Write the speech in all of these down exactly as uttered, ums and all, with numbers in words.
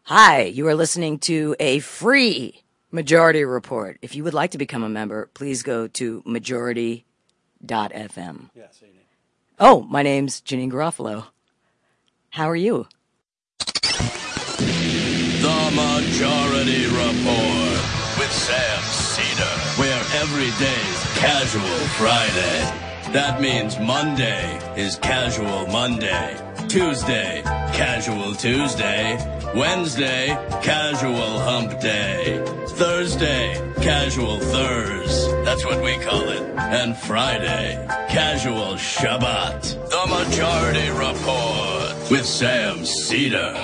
Hi, you are listening to a free Majority Report. If you would like to become a member, please go to majority dot f m. Yeah, say your name. Oh, my name's Janine Garofalo. How are you? The Majority Report with Sam Cedar, where every day's Casual Friday. That means Monday is Casual Monday, Tuesday, Casual Tuesday, Wednesday, Casual Hump Day, Thursday, Casual Thurs, that's what we call it, and Friday, Casual Shabbat. The Majority Report with Sam Cedar.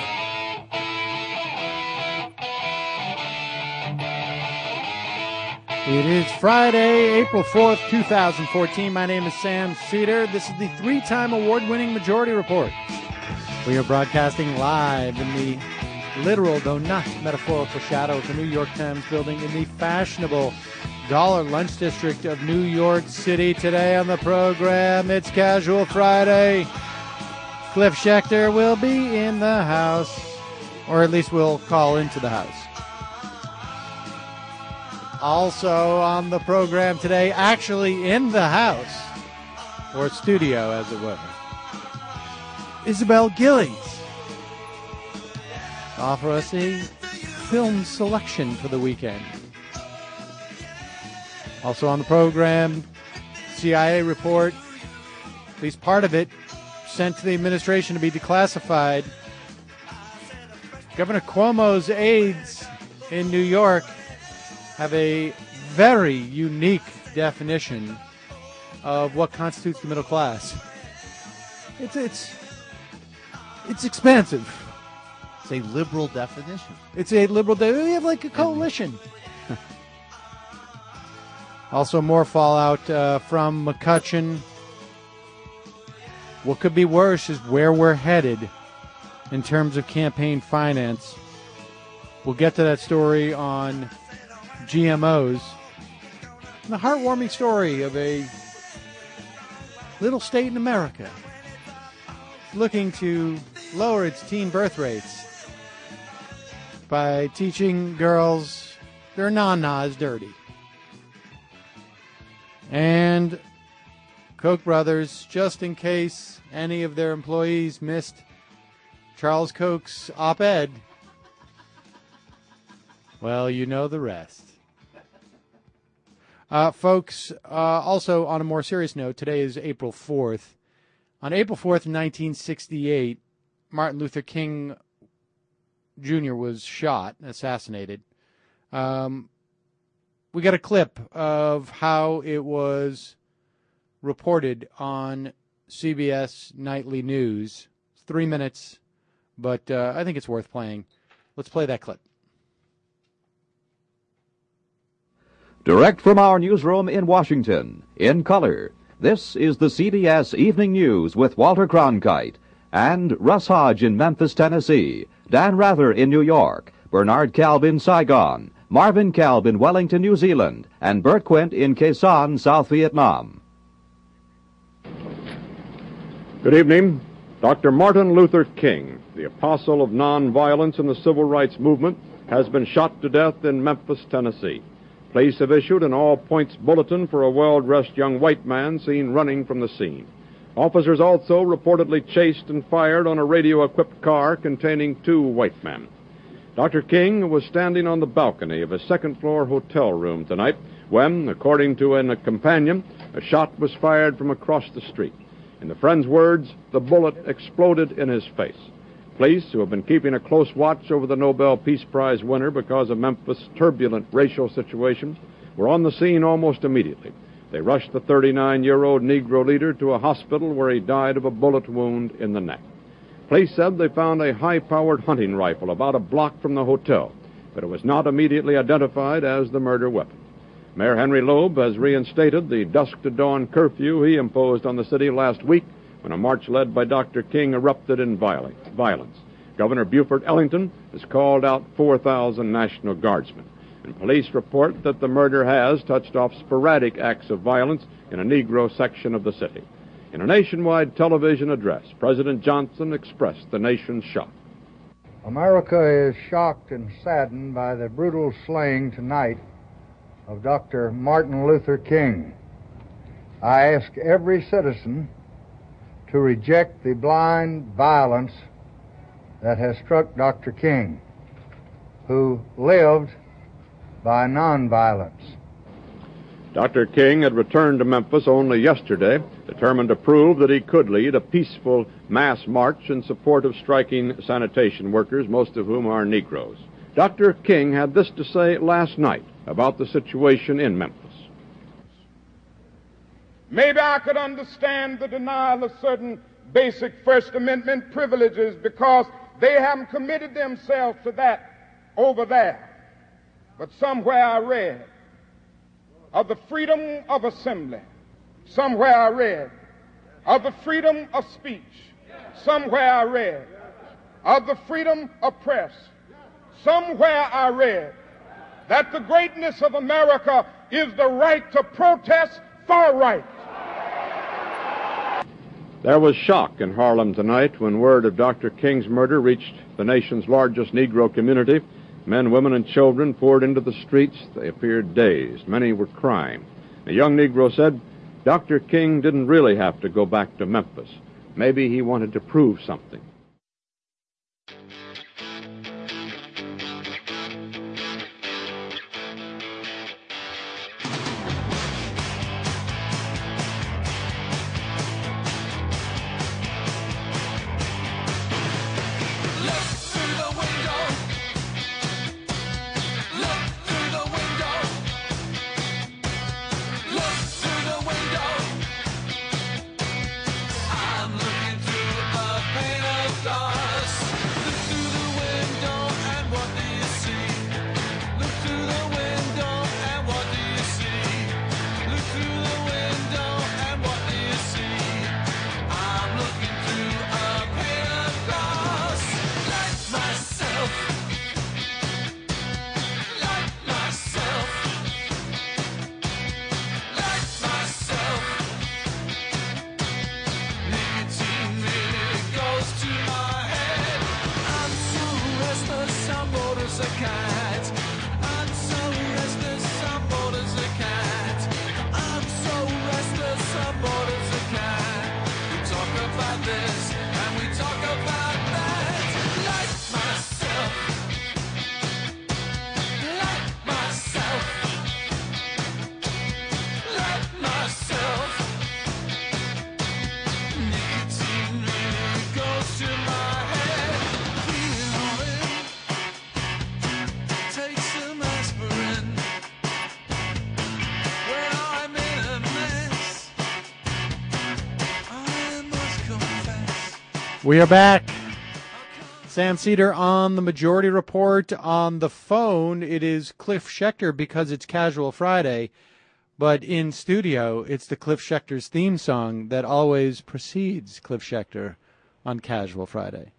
It is Friday, April fourth, twenty fourteen. My name is Sam Cedar. This is the three-time award-winning Majority Report. We are broadcasting live in the literal, though not metaphorical, shadow of the New York Times building in the fashionable Dollar Lunch District of New York City. Today on the program, it's Casual Friday. Cliff Schechter will be in the house, or at least we'll call into the house. Also on the program today, actually in the house, or studio as it were, Isabel Gillies offer us a film selection for the weekend. Also on the program, C I A report, at least part of it, sent to the administration to be declassified. Governor Cuomo's aides in New York have a very unique definition of what constitutes the middle class. It's it's it's expansive. It's a liberal definition. It's a liberal definition. We have like a coalition. Also, more fallout uh, from McCutcheon. What could be worse is where we're headed in terms of campaign finance. We'll get to that story on G M Os. And the heartwarming story of a little state in America looking to lower its teen birth rates by teaching girls their na-nas dirty. And Koch brothers, just in case any of their employees missed Charles Koch's op-ed, well, you know the rest. Uh, folks, uh, also on a more serious note, today is April fourth. On April fourth, nineteen sixty-eight, Martin Luther King Junior was shot, assassinated. Um, we got a clip of how it was reported on C B S Nightly News. It's three minutes, but uh, I think it's worth playing. Let's play that clip. Direct from our newsroom in Washington, in color, this is the C B S Evening News with Walter Cronkite and Russ Hodge in Memphis, Tennessee, Dan Rather in New York, Bernard Kalb in Saigon, Marvin Kalb in Wellington, New Zealand, and Bert Quint in Khe Sanh, South Vietnam. Good evening. Doctor Martin Luther King, the apostle of nonviolence in the civil rights movement, has been shot to death in Memphis, Tennessee. Police have issued an all-points bulletin for a well-dressed young white man seen running from the scene. Officers also reportedly chased and fired on a radio-equipped car containing two white men. Doctor King was standing on the balcony of a second-floor hotel room tonight when, according to a companion, a shot was fired from across the street. In the friend's words, the bullet exploded in his face. Police, who have been keeping a close watch over the Nobel Peace Prize winner because of Memphis' turbulent racial situation, were on the scene almost immediately. They rushed the thirty-nine-year-old Negro leader to a hospital where he died of a bullet wound in the neck. Police said they found a high-powered hunting rifle about a block from the hotel, but it was not immediately identified as the murder weapon. Mayor Henry Loeb has reinstated the dusk-to-dawn curfew he imposed on the city last week when a march led by Doctor King erupted in violence. Governor Buford Ellington has called out four thousand National Guardsmen. And police report that the murder has touched off sporadic acts of violence in a Negro section of the city. In a nationwide television address, President Johnson expressed the nation's shock. America is shocked and saddened by the brutal slaying tonight of Doctor Martin Luther King. I ask every citizen to reject the blind violence that has struck Doctor King, who lived by nonviolence. Doctor King had returned to Memphis only yesterday, determined to prove that he could lead a peaceful mass march in support of striking sanitation workers, most of whom are Negroes. Doctor King had this to say last night about the situation in Memphis. Maybe I could understand the denial of certain basic First Amendment privileges because they haven't committed themselves to that over there. But somewhere I read of the freedom of assembly. Somewhere I read of the freedom of speech. Somewhere I read of the freedom of press. Somewhere I read that the greatness of America is the right to protest for right. There was shock in Harlem tonight when word of Doctor King's murder reached the nation's largest Negro community. Men, women, and children poured into the streets. They appeared dazed. Many were crying. A young Negro said Doctor King didn't really have to go back to Memphis. Maybe he wanted to prove something. We are back. Sam Seder on the Majority Report. On the phone, it is Cliff Schecter because it's Casual Friday. But in studio, it's the Cliff Schecter's theme song that always precedes Cliff Schecter on Casual Friday.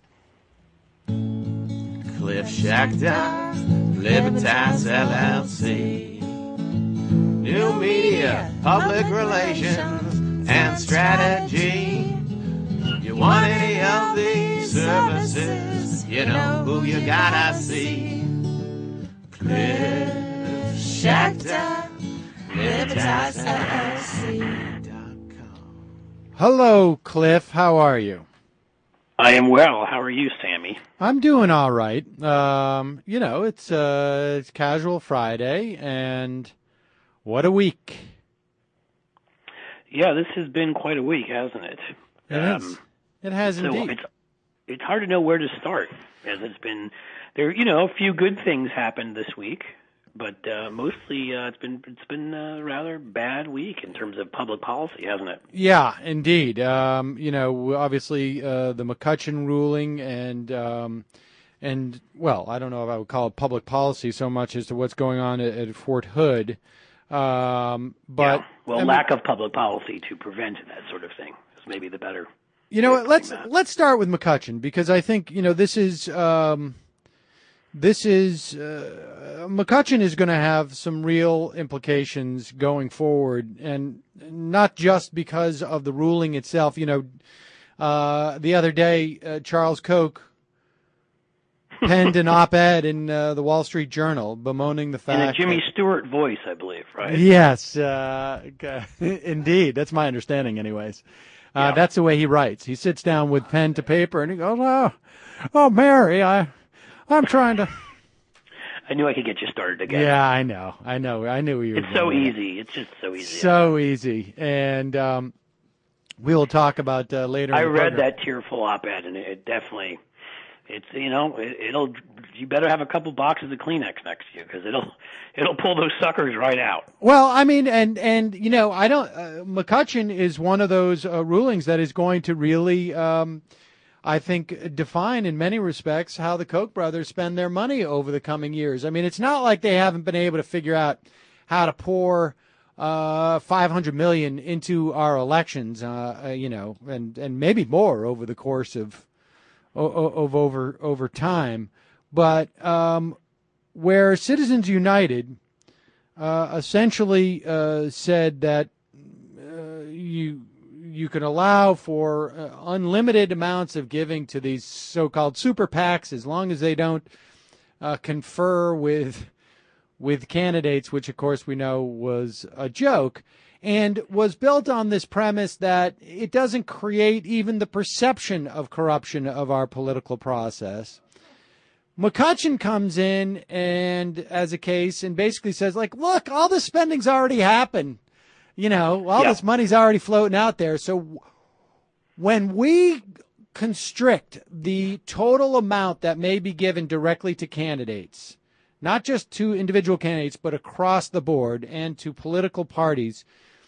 Cliff Schecter, Libertas L L C. New media, public relations, and strategy. You want any of these services, you know who you gotta see. Cliff Schecter, Libertas L L C dot com. Hello, Cliff. How are you? I am well. How are you, Sammy? I'm doing all right. Um, you know, it's uh, it's Casual Friday, and what a week. Yeah, this has been quite a week, hasn't it? It um, has. It has so indeed. It's, it's hard to know where to start, as it's been there. You know, a few good things happened this week, but uh, mostly uh, it's been it's been a rather bad week in terms of public policy, hasn't it? Yeah, indeed. Um, you know, obviously uh, the McCutcheon ruling and um, and well, I don't know if I would call it public policy so much as to what's going on at, at Fort Hood. Um, but yeah. well, I mean, lack of public policy to prevent that sort of thing is maybe the better. You know, let's let's start with McCutcheon because I think you know this is um, this is uh, McCutcheon is going to have some real implications going forward, and not just because of the ruling itself. You know, uh, the other day uh, Charles Koch penned an op-ed in uh, the Wall Street Journal bemoaning the fact. In a Jimmy that, Stewart voice, I believe, right? Yes, uh, indeed. That's my understanding, anyways. Uh, yeah. That's the way he writes. He sits down with pen to paper and he goes, "Oh, oh, Mary, I, I'm trying to." I knew I could get you started again. Yeah, I know, I know, I knew you were. It's so easy. It's just so easy. So easy, and um, we will talk about uh, later. I in the read program. that tearful op-ed, and it definitely, it's you know, it, it'll. You better have a couple boxes of Kleenex next to you because it'll, it'll pull those suckers right out. Well, I mean, and and you know, I don't. Uh, McCutcheon is one of those uh, rulings that is going to really. Um, I think, define in many respects how the Koch brothers spend their money over the coming years. I mean, it's not like they haven't been able to figure out how to pour uh, five hundred million dollars into our elections, uh, uh, you know, and, and maybe more over the course of of over over time. But um, where Citizens United uh, essentially uh, said that uh, you. You can allow for uh, unlimited amounts of giving to these so-called super PACs as long as they don't uh, confer with with candidates, which, of course, we know was a joke, and was built on this premise that it doesn't create even the perception of corruption of our political process. McCutcheon comes in and as a case and basically says, like, look, all this spending's already happened. You know, all yeah. this money's already floating out there. So when we constrict the total amount that may be given directly to candidates, not just to individual candidates, but across the board and to political parties,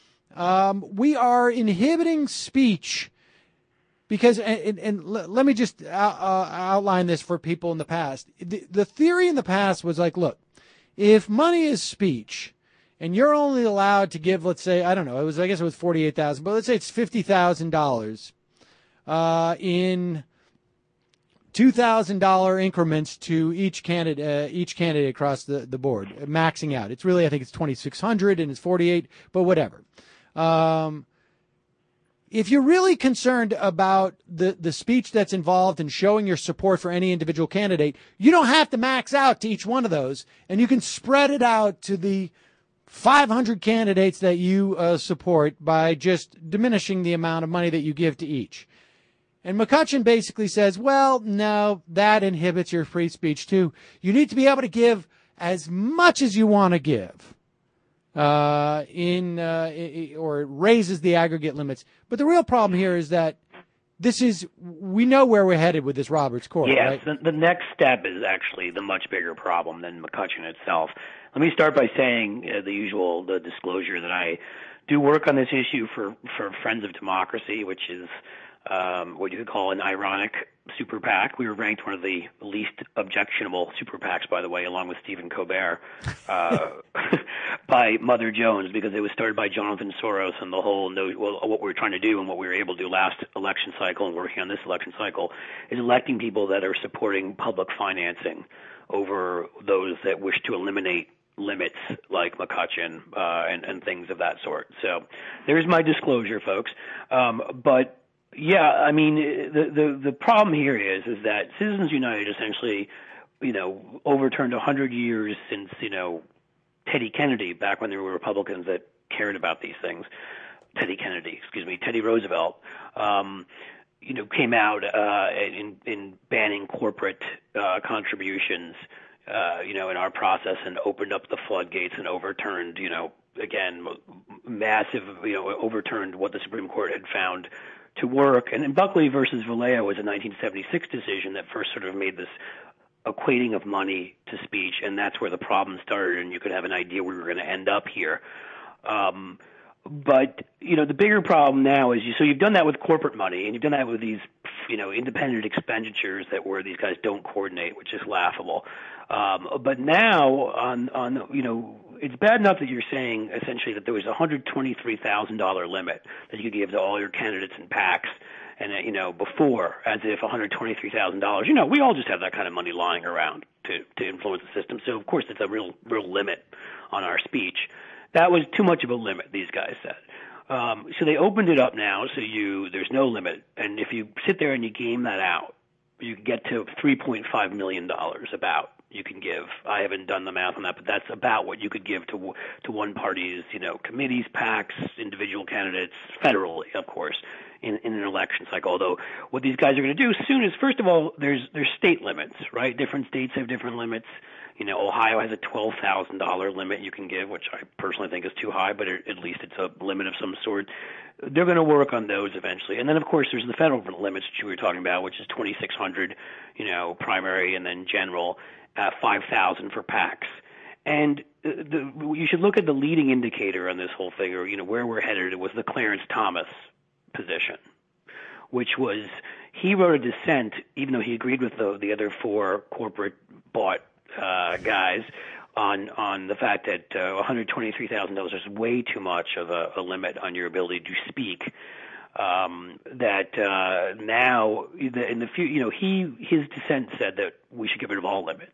um, we are inhibiting speech because, and, and, and let me just uh, outline this for people in the past. The, the theory in the past was like, look, if money is speech, and you're only allowed to give, let's say, I don't know, it was, I guess it was forty-eight thousand dollars, but let's say it's fifty thousand dollars uh, in two thousand dollars increments to each candidate, uh, each candidate across the, the board, maxing out. It's really, I think it's twenty-six hundred dollars and it's forty-eight, but whatever. Um, if you're really concerned about the, the speech that's involved in showing your support for any individual candidate, you don't have to max out to each one of those, and you can spread it out to the five hundred candidates that you uh, support by just diminishing the amount of money that you give to each. And McCutcheon basically says, well, no, that inhibits your free speech too. You need to be able to give as much as you want to give, uh, in uh, or it raises the aggregate limits. But the real problem here is that this is, we know where we're headed with this Roberts Court, yes, right? the, the next step is actually the much bigger problem than McCutcheon itself. Let me start by saying uh, the usual, the disclosure that I do work on this issue for, for Friends of Democracy, which is um, what you could call an ironic super PAC. We were ranked one of the least objectionable super PACs, by the way, along with Stephen Colbert, uh, by Mother Jones, because it was started by Jonathan Soros, and the whole no, well, what we were trying to do and what we were able to do last election cycle and working on this election cycle is electing people that are supporting public financing over those that wish to eliminate limits like McCutcheon uh, and, and things of that sort. So there's my disclosure, folks. Um, but yeah, I mean, the, the the problem here is is that Citizens United essentially, you know, overturned one hundred years since, you know, Teddy Kennedy, back when there were Republicans that cared about these things. Teddy Kennedy, excuse me, Teddy Roosevelt, um, you know, came out uh, in, in banning corporate uh, contributions, uh, you know, in our process, and opened up the floodgates and overturned, you know, again, massive, you know, overturned what the Supreme Court had found to work. And then Buckley versus Vallejo was a nineteen seventy-six decision that first sort of made this equating of money to speech, and that's where the problem started, and you could have an idea where we were going to end up here. Um, but, you know, the bigger problem now is, you, so you've done that with corporate money, and you've done that with these, you know, independent expenditures that where these guys don't coordinate, which is laughable. Um, but now, on, on, you know, it's bad enough that you're saying essentially that there was a one hundred twenty-three thousand dollars limit that you could give to all your candidates and PACs. And, uh, you know, before, as if one hundred twenty-three thousand dollars, you know, we all just have that kind of money lying around to, to influence the system. So, of course, it's a real, real limit on our speech. That was too much of a limit, these guys said. Um, so they opened it up now, so you there's no limit. And if you sit there and you game that out, You can get to three point five million dollars about you can give. I haven't done the math on that, but that's about what you could give to to one party's, you know, committees, PACs, individual candidates, federally, of course, in, in an election cycle. Although what these guys are going to do soon is, first of all, there's there's state limits, right? Different states have different limits. You know, Ohio has a twelve thousand dollars limit you can give, which I personally think is too high, but at least it's a limit of some sort. They're going to work on those eventually. And then, of course, there's the federal limits that you were talking about, which is twenty-six hundred, you know, primary and then general, uh, five thousand for PACs. And the, you should look at the leading indicator on this whole thing, or, you know, where we're headed. It was the Clarence Thomas position, which was he wrote a dissent, even though he agreed with the, the other four corporate bought uh, guys, on on the fact that uh, one hundred twenty-three thousand dollars is way too much of a, a limit on your ability to speak. Um, that uh, now, in the few, you know, he his dissent said that we should get rid of all limits.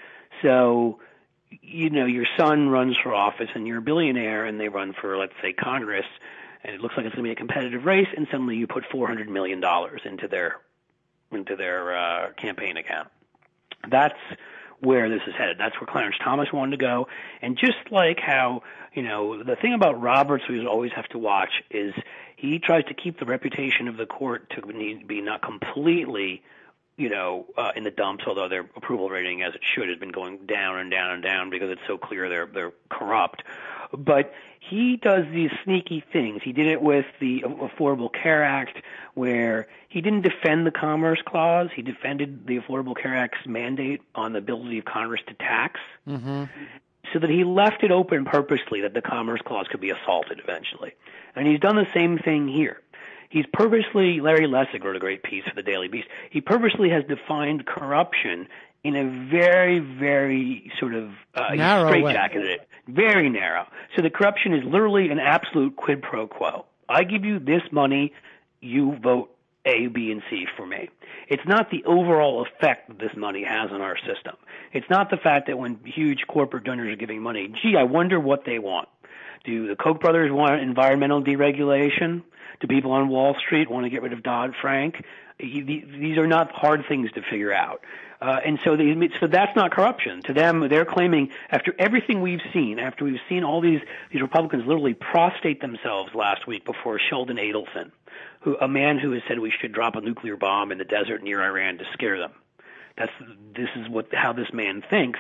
So, you know, your son runs for office and you're a billionaire, and they run for, let's say, Congress, and it looks like it's going to be a competitive race, and suddenly you put four hundred million dollars into their into their uh, campaign account. That's where this is headed. That's where Clarence Thomas wanted to go. And just like how, you know, the thing about Roberts we always have to watch is he tries to keep the reputation of the court to be not completely, you know, uh, in the dumps, although their approval rating, as it should, has been going down and down and down because it's so clear they're they're corrupt. But he does these sneaky things. He did it with the Affordable Care Act, where he didn't defend the Commerce Clause. He defended the Affordable Care Act's mandate on the ability of Congress to tax, Mm-hmm. so that he left it open purposely that the Commerce Clause could be assaulted eventually. And he's done the same thing here. He's purposely, Larry Lessig wrote a great piece for the Daily Beast, he purposely has defined corruption in a very, very sort of uh, Narrow way. straitjacketed it, very narrow. So the corruption is literally an absolute quid pro quo. I give you this money, you vote A, B, and C for me. It's not the overall effect that this money has on our system. It's not the fact that when huge corporate donors are giving money, gee, I wonder what they want. Do the Koch brothers want environmental deregulation? Do people on Wall Street want to get rid of Dodd-Frank? These are not hard things to figure out. Uh, and so, they, so that's not corruption. To them, they're claiming, after everything we've seen, after we've seen all these, these Republicans literally prostrate themselves last week before Sheldon Adelson, who, a man who has said we should drop a nuclear bomb in the desert near Iran to scare them. That's, this is what, how this man thinks.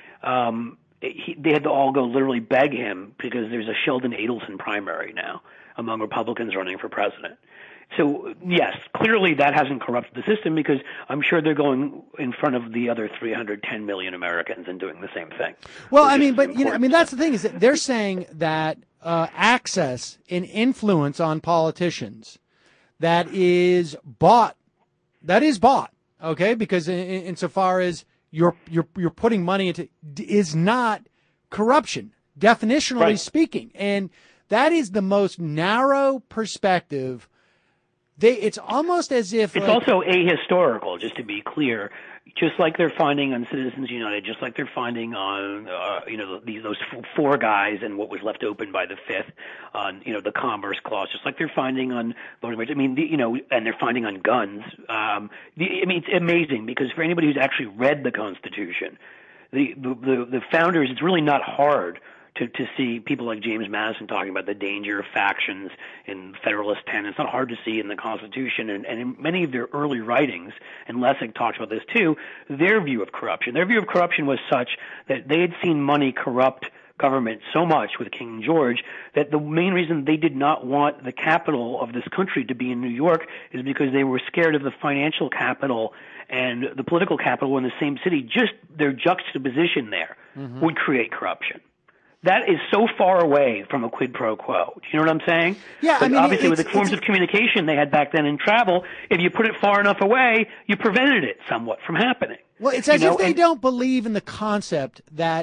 Um, he, they had to all go literally beg him because there's a Sheldon Adelson primary now among Republicans running for president. So, yes, clearly that hasn't corrupted the system, because I'm sure they're going in front of the other three hundred ten million Americans and doing the same thing. Well, I mean, but, you know, I mean, that's the thing, is that they're saying that uh, access and influence on politicians that is bought, that is bought, okay, because in, insofar as you're, you're, you're putting money into, is not corruption, definitionally Right. speaking. And that is the most narrow perspective. They, it's almost as if it's like, also ahistorical, just to be clear. Just like they're finding on Citizens United, just like they're finding on, uh, you know, these, those four guys and what was left open by the fifth on, you know, the Commerce Clause, just like they're finding on voting rights. I mean, the, you know, and they're finding on guns. Um, the, I mean, it's amazing, because for anybody who's actually read the Constitution, the, the, the, the founders, it's really not hard to, to see people like James Madison talking about the danger of factions in Federalist ten. It's not hard to see in the Constitution, and, and in many of their early writings, and Lessig talks about this too, their view of corruption. Their view of corruption was such that they had seen money corrupt government so much with King George that the main reason they did not want the capital of this country to be in New York is because they were scared of the financial capital and the political capital in the same city. Just their juxtaposition there Mhm. would create corruption. That is so far away from a quid pro quo. Do you know what I'm saying? Yeah, but I mean, obviously, with it's- the forms it's- of communication they had back then in travel, if you put it far enough away, you prevented it somewhat from happening. Well, it's You as know, if they and- don't believe in the concept that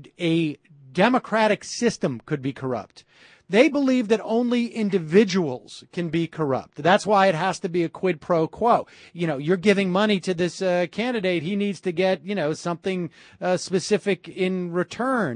a democratic system could be corrupt. They believe that only individuals can be corrupt. That's why it has to be a quid pro quo. You know, you're giving money to this uh, candidate. He needs to get, you know, something uh, specific in return.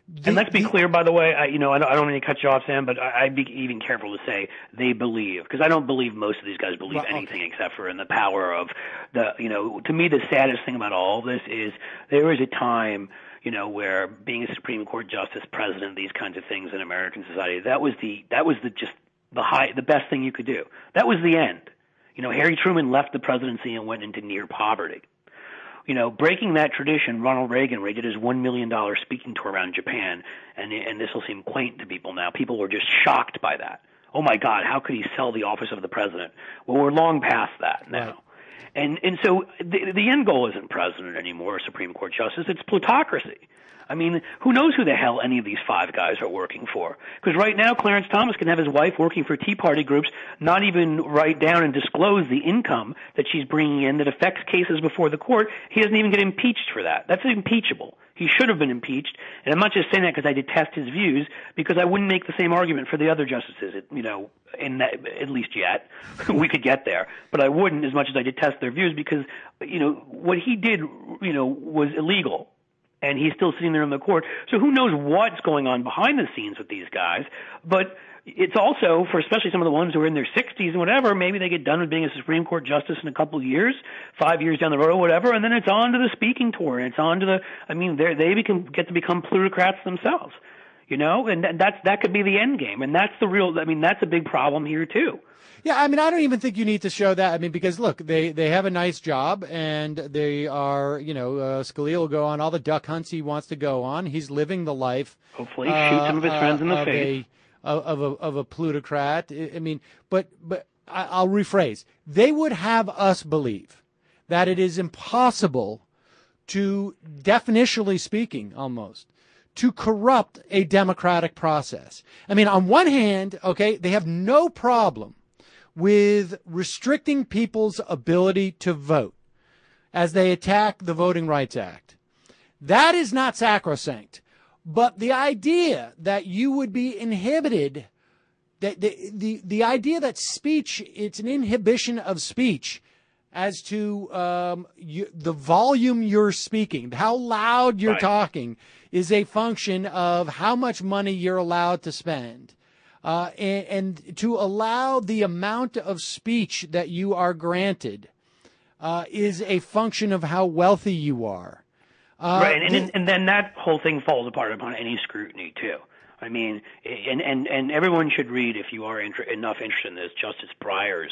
The, and let's be the, clear, by the way, I, you know, I don't, I don't mean to cut you off, Sam, but I, I'd be even careful to say they believe, because I don't believe most of these guys believe well, anything okay. except for in the power of the, you know, to me the saddest thing about all of this is there was a time, you know, where being a Supreme Court justice, president, these kinds of things in American society, that was the, that was the just the high, the best thing you could do. That was the end. You know, Harry Truman left the presidency and went into near poverty. You know, breaking that tradition, Ronald Reagan did his one million dollars speaking tour around Japan, and and this will seem quaint to people now. People were just shocked by that. Oh, my God, how could he sell the office of the president? Well, we're long past that now. Right. And and so the, the end goal isn't president anymore, Supreme Court justice. It's plutocracy. I mean, who knows who the hell any of these five guys are working for? Because right now, Clarence Thomas can have his wife working for Tea Party groups, not even write down and disclose the income that she's bringing in that affects cases before the court. He doesn't even get impeached for that. That's impeachable. He should have been impeached. And I'm not just saying that because I detest his views, because I wouldn't make the same argument for the other justices, you know, in that, at least yet. We could get there. But I wouldn't as much as I detest their views because, you know, what he did, you know, was illegal. And he's still sitting there in the court. So who knows what's going on behind the scenes with these guys. But it's also, for especially some of the ones who are in their sixties and whatever, maybe they get done with being a Supreme Court justice in a couple of years, five years down the road or whatever, and then it's on to the speaking tour. And it's on to the, I mean, they they become, get to become plutocrats themselves, you know? And that, that's, that could be the end game. And that's the real, I mean, that's a big problem here, too. Yeah, I mean, I don't even think you need to show that. I mean, because, look, they, they have a nice job, and they are, you know, uh, Scalia will go on all the duck hunts he wants to go on. He's living the life. Hopefully, uh, shoot some of his friends in the of face. A, of, a, of a plutocrat. I mean, but, but I'll rephrase. They would have us believe that it is impossible to, definitionally speaking, almost, to corrupt a democratic process. I mean, on one hand, okay, they have no problem with restricting people's ability to vote as they attack the Voting Rights Act. That is not sacrosanct. But the idea that you would be inhibited, that the, the, the idea that speech, it's an inhibition of speech as to um, you, the volume you're speaking, how loud you're right. talking, is a function of how much money you're allowed to spend. Uh, and, and to allow the amount of speech that you are granted uh, is a function of how wealthy you are. Uh, right, and, and and then that whole thing falls apart upon any scrutiny too. I mean, and and, and everyone should read, if you are inter- enough interested in this, Justice Breyer's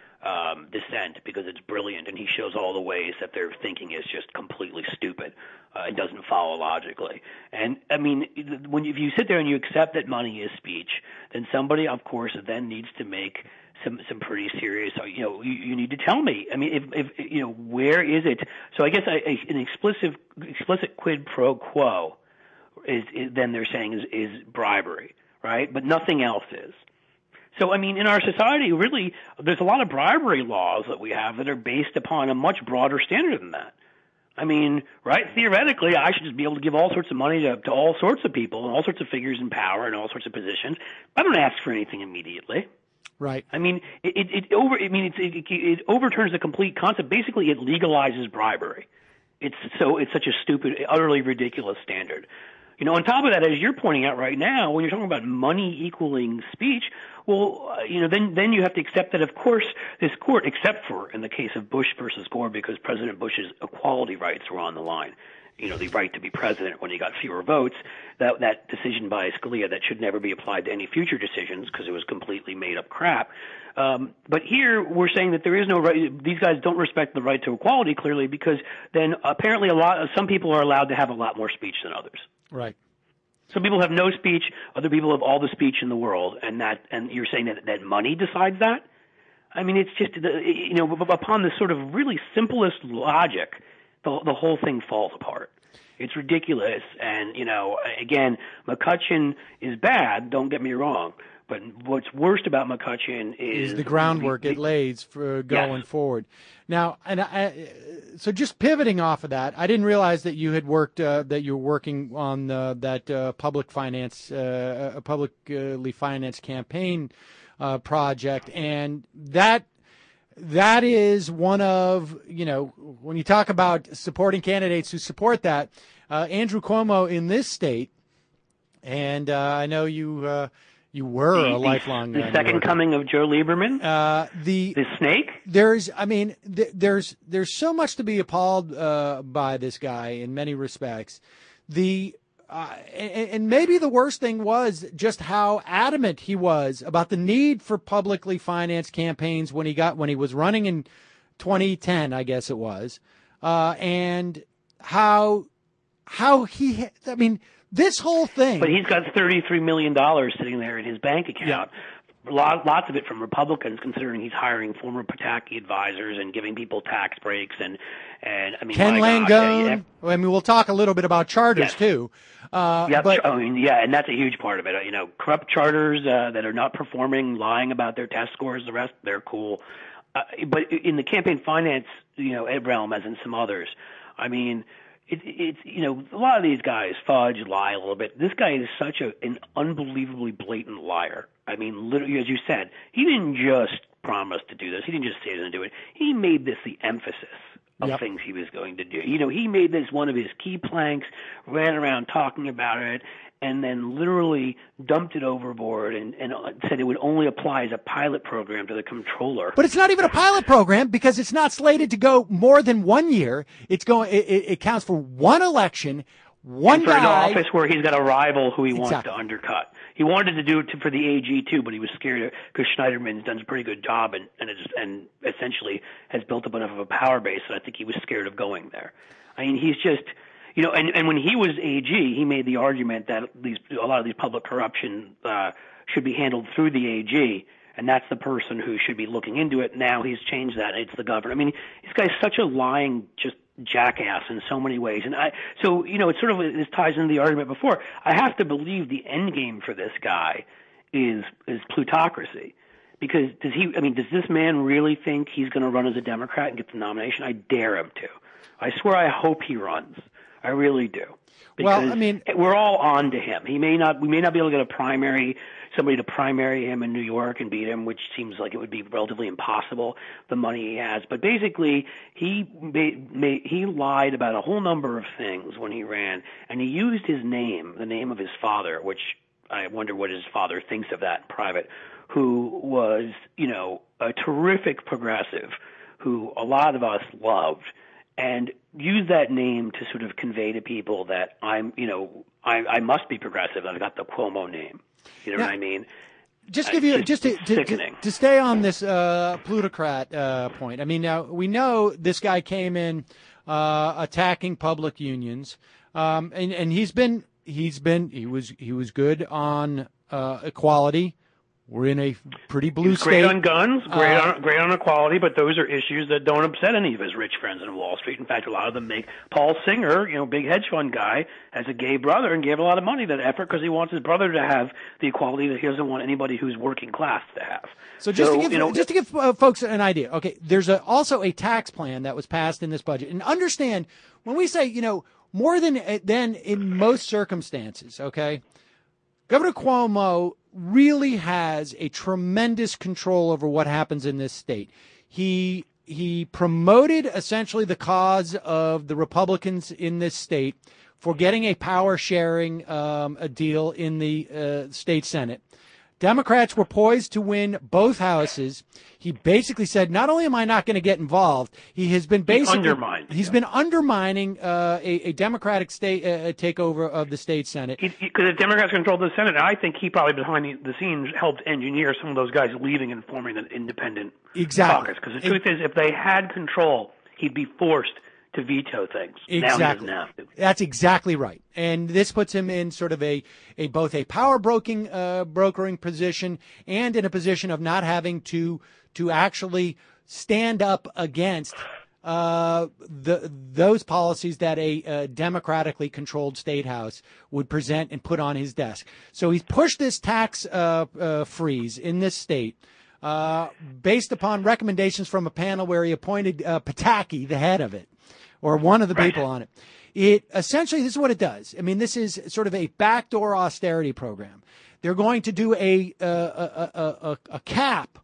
um, dissent, because it's brilliant, and he shows all the ways that their thinking is just completely stupid. Uh, it doesn't follow logically. And, I mean, when you, if you sit there and you accept that money is speech, then somebody, of course, then needs to make some some pretty serious, you know, you, you need to tell me. I mean, if, if you know, where is it? So I guess I, an explicit explicit quid pro quo is, is then they're saying is, is bribery, right? But nothing else is. So, I mean, in our society, really, there's a lot of bribery laws that we have that are based upon a much broader standard than that. I mean, right, theoretically, I should just be able to give all sorts of money to, to all sorts of people and all sorts of figures in power and all sorts of positions. I don't ask for anything immediately. Right. I mean, it, it, it over. I mean, it's, it, it overturns the complete concept. Basically, it legalizes bribery. It's so it's such a stupid, utterly ridiculous standard. You know, on top of that, as you're pointing out right now, when you're talking about money equaling speech, well, uh, you know, then then you have to accept that, of course, this court, except for in the case of Bush versus Gore, because President Bush's equality rights were on the line. You know, the right to be president when he got fewer votes, that that decision by Scalia that should never be applied to any future decisions because it was completely made up crap. Um, but here we're saying that there is no right. These guys don't respect the right to equality, clearly, because then apparently a lot of some people are allowed to have a lot more speech than others. Right. Some people have no speech, other people have all the speech in the world, and that and you're saying that that money decides that? I mean, it's just, you know, upon this sort of really simplest logic, the, the whole thing falls apart. It's ridiculous, and, you know, again, McCutcheon is bad, don't get me wrong, but what's worst about McCutcheon is, is the groundwork the, it lays for going yes. forward. Now, and I, so just pivoting off of that, I didn't realize that you had worked, uh, that you were working on uh, that uh, public finance, uh, a publicly financed campaign uh, project, and that that is one of, you know, when you talk about supporting candidates who support that, uh, Andrew Cuomo in this state And uh, I know you uh, you were the, a the, lifelong the uh, second coming of Joe Lieberman. Uh, the the snake. There's, I mean, th- there's there's so much to be appalled uh, by this guy in many respects. The uh, and, and maybe the worst thing was just how adamant he was about the need for publicly financed campaigns when he got when he was running in twenty ten, I guess it was, uh, and how how he. I mean, this whole thing. But he's got thirty-three million dollars sitting there in his bank account. Yeah. Lot, lots of it from Republicans, considering he's hiring former Pataki advisors and giving people tax breaks and and I mean, Ken my Langone. gosh, yeah, I mean, we'll talk a little bit about charters yes. too. Uh, yeah, but I mean, yeah, and that's a huge part of it. You know, corrupt charters uh, that are not performing, lying about their test scores, the rest they're cool. Uh, but in the campaign finance, you know, realm, as in some others, I mean. It, it's, you know, a lot of these guys fudge, lie a little bit. This guy is such a, an unbelievably blatant liar. I mean, literally, as you said, he didn't just promise to do this. He didn't just say he was going to do it. He made this the emphasis of yep. things he was going to do. You know, he made this one of his key planks, ran around talking about it, and then literally dumped it overboard and, and said it would only apply as a pilot program to the comptroller. But it's not even a pilot program because it's not slated to go more than one year. It's going. It, it counts for one election, one and for guy. an office where he's got a rival who he exactly. wants to undercut. He wanted to do it to, for the A G too, but he was scared because Schneiderman's done a pretty good job and and, it's, and essentially has built up enough of a power base that I think he was scared of going there. I mean, he's just. You know, and, and when he was A G, he made the argument that these a lot of these public corruption uh, should be handled through the A G, and that's the person who should be looking into it. Now he's changed that; it's the governor. I mean, this guy's such a lying, just jackass in so many ways. And I, so you know, it sort of this ties into the argument before. I have to believe the end game for this guy is is plutocracy. Because does he? I mean, does this man really think he's going to run as a Democrat and get the nomination? I dare him to. I swear, I hope he runs. I really do. Because well, I mean, we're all on to him. He may not, we may not be able to get a primary, somebody to primary him in New York and beat him, which seems like it would be relatively impossible, the money he has. But basically, he made, made, he lied about a whole number of things when he ran, and he used his name, the name of his father, which I wonder what his father thinks of that in private, who was, you know, a terrific progressive who a lot of us loved. And use that name to sort of convey to people that I'm, you know, I, I must be progressive. I've got the Cuomo name. You know now, what I mean? Just give you, just to, to, to, to stay on this uh, plutocrat uh, point. I mean, now we know this guy came in uh, attacking public unions, um, and and he's been he's been he was he was good on uh, equality. We're in a pretty blue He's state. Great on guns, great uh, on great on equality, but those are issues that don't upset any of his rich friends in Wall Street. In fact, a lot of them make. Paul Singer, you know, big hedge fund guy, has a gay brother and gave a lot of money to that effort because he wants his brother to have the equality that he doesn't want anybody who's working class to have. So just so, to give you know, just to give uh, folks an idea, okay, there's a, also a tax plan that was passed in this budget, and understand when we say, you know, more than than in most circumstances, okay, Governor Cuomo really has a tremendous control over what happens in this state. He he promoted essentially the cause of the Republicans in this state for getting a power sharing um, a deal in the uh, state Senate. Democrats were poised to win both houses. He basically said, not only am I not going to get involved, he has been basically he undermined, he's yeah. been undermining uh, a, a Democratic state uh, takeover of the state Senate. Because the Democrats controlled the Senate, and I think he probably behind the scenes helped engineer some of those guys leaving and forming an independent exactly. caucus. Because the truth is, if they had control, he'd be forced to veto things. Exactly. Now he doesn't have to. That's exactly right. And this puts him in sort of a, a both a power broking uh, brokering position and in a position of not having to to actually stand up against uh, the those policies that a, a democratically controlled state house would present and put on his desk. So he's pushed this tax uh, uh, freeze in this state uh, based upon recommendations from a panel where he appointed uh, Pataki, the head of it, or one of the right. people on it. It essentially, this is what it does. I mean, this is sort of a backdoor austerity program. They're going to do a a, a, a, a cap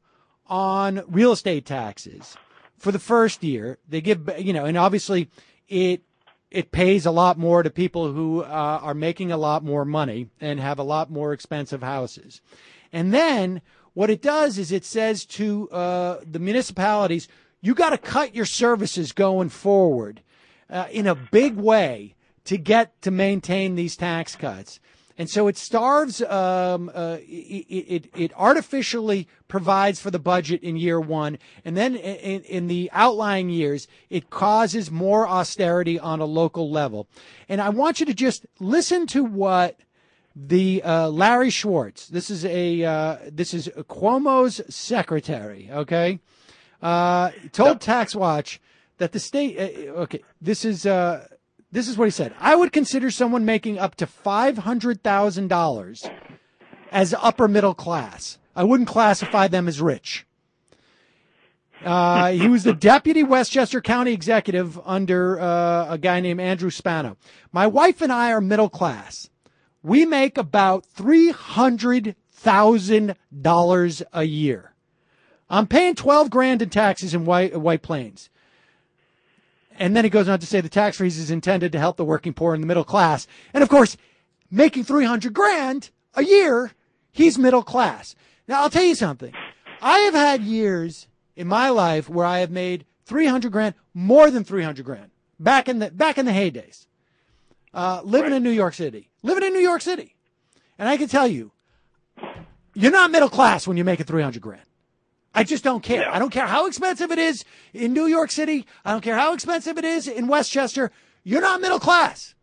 on real estate taxes for the first year. They give, you know, and obviously it it pays a lot more to people who uh, are making a lot more money and have a lot more expensive houses. And then what it does is it says to uh, the municipalities, you got to cut your services going forward uh, in a big way to get to maintain these tax cuts. And so it starves, um, uh, it, it, it artificially provides for the budget in year one. And then in, in the outlying years, it causes more austerity on a local level. And I want you to just listen to what the uh, Larry Schwartz, this is a uh, this is Cuomo's secretary, okay, uh, told TaxWatch that the state, uh, okay, this is uh, this is what he said. I would consider someone making up to five hundred thousand dollars as upper middle class. I wouldn't classify them as rich. Uh, he was the deputy Westchester County executive under uh, a guy named Andrew Spano. My wife and I are middle class. We make about three hundred thousand dollars a year. I'm paying twelve grand in taxes in White, White Plains. And then he goes on to say the tax freeze is intended to help the working poor and the middle class. And of course, making three hundred grand a year, he's middle class. Now, I'll tell you something. I have had years in my life where I have made three hundred grand, more than three hundred grand, back in the, back in the heydays. Uh, living right. in New York City, living in New York City. And I can tell you, you're not middle class when you're making three hundred grand. I just don't care. No. I don't care how expensive it is in New York City. I don't care how expensive it is in Westchester. You're not middle class.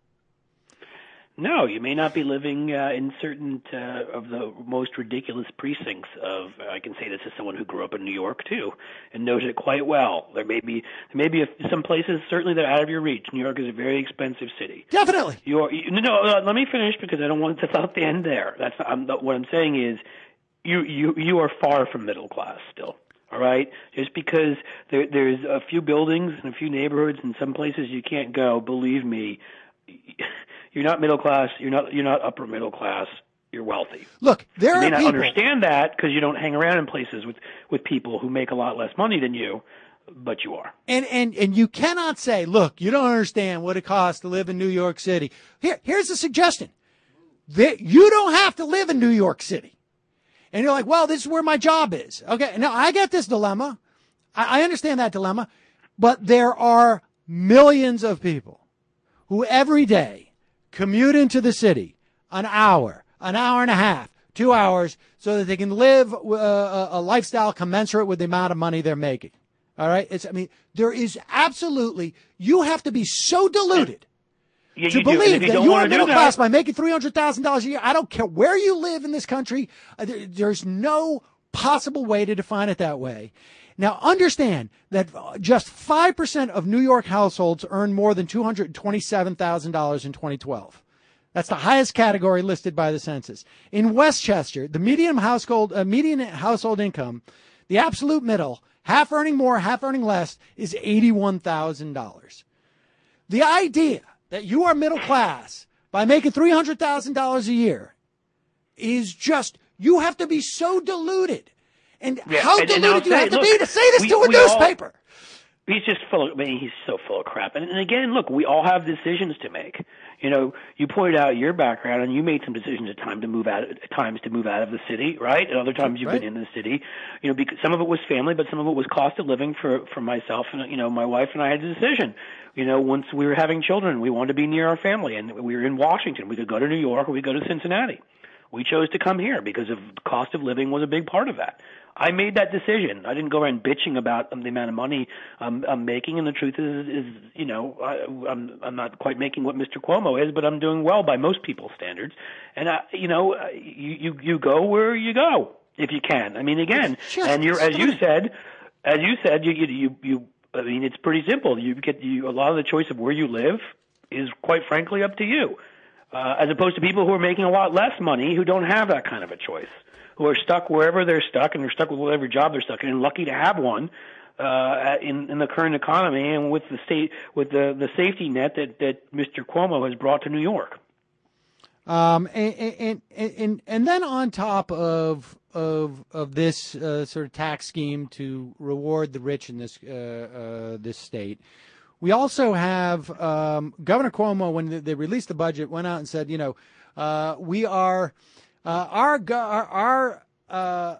No, you may not be living uh, in certain uh, of the most ridiculous precincts of, uh, I can say this as someone who grew up in New York, too, and knows it quite well. There may be there may be a, some places, certainly, that are out of your reach. New York is a very expensive city. Definitely. You're, you, no, uh, let me finish because I don't want to stop the end there. That's I'm, what I'm saying is you, you, you are far from middle class still. All right, just because there, there's a few buildings and a few neighborhoods and some places you can't go, believe me, you're not middle class. You're not. You're not upper middle class. You're wealthy. Look, there you may are not people understand that because you don't hang around in places with, with people who make a lot less money than you, but you are. And and and you cannot say, look, you don't understand what it costs to live in New York City. Here, here's a suggestion: that you don't have to live in New York City. And you're like, well, this is where my job is. Okay, now I get this dilemma. I, I understand that dilemma, but there are millions of people who every day commute into the city an hour, an hour and a half, two hours, so that they can live uh, a lifestyle commensurate with the amount of money they're making. All right? It's, I mean, there is absolutely, you have to be so deluded yeah, to believe that you are middle class by making three hundred thousand dollars a year. I don't care where you live in this country. There, there's no possible way to define it that way. Now, understand that just five percent of New York households earn more than two hundred twenty-seven thousand dollars in twenty twelve. That's the highest category listed by the census. In Westchester, the median household, uh, median household income, the absolute middle, half earning more, half earning less, is eighty-one thousand dollars. The idea that you are middle class by making three hundred thousand dollars a year is just, you have to be so deluded. And yeah, how and, deluded and do you say, have to look, be to say this we, to a we newspaper? All, he's just full of, I mean, he's so full of crap. And, and again, look, we all have decisions to make. You know, you pointed out your background, and you made some decisions at time to move out, at times to move out of the city, right? And other times you've right. been in the city. You know, because some of it was family, but some of it was cost of living for for myself. And you know, my wife and I had a decision. You know, once we were having children, we wanted to be near our family, and we were in Washington. We could go to New York, or we could go to Cincinnati. We chose to come here because of cost of living was a big part of that. I made that decision. I didn't go around bitching about um, the amount of money um, I'm making, and the truth is, is you know, I, I'm I'm not quite making what Mister Cuomo is, but I'm doing well by most people's standards. And I, you know, you you, you go where you go if you can. I mean, again, and you're as you said, as you said, you you you. you I mean, it's pretty simple. You get you a lot of the choice of where you live is quite frankly up to you. Uh, as opposed to people who are making a lot less money who don't have that kind of a choice, who are stuck wherever they're stuck, and they're stuck with whatever job they're stuck in, and lucky to have one uh, in, in the current economy and with the state, with the, the safety net that, that Mister Cuomo has brought to New York. Um, and, and, and, and then on top of of of this uh, sort of tax scheme to reward the rich in this uh, uh, this state, We also have um, Governor Cuomo, when they released the budget, went out and said, you know, uh, we are uh, our our our, uh,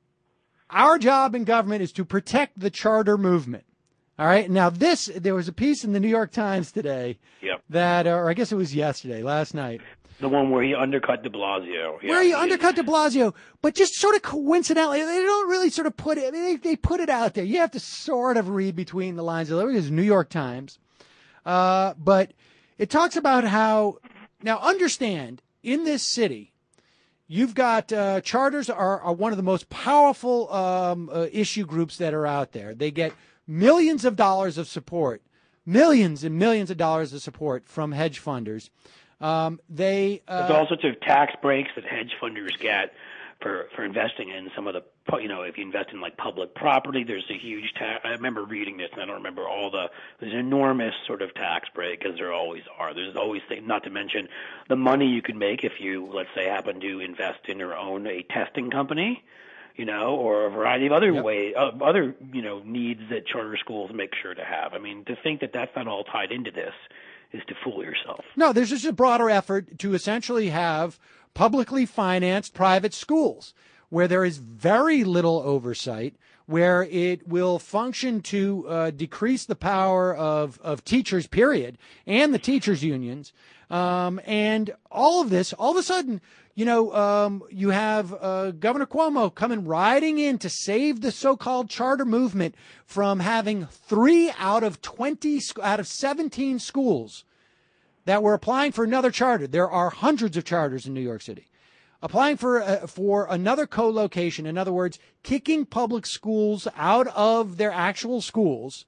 our job in government is to protect the charter movement. All right. Now, this there was a piece in the New York Times today Yep. that, or I guess it was yesterday, last night. The one where he undercut de Blasio. Yeah, where he undercut de Blasio, but just sort of coincidentally, they don't really sort of put it, I mean, they, they put it out there. You have to sort of read between the lines. It was New York Times. Uh, but it talks about how, now understand, in this city, you've got, uh, charters are, are one of the most powerful um, uh, issue groups that are out there. They get millions of dollars of support, millions and millions of dollars of support from hedge funders. Um, they, uh, There's all sorts of tax breaks that hedge funders get for, for investing in some of the, you know, if you invest in like public property, there's a huge tax. I remember reading this, and I don't remember all the, there's an enormous sort of tax break, as there always are. There's always, not to mention the money you can make if you, let's say, happen to invest in or own a testing company, you know, or a variety of other Yep. way, uh, other, you know, needs that charter schools make sure to have. I mean, to think that that's not all tied into this is to fool yourself. No, there's just a broader effort to essentially have publicly financed private schools where there is very little oversight, where it will function to uh, decrease the power of, of teachers, period, and the teachers' unions. Um, and all of this, all of a sudden, you know, um, you have uh, Governor Cuomo coming riding in to save the so-called charter movement from having three out of twenty, out of seventeen schools that were applying for another charter. There are hundreds of charters in New York City applying for uh, for another co-location. In other words, kicking public schools out of their actual schools.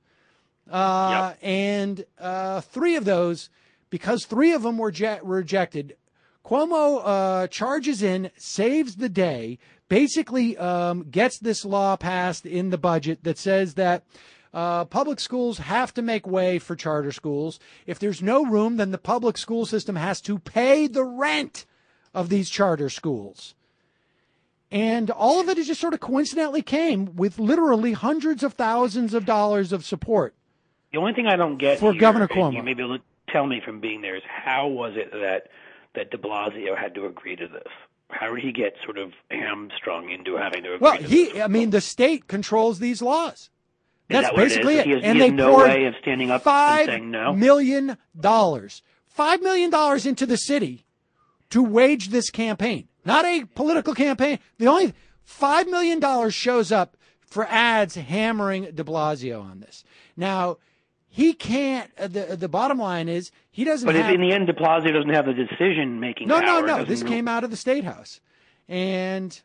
Uh, Yep. And uh, three of those, because three of them were je- rejected, Cuomo uh, charges in, saves the day, basically um, gets this law passed in the budget that says that uh, public schools have to make way for charter schools. If there's no room, then the public school system has to pay the rent of these charter schools. And all of it just sort of coincidentally came with literally hundreds of thousands of dollars of support. The only thing I don't get For here, Governor and Cuomo. you may be able to tell me from being there, is how was it that that de Blasio had to agree to this? How did he get sort of hamstrung into having to agree Well, to he, this? I mean, the state controls these laws. Is That's that what it basically is? it. He has- And he they has no poured way of standing up and five saying no? million dollars, five million dollars into the city to wage this campaign. Not a political campaign. The only five million dollars shows up for ads hammering de Blasio on this. Now, he can't, uh, the the bottom line is he doesn't But have. if in the end de Blasio doesn't have the decision-making No, power, no, no. doesn't This know- came out of the State House. And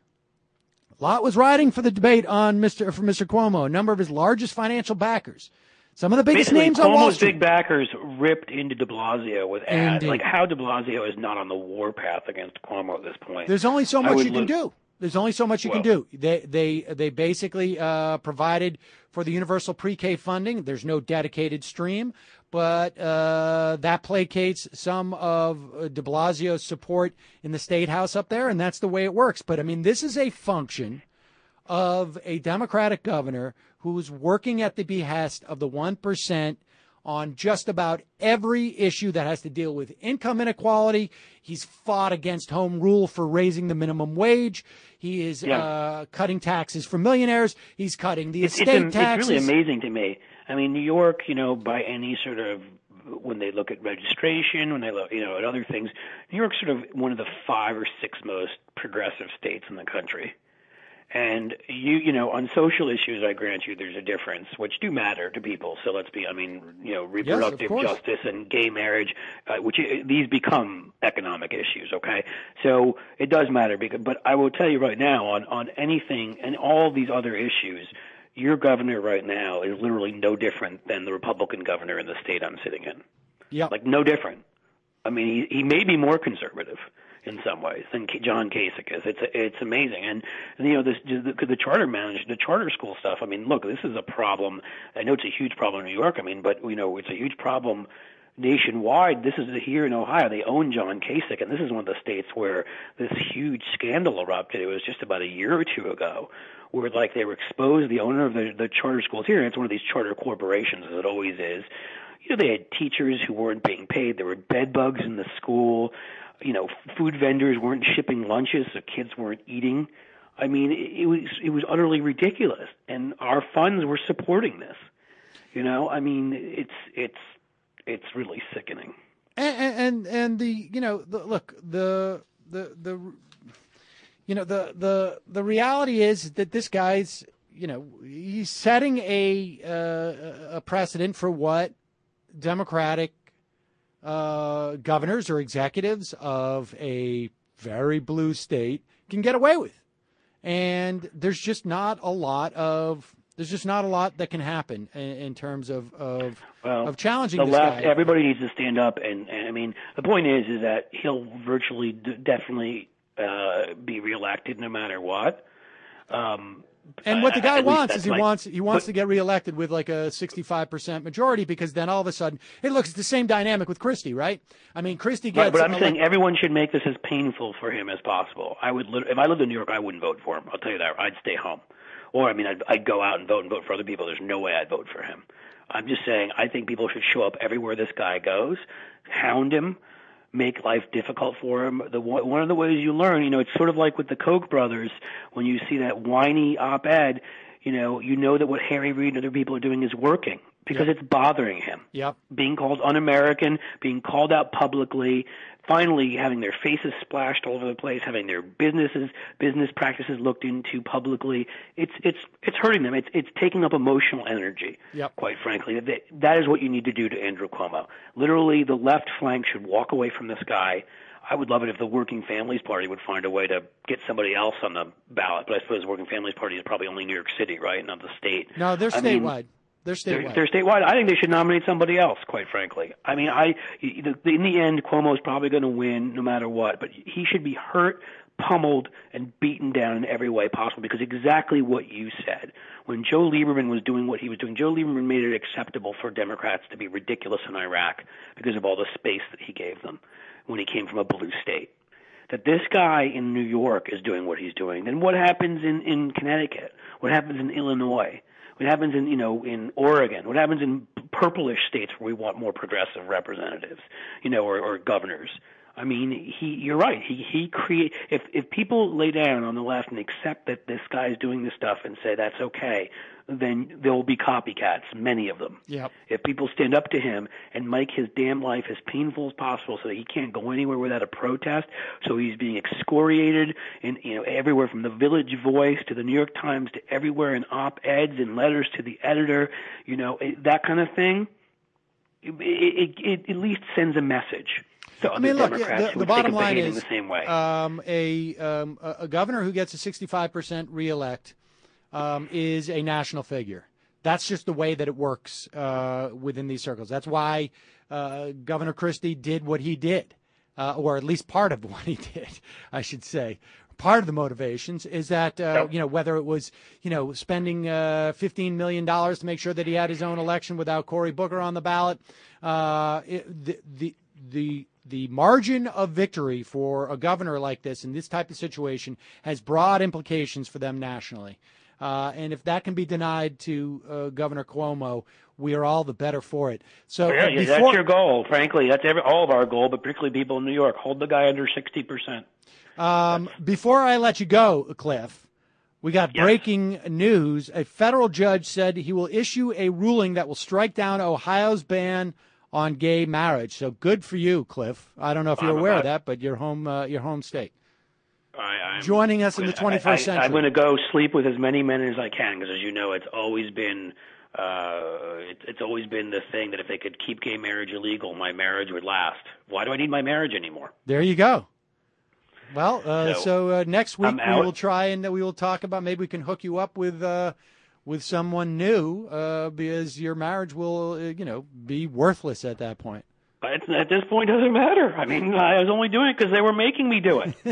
a lot was riding for the debate on Mister for Mister Cuomo, a number of his largest financial backers. Some of the biggest Basically, names on Wall Cuomo's Street. big backers ripped into de Blasio with ads. Indeed. Like, how de Blasio is not on the warpath against Cuomo at this point. There's only so I much would you can look- do. There's only so much you can Well- do. They they they basically uh, provided for the universal pre-K funding. There's no dedicated stream, but uh, that placates some of uh, de Blasio's support in the State House up there, and that's the way it works. But I mean, this is a function of a Democratic governor who's working at the behest of the one percent on just about every issue that has to deal with income inequality. He's fought against home rule for raising the minimum wage. He is Yeah. uh, cutting taxes for millionaires. He's cutting the It's, estate it's, am- taxes. it's really amazing to me. I mean, New York, you know, by any sort of, when they look at registration, when they look, you know, at other things, New York's sort of one of the five or six most progressive states in the country. And you, you know, on social issues, I grant you there's a difference, which do matter to people. So let's be, I mean, you know, reproductive course. justice and gay marriage, uh, which uh, these become economic issues, okay? So it does matter. Because, but I will tell you right now, on, on anything and all these other issues, your governor right now is literally no different than the Republican governor in the state I'm sitting in. Yeah. Like, no different. I mean, he, he may be more conservative in some ways than K- John Kasich is. It's it's amazing, and, and you know this the, the charter manage the charter school stuff. I mean, look, this is a problem. I know it's a huge problem in New York. I mean, but you know it's a huge problem nationwide. This is here in Ohio. They own John Kasich, and this is one of the states where this huge scandal erupted. It was just about a year or two ago, where like they were exposed. The owner of the the charter schools here, and it's one of these charter corporations, as it always is. You know, they had teachers who weren't being paid. There were bed bugs in the school. You know, food vendors weren't shipping lunches, so kids weren't eating. I mean, it, it was it was utterly ridiculous, and our funds were supporting this. You know, I mean, it's it's it's really sickening. And and, and the you know the, look the the the you know the the the reality is that this guy's you know he's setting a uh, a precedent for what Democratic uh, governors or executives of a very blue state can get away with, and there's just not a lot of. There's just not a lot that can happen in, in terms of of, well, of challenging the this left. guy. Everybody needs to stand up, and, and I mean, the point is, is that he'll virtually d- definitely uh, be reelected no matter what. Um, and what the guy at least wants is he my, wants he wants but, to get reelected with like a sixty-five percent majority, because then all of a sudden, hey, look, it's the same dynamic with Christie, right? I mean, Christie gets. Right, but I'm ele- saying everyone should make this as painful for him as possible. I would, if I lived in New York, I wouldn't vote for him. I'll tell you that. I'd stay home. Or, I mean, I'd, I'd go out and vote and vote for other people. There's no way I'd vote for him. I'm just saying I think people should show up everywhere this guy goes, hound him, make life difficult for him. The one of the ways you learn, you know, it's sort of like with the Koch brothers. When you see that whiny op-ed, you know, you know that what Harry Reid and other people are doing is working because Yep. it's bothering him. Yep. Being called un-American, being called out publicly, finally having their faces splashed all over the place, having their businesses, business practices looked into publicly. It's it's it's hurting them. It's it's taking up emotional energy. Yep. Quite frankly, that that is what you need to do to Andrew Cuomo. Literally, the left flank should walk away from this guy. I would love it if the Working Families Party would find a way to get somebody else on the ballot. But I suppose the Working Families Party is probably only New York City, right, not the state. No, they're I mean, statewide. They're statewide. They're, they're statewide. I think they should nominate somebody else, quite frankly. I mean, I in the end, Cuomo's probably going to win no matter what, but he should be hurt, pummeled, and beaten down in every way possible, because exactly what you said. When Joe Lieberman was doing what he was doing, Joe Lieberman made it acceptable for Democrats to be ridiculous in Iraq because of all the space that he gave them when he came from a blue state. That this guy in New York is doing what he's doing, then what happens in, in Connecticut? What happens in Illinois? What happens in, you know, in Oregon? What happens in purplish states where we want more progressive representatives, you know, or, or governors? I mean, he, you're right. He, he create, if, if people lay down on the left and accept that this guy's doing this stuff and say that's okay, then there will be copycats, many of them. Yep. If people stand up to him and make his damn life as painful as possible so that he can't go anywhere without a protest, so he's being excoriated in, you know, everywhere from the Village Voice to the New York Times to everywhere in op-eds and letters to the editor, you know, that kind of thing, it, it, it at least sends a message. So I mean, look, Democrats the, who the think bottom of line behaving is the same way. Um, a, um, a a governor who gets a sixty-five percent reelect um, is a national figure. That's just the way that it works uh, within these circles. That's why uh, Governor Christie did what he did, uh, or at least part of what he did, I should say. Part of the motivations is that, uh, you know, whether it was, you know, spending uh, fifteen million dollars to make sure that he had his own election without Cory Booker on the ballot, uh, it, the, the, the, the margin of victory for a governor like this in this type of situation has broad implications for them nationally. Uh, and if that can be denied to uh, Governor Cuomo, we are all the better for it. So yeah, uh, before, that's your goal, frankly. That's every, all of our goal, but particularly people in New York. Hold the guy under sixty percent. Um, before I let you go, Cliff, we got yes. breaking news. A federal judge said he will issue a ruling that will strike down Ohio's ban on gay marriage. So good for you, Cliff. I don't know if you're aware of that, but your home, uh, your home state. I, I'm, Joining us in the twenty-first I, I, century. I'm going to go sleep with as many men as I can, because as you know, it's always been uh, it, it's always been the thing that if they could keep gay marriage illegal, my marriage would last. Why do I need my marriage anymore? There you go. Well, uh, so, so uh, next week I'm we will try and we will talk about, maybe we can hook you up with uh, with someone new, uh, because your marriage will, uh, you know, be worthless at that point. But at this point, it doesn't matter. I mean, I was only doing it because they were making me do it.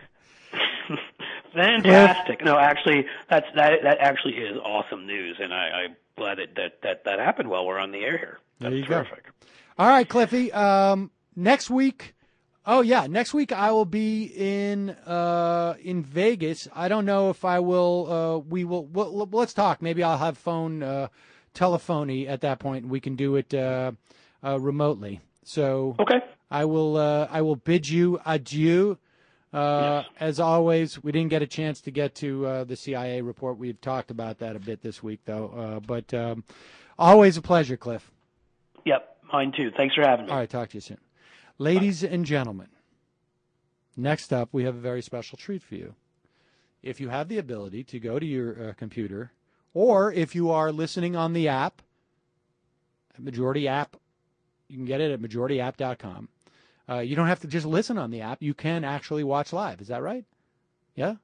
Fantastic. No, actually, that's that. That actually is awesome news, and I, I'm glad that, that that that happened while we're on the air here. That's there you terrific. Go. All right, Cliffy. Um, next week. Oh yeah, next week I will be in uh, in Vegas. I don't know if I will. Uh, we will. Well, let's talk. Maybe I'll have phone uh, telephony at that point. We can do it uh, uh, remotely. So okay. I will uh, I will bid you adieu. Uh, yes. As always, we didn't get a chance to get to uh, the C I A report. We've talked about that a bit this week, though. Uh, but um, always a pleasure, Cliff. Yep, mine too. Thanks for having me. All right, talk to you soon. Ladies Bye. and gentlemen, next up, we have a very special treat for you. If you have the ability to go to your uh, computer, or if you are listening on the app, Majority app, you can get it at majority app dot com. Uh, you don't have to just listen on the app. You can actually watch live. Is that right? Yeah?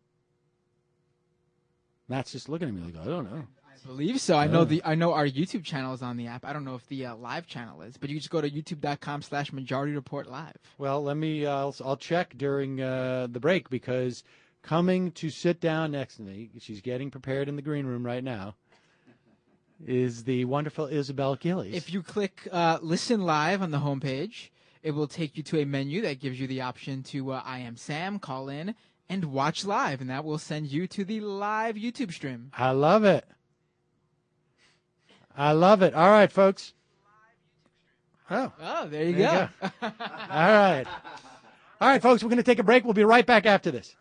Matt's just looking at me like, I don't know. I believe so. I know the I know our YouTube channel is on the app. I don't know if the uh, live channel is, but you just go to youtube dot com slash majority report live. Well, let me, uh, I'll, I'll check during uh, the break, because coming to sit down next to me, she's getting prepared in the green room right now, is the wonderful Isabel Gillies. If you click uh, listen live on the homepage, it will take you to a menu that gives you the option to uh, I am Sam, call in, and watch live, and that will send you to the live YouTube stream. I love it. I love it. All right, folks. Oh. Oh, there you there go. You go. All right. All right, folks, we're going to take a break. We'll be right back after this.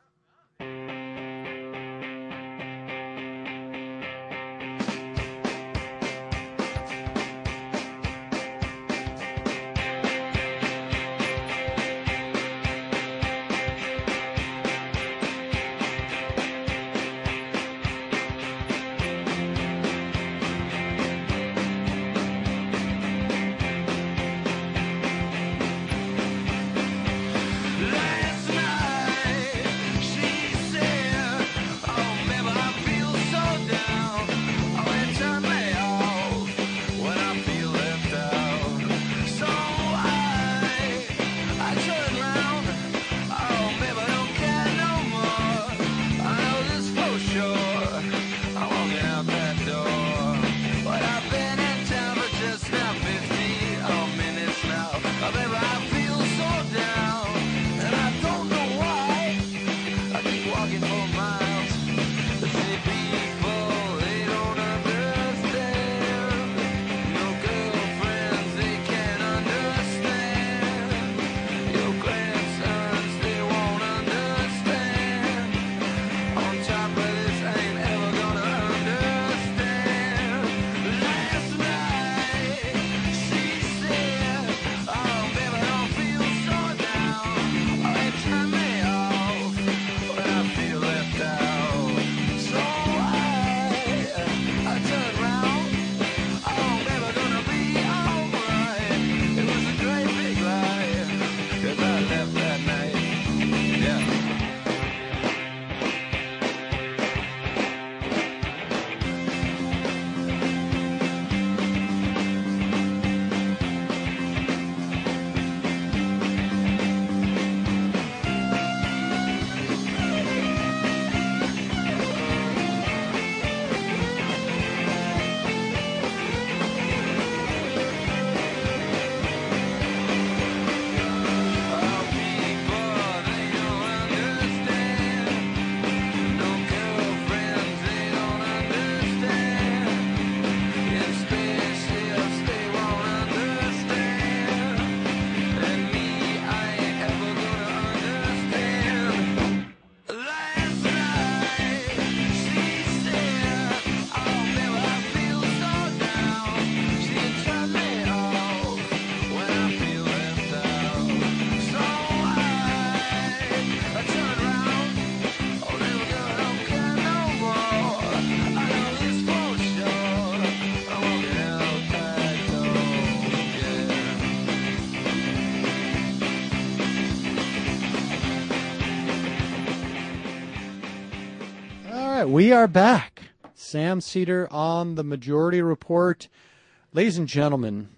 We are back. Sam Seder on the Majority Report. Ladies and gentlemen,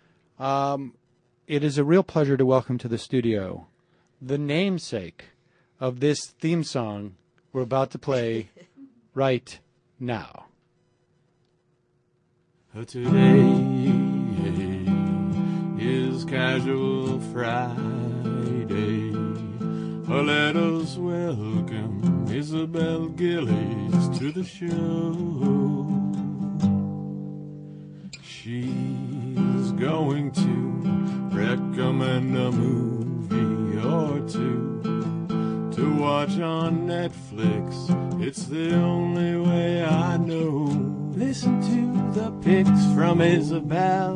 um, it is a real pleasure to welcome to the studio the namesake of this theme song we're about to play right now. Today is Casual Friday. Let us welcome Isabel Gillies to the show. she's going to recommend a movie or two to watch on Netflix. It's the only way I know. Listen to the picks from Isabel,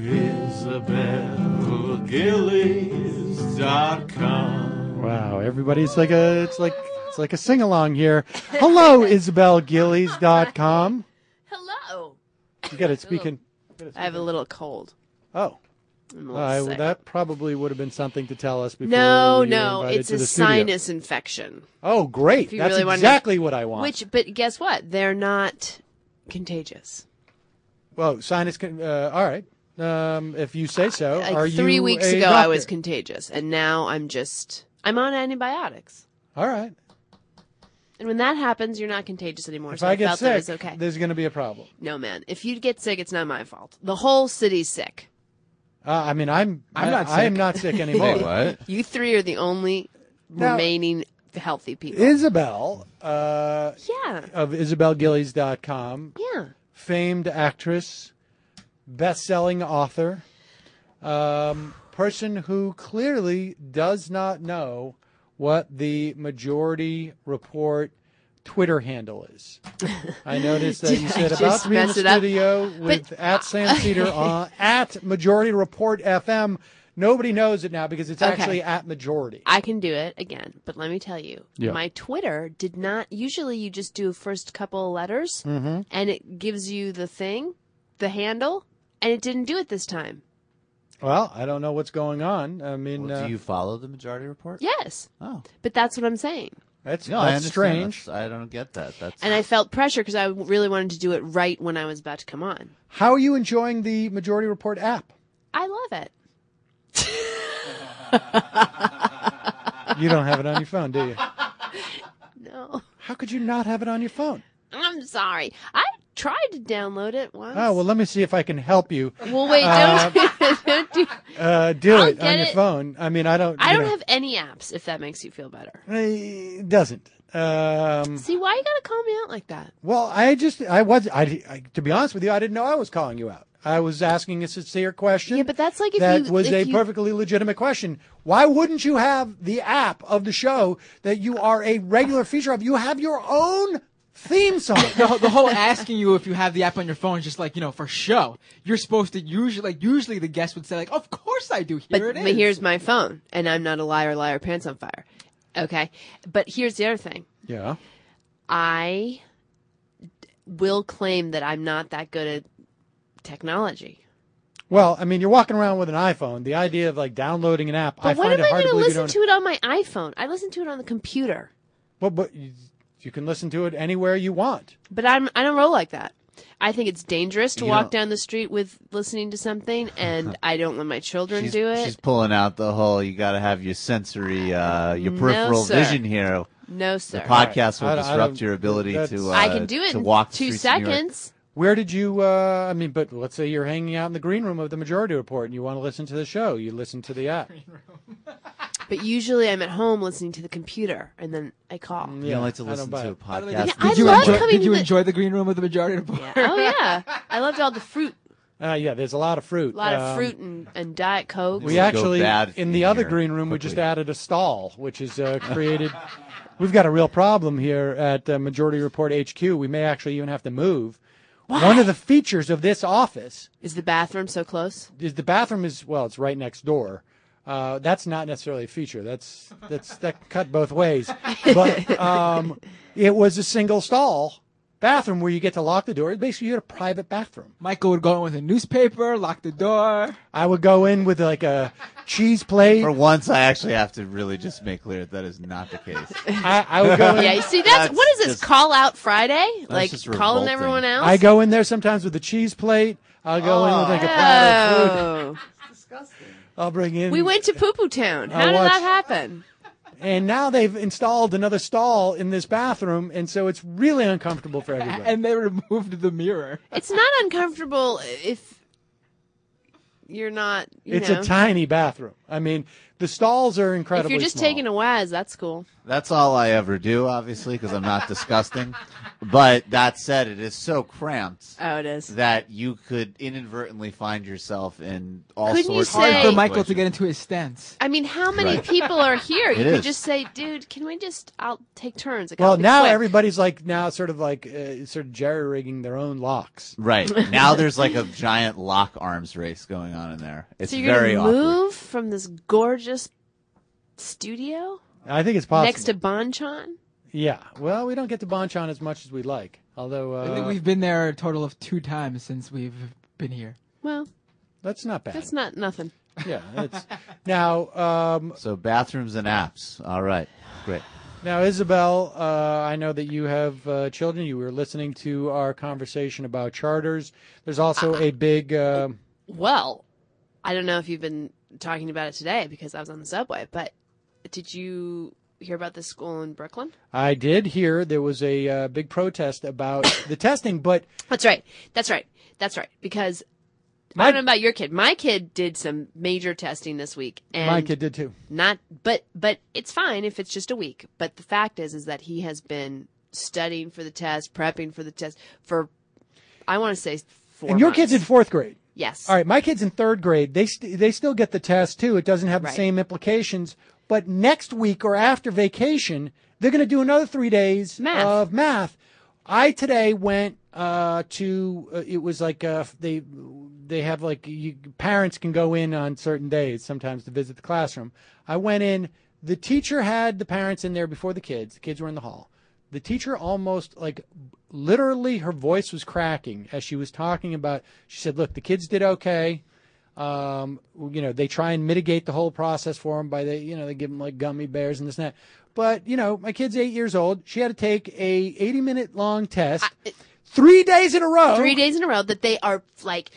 Isabel Gillies dot com. Wow, everybody's like a it's like it's like a sing along here. Hello, Isabel Gillies dot com. Hello. You got to speak in. I have a little cold. Oh. I'm a little Uh, sick. that probably would have been something to tell us before. No, you no, were invited it's to a the studio. sinus infection. Oh, great! If you That's really wanted- exactly what I want. Which, but guess what? They're not contagious. Well, sinus. Con- uh, all right. Um, if you say so. Like Are three you weeks a ago, I doctor? was contagious, and now I'm just I'm on antibiotics. All right. And when that happens, you're not contagious anymore. If so I I get felt that sick, was okay. there's going to be a problem. No, man. If you get sick, it's not my fault. The whole city's sick. Uh, I mean, I'm. I'm I, not I am sick. not sick anymore. Wait, what? You three are the only Now- remaining healthy people. Isabel, uh, yeah. of Isabel Gillies dot com, Yeah. famed actress, best-selling author, um, person who clearly does not know what the Majority Report Twitter handle is. I noticed that Did you I said just about to be in the mess it up? studio with But- at Sam Cedar on at Majority Report F M. Nobody knows it now because it's Okay. actually at Majority. I can do it again, but let me tell you, Yeah. my Twitter did not. Usually, you just do first couple of letters, Mhm. and it gives you the thing, the handle, and it didn't do it this time. Well, I don't know what's going on. I mean, Well, uh, do you follow the Majority Report? Yes, Oh. but that's what I'm saying. that's, No, I that's understand. strange. That's- I don't get that. That's And I felt pressure because I really wanted to do it right when I was about to come on. How are you enjoying the Majority Report app? I love it. You don't have it on your phone, do you? No, How could you not have it on your phone? I'm sorry. I tried to download it once. Oh, well, let me see if I can help you. Well, wait, Uh, don't, don't do. Uh, do I'll it on get your it. phone. I mean, I don't. I you don't know, have any apps. If that makes you feel better. It doesn't. Um, See, why you gotta call me out like that? well, I just, I was, I, I, to be honest with you, I didn't know I was calling you out. I was asking a sincere question. Yeah, but that's like if that you was if a you, perfectly legitimate question. Why wouldn't you have the app of the show that you are a regular feature of? You have your own theme song. the, the whole asking you if you have the app on your phone is just like, you know, for show. You're supposed to usually, like, usually the guest would say, like, of course I do. Here But, it is. but here's my phone, and I'm not a liar, liar, pants on fire. Okay, but here's the other thing. Yeah. I will claim that I'm not that good at technology. Well, I mean, you're walking around with an iPhone. The idea of like downloading an app, But I when find am it I hard going to to believe you listen don't. to it on my iPhone? I listen to it on the computer. Well, but you, you can listen to it anywhere you want. But I'm I don't roll like that. I think it's dangerous to You walk don't- down the street with listening to something, and I don't let my children she's, do it. she's pulling out the whole. You got to have your sensory, uh, your No, peripheral sir. vision here. No, The sir. podcast will I don't- I disrupt don't- your ability that's- to. Uh, I can do it to in walk the two streets of New York. seconds. Where did you? Uh, I mean, but let's say you're hanging out in the green room of the Majority Report, and you want to listen to the show. You listen to the app. But usually I'm at home listening to the computer, and then I call. You Yeah, don't like to I don't listen buy to a it. podcast. Yeah, Did I you love enjoy, coming Did you to the- enjoy the green room of the Majority Report? Yeah. Oh yeah, I loved all the fruit. Uh, yeah, there's a lot of fruit. A lot of Um, fruit and, and Diet Coke. We Go actually, bad in in the other here green room, we just quickly. added a stall, which is uh, created. We've got a real problem here at uh, Majority Report H Q. We may actually even have to move. One of the features of this office Is the bathroom so close? is the bathroom is well, it's right next door. Uh, that's not necessarily a feature. That's that's that cut both ways. But um, it was a single stall bathroom where you get to lock the door. Basically, you had a private bathroom. Michael would go in with a newspaper, lock the door. I would go in with like a cheese plate. For once, I actually have to really just make clear that, that is not the case. I, I would go in. Yeah, you see, that's, That's what is this? just- Call out Friday? Like just calling revolting. everyone else? I go in there sometimes with a cheese plate. I'll go in with like a platter of food. Oh. I'll bring in. We went to Poo Poo Town. How I did watched- that happen? And now they've installed another stall in this bathroom, and so it's really uncomfortable for everybody. And they removed the mirror. It's not uncomfortable if you're not, you It's know. a tiny bathroom. I mean, the stalls are If incredibly you're just small. taking a waz, that's cool. That's all I ever do, obviously, because I'm not disgusting. But that said, it is so cramped Oh, it is. that you could inadvertently find yourself in all Couldn't you sorts say- of Hard for Michael to situations. get into his stents. I mean, how many Right. people are here? You It could is. just say, dude, can we just, I'll take turns. Like, Well, I'll be now quick. everybody's like now sort of like uh, sort of jerry rigging their own locks. Right. Now there's like a giant lock arms race going on in there. It's So you're very going to awkward. move from this gorgeous studio I think it's possible. next to Bonchon? Yeah. Well, we don't get to Bonchon as much as we like. Although I think uh, we've been there a total of two times since we've been here. Well, that's not bad. that's not nothing. Yeah. It's, now, um, So bathrooms and apps. All right. Great. now, Isabel, uh, I know that you have uh, children. You were listening to our conversation about charters. There's also a big. Uh, Well, I don't know if you've been talking about it today because I was on the subway, but did you hear about this school in Brooklyn? I did hear there was a uh, big protest about the testing, but That's right. That's right. That's right. Because My- I don't know about your kid. My kid did some major testing this week, and my kid did too. not. But but it's fine if it's just a week. But the fact is, is that he has been studying for the test, prepping for the test for, I want to say four. And your months. kid's in fourth grade. Yes. All right, my kid's in third grade. They st- they still get the test too. It doesn't have the Right. same implications. But next week or after vacation, they're going to do another three days Math. of math. I today went uh, to. Uh, it was like uh, they they have like you, parents can go in on certain days sometimes to visit the classroom. I went in. The teacher had the parents in there before the kids. The kids were in the hall. The teacher almost like literally her voice was cracking as she was talking about. She said, "Look, the kids did okay. Um, you know, they try and mitigate the whole process for them by the, you know, they give them like gummy bears and this and that. But you know, my kid's eight years old. She had to take a eighty minute long test, I- three days in a row. Three days in a row that they are like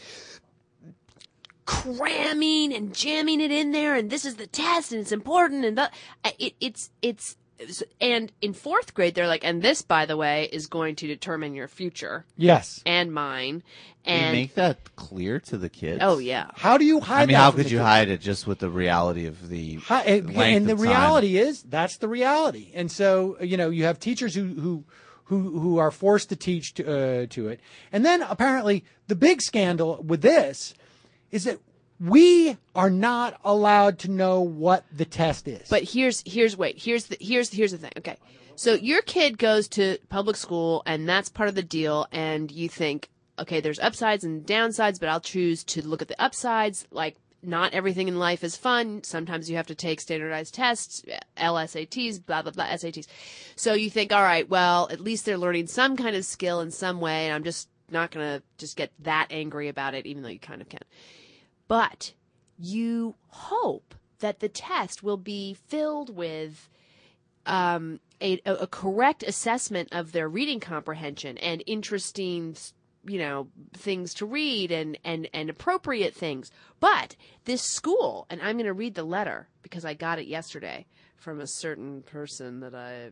cramming and jamming it in there, and this is the test, and it's important, and the, it, it's it's and in fourth grade they're like, and this, by the way, is going to determine your future Yes. and mine, Do you and make that clear to the kids? oh yeah, How do you hide? I mean, that how from could the you kids? hide it just with the reality of the Hi- and, length and the of time? reality is that's the reality. And so you know you have teachers who who who who are forced to teach to, uh, to it. And then apparently the big scandal with this is that we are not allowed to know what the test is. But here's here's wait here's the here's here's the thing. Okay, so your kid goes to public school, and that's part of the deal. And you think, okay, there's upsides and downsides, but I'll choose to look at the upsides. Like, not everything in life is fun. Sometimes you have to take standardized tests, L S A Ts, blah blah blah S A Ts. So you think, all right, well, at least they're learning some kind of skill in some way, and I'm just not gonna just get that angry about it, even though you kind of can. But you hope that the test will be filled with um, a, a correct assessment of their reading comprehension and interesting, you know, things to read and, and, and appropriate things. But this school, and I'm going to read the letter because I got it yesterday from a certain person that I.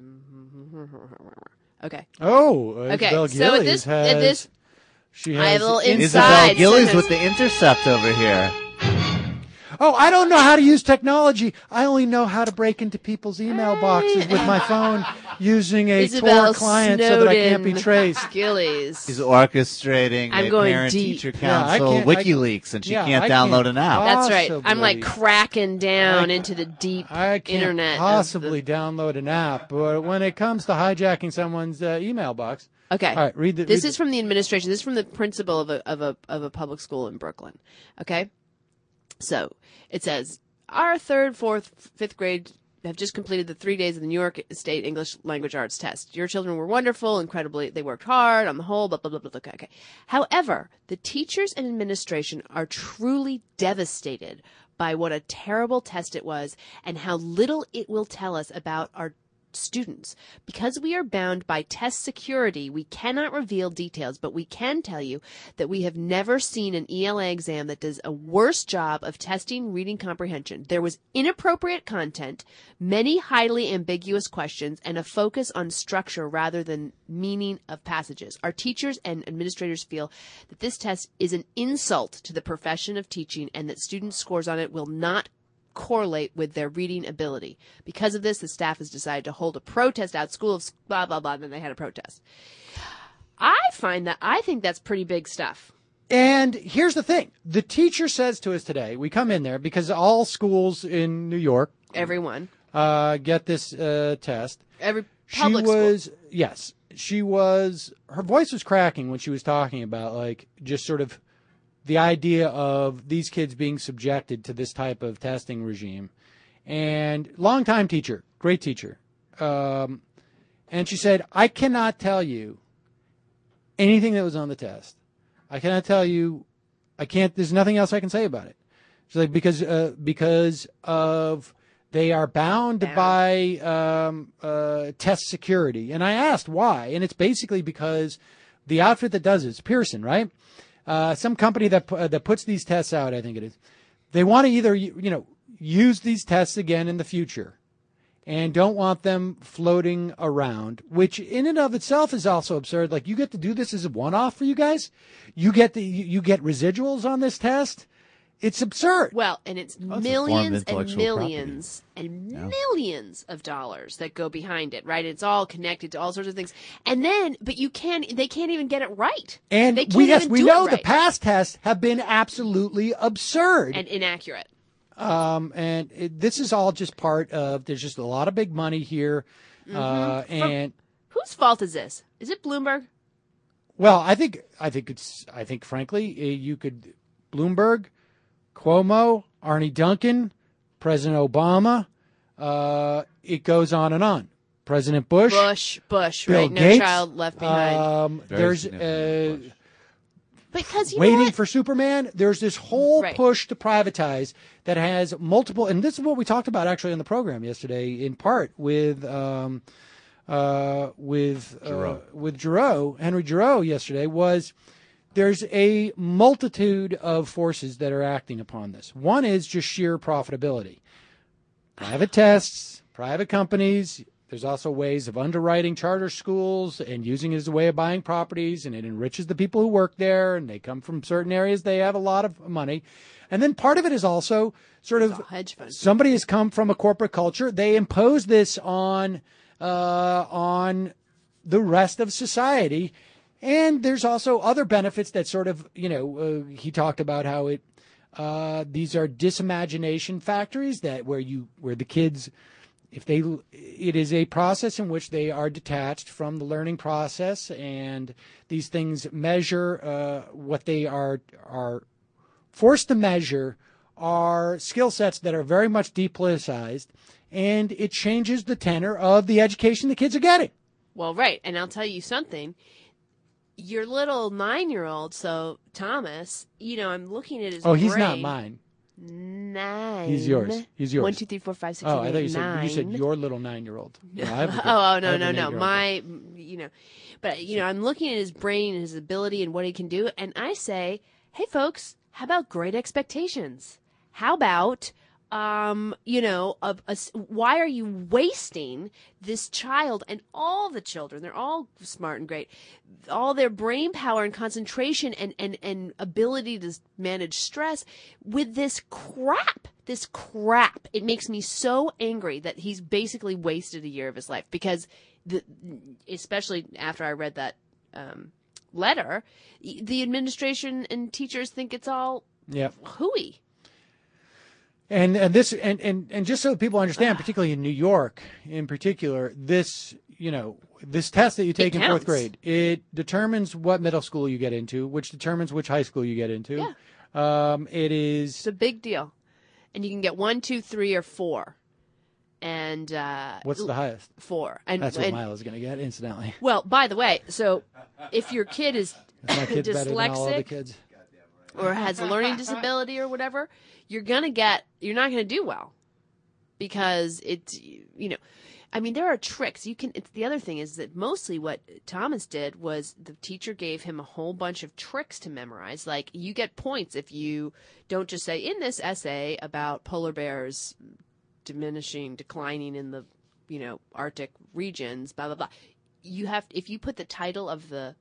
Okay. oh, Okay, Isabel so at Gillies this- has, at this- she I has have a little in- inside Isabel Gillies sentence. with the intercept over here. Oh, I don't know how to use technology. I only know how to break into people's email boxes with my phone using a Isabel Tor client so that I can't be Snowden traced. Gillies. She's orchestrating I'm a going parent-teacher deep. Yeah, I council, can't- I- WikiLeaks, and she yeah, can't I download can't an app. That's right. I'm Possibly. like cracking down I- into the deep I can't internet. of possibly the- download an app, but when it comes to hijacking someone's uh, email box, Okay. all right, read the. This read is from the administration. This is from the principal of a of a of a public school in Brooklyn. Okay. So it says our third, fourth, fifth grade have just completed the three days of the New York State English Language Arts test. Your children were wonderful, incredibly. They worked hard on the whole. Blah blah blah blah. Okay. Okay. However, the teachers and administration are truly devastated by what a terrible test it was and how little it will tell us about our students. Because we are bound by test security, we cannot reveal details, but we can tell you that we have never seen an E L A exam that does a worse job of testing reading comprehension. There was inappropriate content, many highly ambiguous questions, and a focus on structure rather than meaning of passages. Our teachers and administrators feel that this test is an insult to the profession of teaching and that students' scores on it will not correlate with their reading ability. Because of this, the staff has decided to hold a protest out school of blah, blah, blah, and then they had a protest. I find that, I think that's pretty big stuff. And here's the thing. The teacher says to us today, we come in there because all schools in New York. Everyone. Uh, get this uh, test. Every public she was, school. Yes. She was, her voice was cracking when she was talking about, like, just sort of the idea of these kids being subjected to this type of testing regime. And longtime teacher, great teacher. Um, and she said, I cannot tell you anything that was on the test. I cannot tell you, I can't, there's nothing else I can say about it. She's like, because, uh, because of, they are bound, bound. by um, uh, test security. And I asked why. And it's basically because the outfit that does it is Pearson, right? Uh, some company that uh, that puts these tests out, I think it is. They want to either, you know, use these tests again in the future and don't want them floating around, which in and of itself is also absurd. Like, you get to do this as a one-off for you guys? You get the, you get residuals on this test? It's absurd. Well, and it's Oh, it's millions a form of and intellectual millions and Yeah. millions of dollars that go behind it, right? It's all connected to all sorts of things. And then, but you can't, they can't even get it right. And they can't we, yes, even we do know it the right. past tests have been absolutely absurd. And inaccurate. Um, and it, this is all just part of, there's just a lot of big money here. Mm-hmm. Uh, and Whose fault is this? Is it Bloomberg? well, I think, I think it's, I think frankly, uh, you could, Bloomberg, Cuomo, Arnie Duncan, President Obama, uh, it goes on and on. President Bush, Bush, Bush, Bill right? No Gates, child left behind. Um, Very there's significant uh, because you know waiting what? for Superman. There's this whole Right. push to privatize that has multiple, and this is what we talked about actually on the program yesterday, in part with um, uh, with uh, Giroux. with Giroux, Henry Giroux yesterday was. There's a multitude of forces that are acting upon this. One is just sheer profitability. Private tests, private companies. There's also ways of underwriting charter schools and using it as a way of buying properties, and it enriches the people who work there, and they come from certain areas. They have a lot of money. And then part of it is also sort of hedge fund. somebody has come from a corporate culture. They impose this on uh, on the rest of society. And there's also other benefits that sort of, you know, uh, he talked about how it, uh, these are disimagination factories that where you, where the kids, if they, it is a process in which they are detached from the learning process, and these things measure, uh, what they are, are forced to measure are skill sets that are very much depoliticized, and it changes the tenor of the education the kids are getting. Well, right. And I'll tell you something. Your little nine-year-old, so Thomas, you know, I'm looking at his Oh, he's brain. not mine. Nine. He's yours. He's yours. One, two, three, four, five, six, Oh, seven, I thought you eight, said nine. you said your little nine-year-old. No, I have a oh, kid. oh, I no, have no, an no. eight-year-old. My, you know, but, you know, I'm looking at his brain and his ability and what he can do, and I say, hey, folks, how about Great Expectations? How about, um, you know, a, a, why are you wasting this child and all the children? They're all smart and great. All their brain power and concentration and, and, and ability to manage stress with this crap. This crap. It makes me so angry that he's basically wasted a year of his life, because the, especially after I read that um, letter, the administration and teachers think it's all Yep. hooey. And and this and, and, and just so people understand, particularly in New York, in particular, this you know this test that you take It in fourth counts. grade, it determines what middle school you get into, which determines which high school you get into. Yeah. Um, it is It's a big deal. And you can get one, two, three, or four. And uh, what's the highest? Four. And That's what and, Milo's going to get, incidentally. Well, by the way, so if your kid is Is my kid better than all other dyslexic kids? or has a learning disability or whatever, you're gonna get you're not gonna do well, because it's, you know, I mean, there are tricks you can. It's the other thing is that mostly what Thomas did was the teacher gave him a whole bunch of tricks to memorize. Like, you get points if you don't just say, in this essay about polar bears diminishing, declining in the, you know, Arctic regions, blah blah blah. You have, if you put the title of the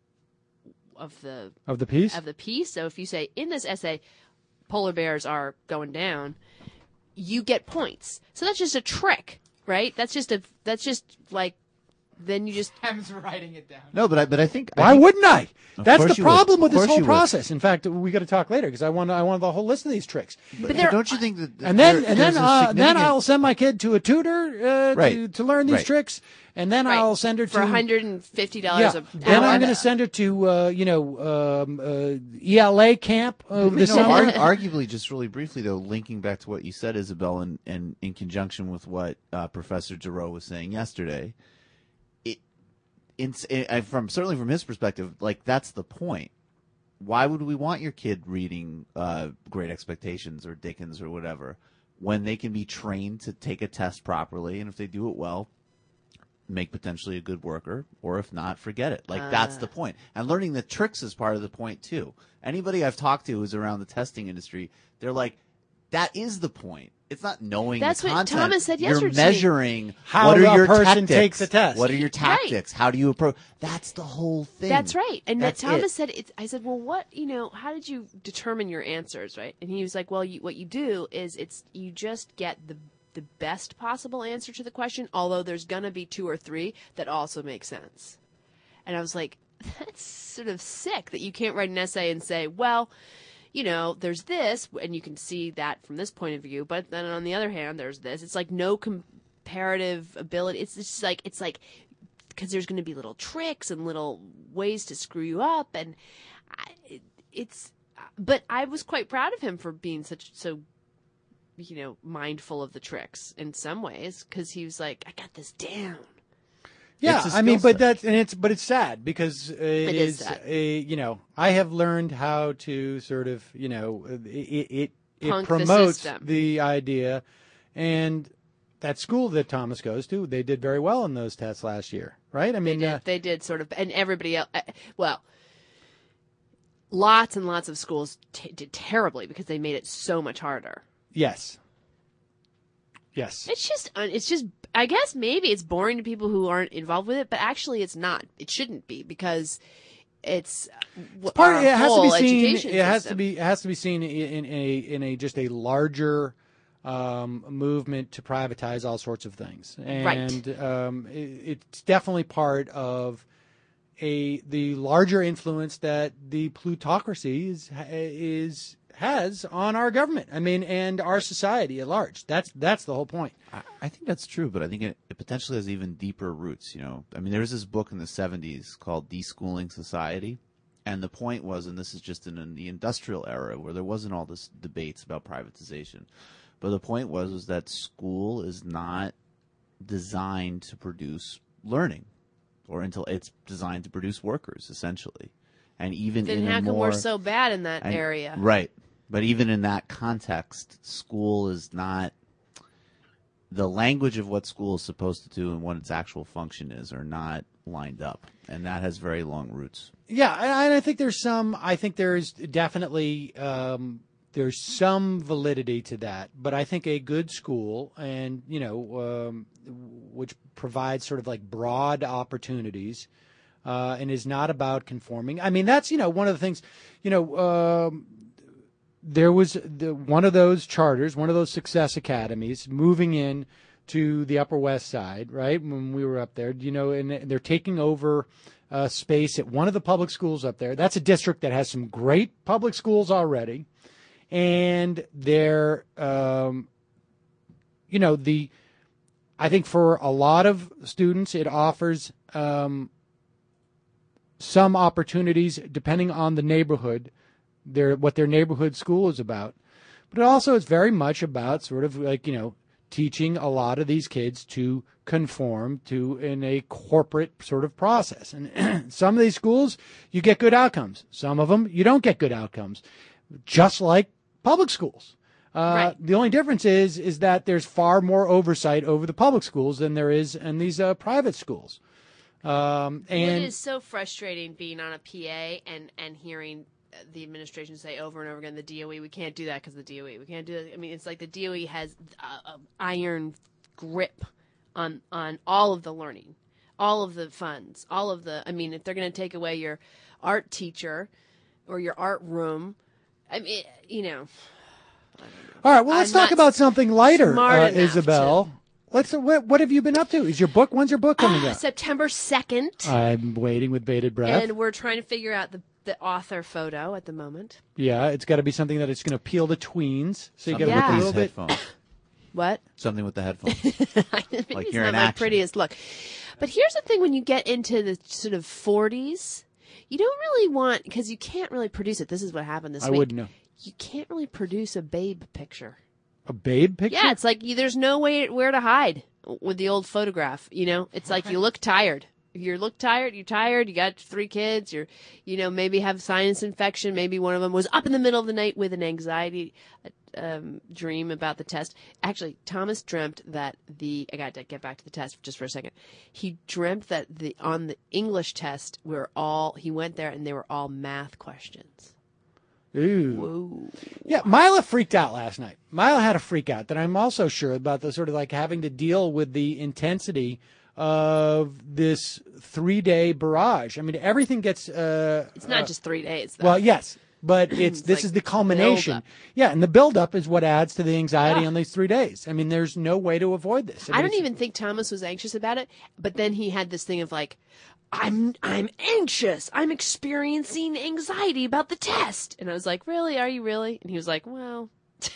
of the Of the piece? of the piece. So if you say, in this essay, polar bears are going down, you get points. So that's just a trick, right? That's just a that's just like then you just Sam's writing it down. No, but I but I think Why I think, wouldn't I? Of That's course the you would. problem Of with this course whole you would. process. In fact, we got to talk later because I want I want the whole list of these tricks. But, But there- don't you think that? And then there- and then there's a uh, then significant- I'll send my kid to a tutor uh, to Right. to learn these Right. tricks, and then right, I'll send her for to one hundred fifty dollars yeah. a Then hour. I'm going to send her to uh, you know um, uh, E L A camp uh, this no, summer. ar- arguably, just really briefly though, linking back to what you said, Isabel, and, and in conjunction with what uh, Professor Giroux was saying yesterday, it, in, in, from certainly from his perspective, like that's the point. Why would we want your kid reading uh, Great Expectations or Dickens or whatever when they can be trained to take a test properly, and if they do it well, make potentially a good worker, or if not, forget it. Like Uh. that's the point. And learning the tricks is part of the point too. Anybody I've talked to who's around the testing industry, they're like, that is the point. It's not knowing That's the what content. Thomas said You're yesterday to me. measuring How what the are your person tactics. takes the test. What are your tactics? How do you approach? That's the whole thing. That's right. And That's that Thomas it. said, it's, I said, well, what, you know, how did you determine your answers, right? And he was like, well, you, what you do is it's, you just get the, the best possible answer to the question, although there's going to be two or three that also make sense. And I was like, that's sort of sick that you can't write an essay and say, well, you know, there's this, and you can see that from this point of view, but then on the other hand, there's this. It's like no comparative ability. It's just like, it's like, because there's going to be little tricks and little ways to screw you up, and I, it, it's, but I was quite proud of him for being such, so, you know, mindful of the tricks in some ways, because he was like, I got this down. Yeah, It's a I mean, skill but set. that's and it's but it's sad because it, It is is sad. a you know I have learned how to sort of you know it it, it Punk the promotes system. the idea, and that school that Thomas goes to, they did very well in those tests last year, right? I They mean, did, uh, they did sort of, and everybody else, uh, well, lots and lots of schools t- did terribly because they made it so much harder. yes, yes, It's just, uh, it's just, I guess maybe it's boring to people who aren't involved with it, but actually it's not. It shouldn't be because it's, w- part. our It has to whole be seen. education It has to system. be. It has to be seen in, in a in a just a larger um, movement to privatize all sorts of things, Right. and um, it, it's definitely part of a the larger influence that the plutocracy is is has on our government. I mean, and our society at large. That's that's the whole point. I, I think that's true, but I think it, it potentially has even deeper roots. You know, I mean, there was this book in the seventies called Deschooling Society, and the point was, and this is just in, in the industrial era where there wasn't all this debates about privatization, but the point was was that school is not designed to produce learning, or until it's designed to produce workers, essentially, and even Then in how a come more we're so bad in that and- area? Right. But even in that context, school is not the language of what school is supposed to do and what its actual function is are not lined up. And that has very long roots. Yeah, and I think there's some. I think there's definitely um, there's some validity to that. But I think a good school, and you know, um, which provides sort of like broad opportunities, uh, and is not about conforming. I mean, that's you know one of the things. You know, um, there was the, one of those charters, one of those success academies, moving in to the Upper West Side, right? When we were up there, you know, and they're taking over uh, space at one of the public schools up there. That's a district that has some great public schools already, and they're, um, you know, the. I think for a lot of students, it offers um, some opportunities depending on the neighborhood, their what their neighborhood school is about. But it also is very much about sort of like, you know, teaching a lot of these kids to conform to in a corporate sort of process. And some of these schools, you get good outcomes. Some of them, you don't get good outcomes, just like public schools. Uh, Right. The only difference is is that there's far more oversight over the public schools than there is in these uh, private schools. Um, and it is so frustrating being on a P A and, and hearing the administration say over and over again, the D O E, we can't do that because the D O E, we can't do that. I mean, it's like the D O E has an iron grip on on all of the learning, all of the funds, all of the, I mean, if they're going to take away your art teacher or your art room, I mean, you know, All right, well, let's I'm talk not about something lighter, smart uh, enough Isabel. Let's. Uh, what, what have you been up to? Is your book? When's your book coming Uh, out? September second. I'm waiting with bated breath. And we're trying to figure out the, the author photo at the moment. Yeah, it's got to be something that it's going to appeal to tweens. So you got to Something look a with little these bit. headphones. What? Something with the headphones. Maybe Like it's you're not in my action. prettiest look. But here's the thing: when you get into the sort of forties, you don't really want, because you can't really produce it. This is what happened this I week. wouldn't know. You can't really produce a babe picture. A babe picture? Yeah, it's like you, there's no way where to hide with the old photograph. You know, it's like you look tired. If you look tired, you're tired. You got three kids. You're, you know, maybe have sinus infection. Maybe one of them was up in the middle of the night with an anxiety um, dream about the test. Actually, Thomas dreamt that the. I got to get back to the test just for a second. He dreamt that the on the English test were all. He went there and they were all math questions. Ooh. Whoa. Yeah, Mila freaked out last night. Mila had a freak out that I'm also sure about the sort of like having to deal with the intensity of this three day barrage. I mean, everything gets. Uh, It's not uh, just three days. Though. Well, yes, but it's, It's this like is the culmination. build-up. Yeah, and the buildup is what adds to the anxiety Yeah. on these three days. I mean, there's no way to avoid this. I mean, don't it's- even think Thomas was anxious about it, but then he had this thing of like, I'm I'm anxious. I'm experiencing anxiety about the test. And I was like, really? Are you really? And he was like, well.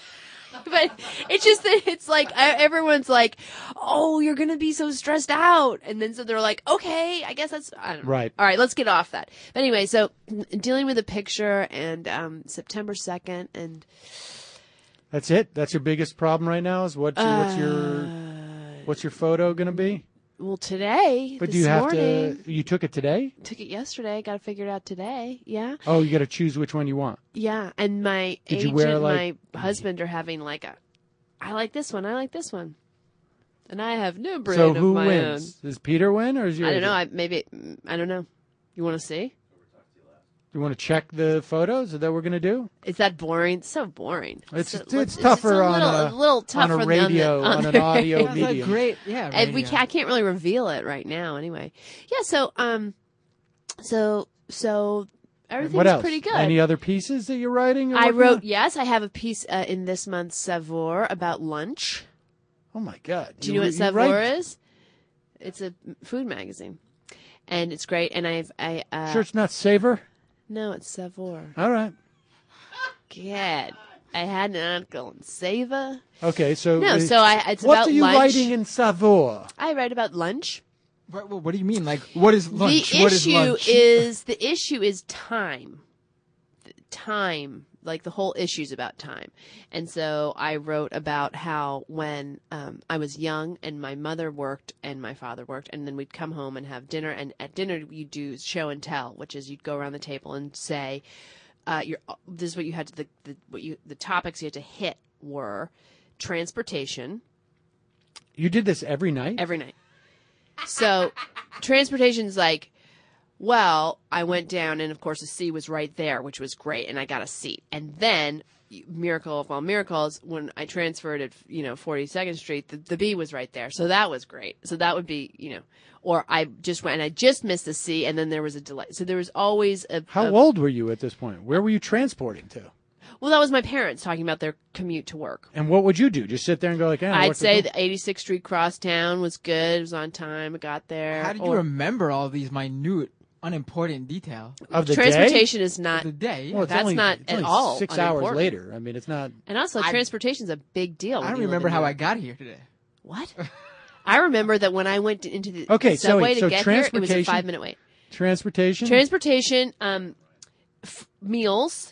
But it's just that it's like I- everyone's like, oh, you're going to be so stressed out. And then so they're like, okay, I guess that's, I don't know. Right. All right, let's get off that. But anyway, so dealing with a picture and um, September second and. That's it. That's your biggest problem right now. Is what's your, what's your Uh, what's your photo going to be? Well, today, But this do you have morning, to? You took it today? took it yesterday. Got to figure it out today. Yeah, Oh, you got to choose which one you want. yeah. And my Did you agent, wear, like- my husband are having like a, I like this one. I like this one, and I have no brain So of who my wins? Does Peter win or is own. your? I don't know. agent? I maybe I don't know. You want to see? You want to check the photos? Is that what we're going to do? Is that boring? So boring. It's So it's, let's- tougher a on little, a, a little tougher on a on the- radio on on, the- an audio That's a medium. great, yeah. And we radio. ca- I can't really reveal it right now. Anyway, yeah. So um, so so everything's What else? pretty good. Any other pieces that you're writing? or I working wrote, on? yes, I have a piece uh, in this month's Savoir about lunch. Oh my God! Do you know what you Savoir write- is? It's a food magazine, and it's great. And I've, I, uh, Sure, it's not Savor. no, it's Savoir. All right. God, I had an article in Sava. Okay, so No, uh, so I, it's what about are you lunch. writing in Savoir? I write about lunch. What, what do you mean? Like, what is lunch? The what is issue lunch? is the issue is time. The time, like the whole issue is about time. And so I wrote about how when um, I was young and my mother worked and my father worked, and then we'd come home and have dinner. And at dinner you do show and tell, which is you'd go around the table and say, uh, "You're this is what you had to the, the what you the topics you had to hit were transportation." You did this every night? Every night. So transportation's like, well, I went down and of course the C was right there, which was great, and I got a seat. And then, miracle of all miracles, when I transferred at, you know, forty-second Street, the, the B was right there. So that was great. So that would be, you know, or I just went and I just missed the C and then there was a delay. So there was always a. How a, old were you at this point? Where were you transporting to? Well, that was my parents talking about their commute to work. And what would you do? Just sit there and go like, eh, I'd what's say the the eighty-sixth Street crosstown was good. It was on time. I got there. How did Or- you remember all these minute, unimportant detail of the transportation day? is not the day? Well, it's that's only, not it's at only all six hours unimportant. later. I mean, it's not. And also, I- transportation's a big deal. I when don't you live remember in how New I York. got here today. What? I remember that when I went to, into the Okay, so subway wait, to so get here, it was a transportation- five minute wait. Transportation? Transportation, um, f- meals,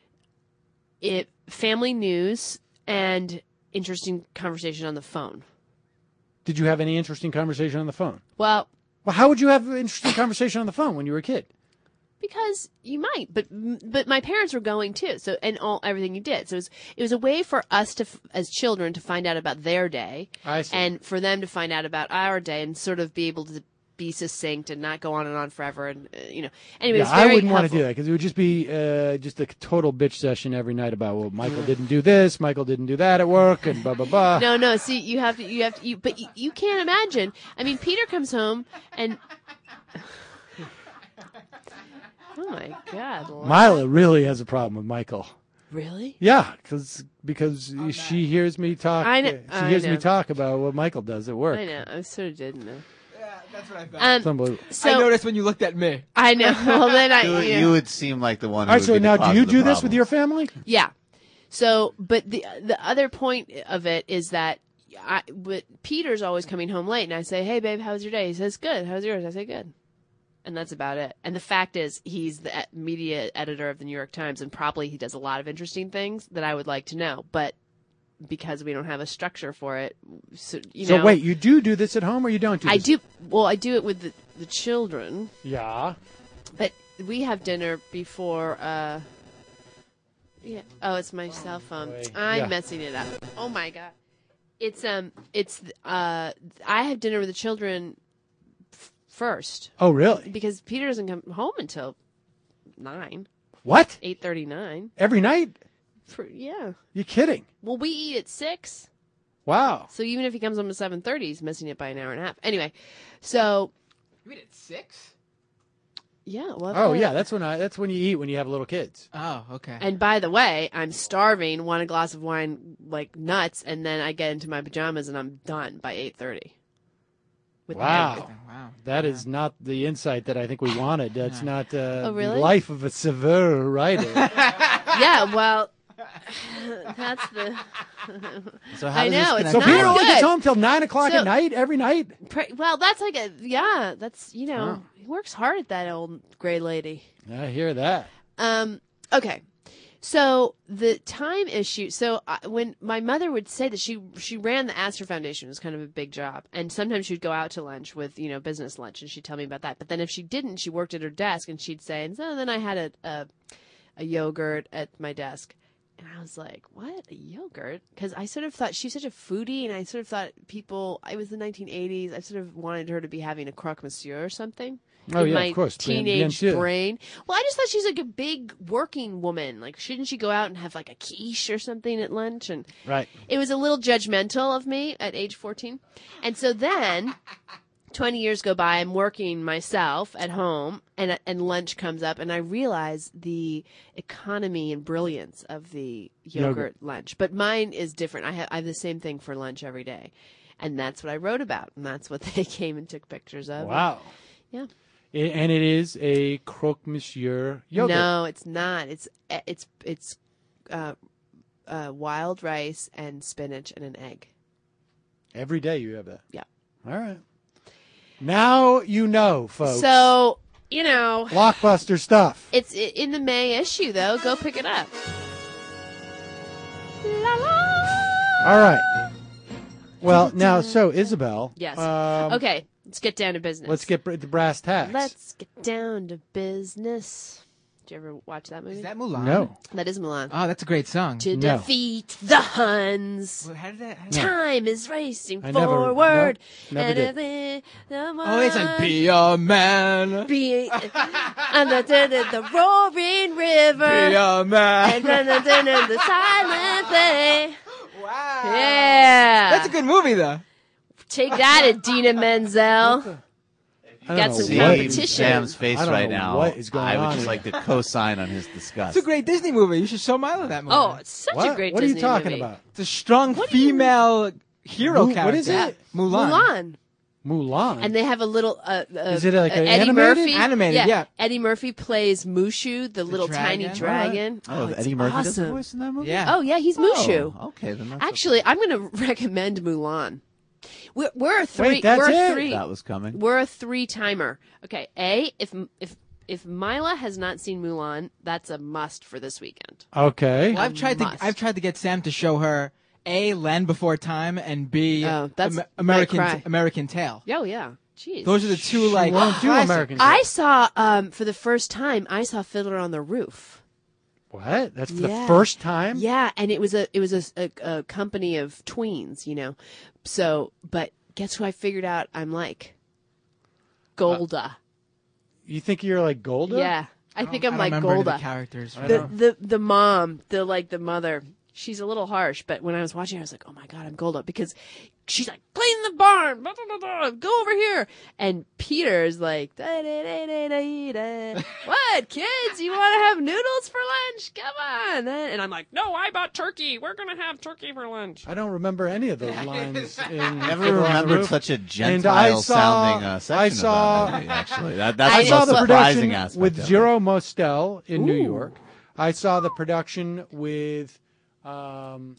it, family news, and interesting conversation on the phone. Did you have any interesting conversation on the phone? Well, Well, how would you have an interesting conversation on the phone when you were a kid? because you might, but but my parents were going too. So and all everything you did. So it was it was a way for us to, as children, to find out about their day, I see. and for them to find out about our day, and sort of be able to be succinct and not go on and on forever. And uh, you know, anyway, Yeah, it's very I wouldn't want to helpful. do that because it would just be uh, just a total bitch session every night about, well, Michael didn't do this, Michael didn't do that at work, and blah blah blah. No, no. See, you have to. You have to. You, but you, you can't imagine. I mean, Peter comes home and. Oh my God! Lord. Mila really has a problem with Michael. Really? Yeah, cause, because she hears me talk. I know- She I hears know. me talk about what Michael does at work. I know. I sort of didn't know. That's what I thought. Um, It's unbelievable. So I noticed when you looked at me. I know. Well, then I. You, yeah. you would seem like the one. All right, who so would be now the do cause you of the do this problem. with your family? Yeah. So, but the the other point of it is that I, but Peter's always coming home late, and I say, "Hey, babe, how was your day?" He says, "Good. How's yours?" I say, "Good." And that's about it. And the fact is, he's the e- media editor of the New York Times, and probably he does a lot of interesting things that I would like to know. But because we don't have a structure for it, so, you So know. wait, you do do this at home, or you don't do I this? do. Well, I do it with the, the children. Yeah. But we have dinner before. Uh, yeah. Oh, it's my cell phone. boy. I'm Yeah. messing it up. Oh my god. It's um. It's uh. I have dinner with the children f- first Oh, really? because Peter doesn't come home until nine. What? Eight thirty nine. Every night? For yeah. You kidding? Well, we eat at six. Wow. So even if he comes home at seven thirty, he's missing it by an hour and a half. Anyway, so You eat at six? yeah. Well. Oh uh, yeah, that's when I. That's when you eat when you have little kids. Oh, okay. And by the way, I'm starving, want a glass of wine like nuts, and then I get into my pajamas and I'm done by eight thirty. Wow. Wow. That is not the insight that I think we wanted. That's not uh, Oh, really? the life of a severe writer. Yeah, well, that's the. So how I does this know connect it's so not Peter only good. gets home till nine o'clock So- at night every night. Pre- well, that's like a yeah. That's you know Wow. he works hard at that old gray lady. I hear that. Um. Okay. So the time issue. So I, when my mother would say that she she ran the Astor Foundation, it was kind of a big job, and sometimes she'd go out to lunch with you know business lunch, and she'd tell me about that. But then if she didn't, she worked at her desk, and she'd say, and so then I had a a, a yogurt at my desk. And I was like, what? A yogurt? Because I sort of thought she's such a foodie, and I sort of thought people, it was the nineteen eighties, I sort of wanted her to be having a croque monsieur or something. Oh, in yeah, my of course. Bien- bien teenage sûr. brain. Well, I just thought she's like a big working woman. Like, shouldn't she go out and have like a quiche or something at lunch? And Right. it was a little judgmental of me at age fourteen. And so then twenty years go by, I'm working myself at home, and and lunch comes up, and I realize the economy and brilliance of the yogurt, Yogurt. lunch. But mine is different. I have I have the same thing for lunch every day. And that's what I wrote about, and that's what they came and took pictures of. Wow. Yeah. I- and it is a croque monsieur yogurt. No, it's not. It's it's it's uh, uh, wild rice and spinach and an egg. Every day you have that. Yeah. All right. Now you know, folks. So you know, Blockbuster stuff. it's i- in the May issue, though. Go pick it up. La la. All right. Well, now, so Isabel. Yes. Um, Okay, let's get down to business. Let's get br- the brass tacks. Let's get down to business. Did you ever watch that movie? Is that Mulan? No. That is Mulan. Oh, that's a great song. To No. defeat the Huns. Well, how did that? How did Time is racing I never- forward. no, never did. did. Oh, it's like be a man. Be on the, the, the roaring river. Be a man. And then the, the, the silent play. Wow. Yeah. That's a good movie, though. Take that, Adina Menzel. I don't Got know some See what- competition. Sam's face I don't right know now. what is going I would on just here. like to co-sign on his disgust. It's a great Disney movie. You should show Milo that movie. Oh, it's such What? a great What are Disney you talking movie. about? It's a strong What do you- female hero Mu- character. what is it? Mulan. Mulan. Mulan. And they have a little. Uh, uh, Is it like uh, an Eddie animated? Murphy? Animated, yeah. Eddie Murphy plays Mushu, the, little tiny dragon. dragon. Oh, it's Eddie Murphy does the awesome. voice in that movie? Yeah. Oh yeah, he's Mushu. Oh, okay, then that's Actually, I'm going to recommend Mulan. We're, we're a three. Wait, that's we're a it? three. that was coming. We're a three timer. Okay, A, if if if Mila has not seen Mulan, that's a must for this weekend. Okay. Well, I've tried to. must. I've tried to get Sam to show her A, Land Before Time, and B, Oh, that's- Am- might American cry. American Tail. Oh yeah, jeez. Those are the two like. won't do classic- American I saw um for the first time. I saw Fiddler on the Roof. What? That's for Yeah. the first time? Yeah, and it was a it was a, a, a company of tweens, you know. So, but guess who I figured out I'm like? Golda. You think you're like Golda? yeah, I, think I I'm don't like remember any of Golda. the characters. I The, know. the the mom, the like the mother. She's a little harsh, but when I was watching, I was like, "Oh my god, I'm Golda!" Because she's like, clean the barn, blah, blah, blah, blah, go over here. And Peter's like, da, da, da, da, da, da. What, kids, you want to have noodles for lunch? Come on. And I'm like, no, I bought turkey. We're going to have turkey for lunch. I don't remember any of those lines. In Never Fiddler on the remembered Roof. such a And I Gentile saw- sounding uh, section I saw, of that movie, actually. That, that's I the saw most the surprising production aspect with of Zero Mostel in New Ooh. York. I saw the production with um,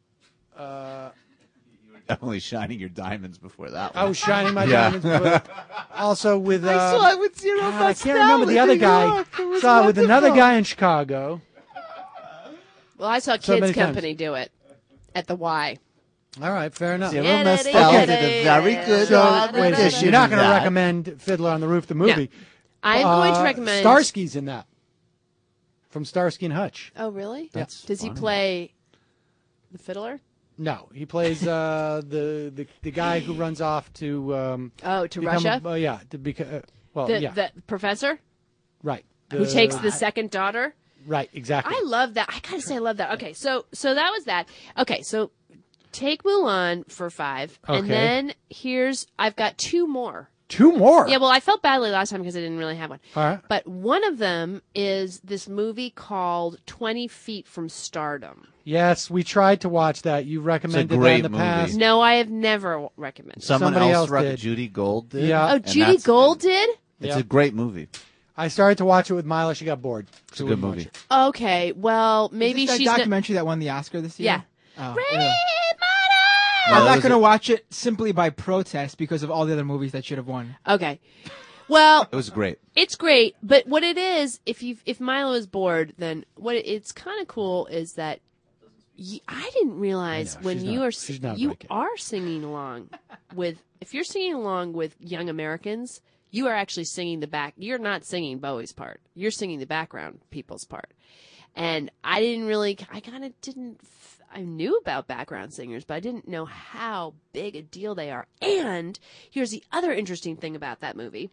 uh, Definitely shining your diamonds before that one. I was shining my Yeah. diamonds. But also with uh, I saw it with Zero God, I Mostel can't remember the in other New guy. York. It was Saw it with another wonderful. guy in Chicago. Well, I saw So Kids many times. Company do it at the Y. All right, fair enough. Zero Yeah, Mostel yeah, did a very yeah, good So, uh, wait a rendition second. You're not of going to that. recommend Fiddler on the Roof, the movie. I'm going to Uh, recommend. Starsky's in that. From Starsky and Hutch. Oh, really? That's Does he funny. play the fiddler? No, he plays uh, the, the the guy who runs off to um, Oh, to become Russia? A, uh, yeah, to become. Uh, well, the, yeah, the professor right. who The- takes the second daughter? right, exactly. I love that. I gotta say, I love that. Okay, so so that was that. Okay, so take Mulan for five, Okay. and then here's I've got two more. Two more. Yeah, well, I felt badly last time because I didn't really have one. All right. But one of them is this movie called Twenty Feet from Stardom. Yes, we tried to watch that. You recommended that in great the movie. past. No, I have never recommended. it. Someone Somebody else, else rec- did. Judy Gold did. Yeah. Oh, and Judy that's- Gold did? It's Yeah. a great movie. I started to watch it with Mila. She got bored. It's a good movie. Okay, well, maybe Is this that she's not. documentary that won the Oscar this year? Yeah. Oh, Ready, yeah. No, I'm that not was going to a- watch it simply by protest because of all the other movies that should have won. Okay. Well, It was great. it's great, but what it is, if you if Milo is bored, then what it, it's kind of cool is that y I didn't realize I know, when she's you not- are she's not you like it. are singing along with if you're singing along with Young Americans, you are actually singing the back. You're not singing Bowie's part. You're singing the background people's part. And I didn't really. I kind of didn't. f- I knew about background singers, but I didn't know how big a deal they are. And here's the other interesting thing about that movie.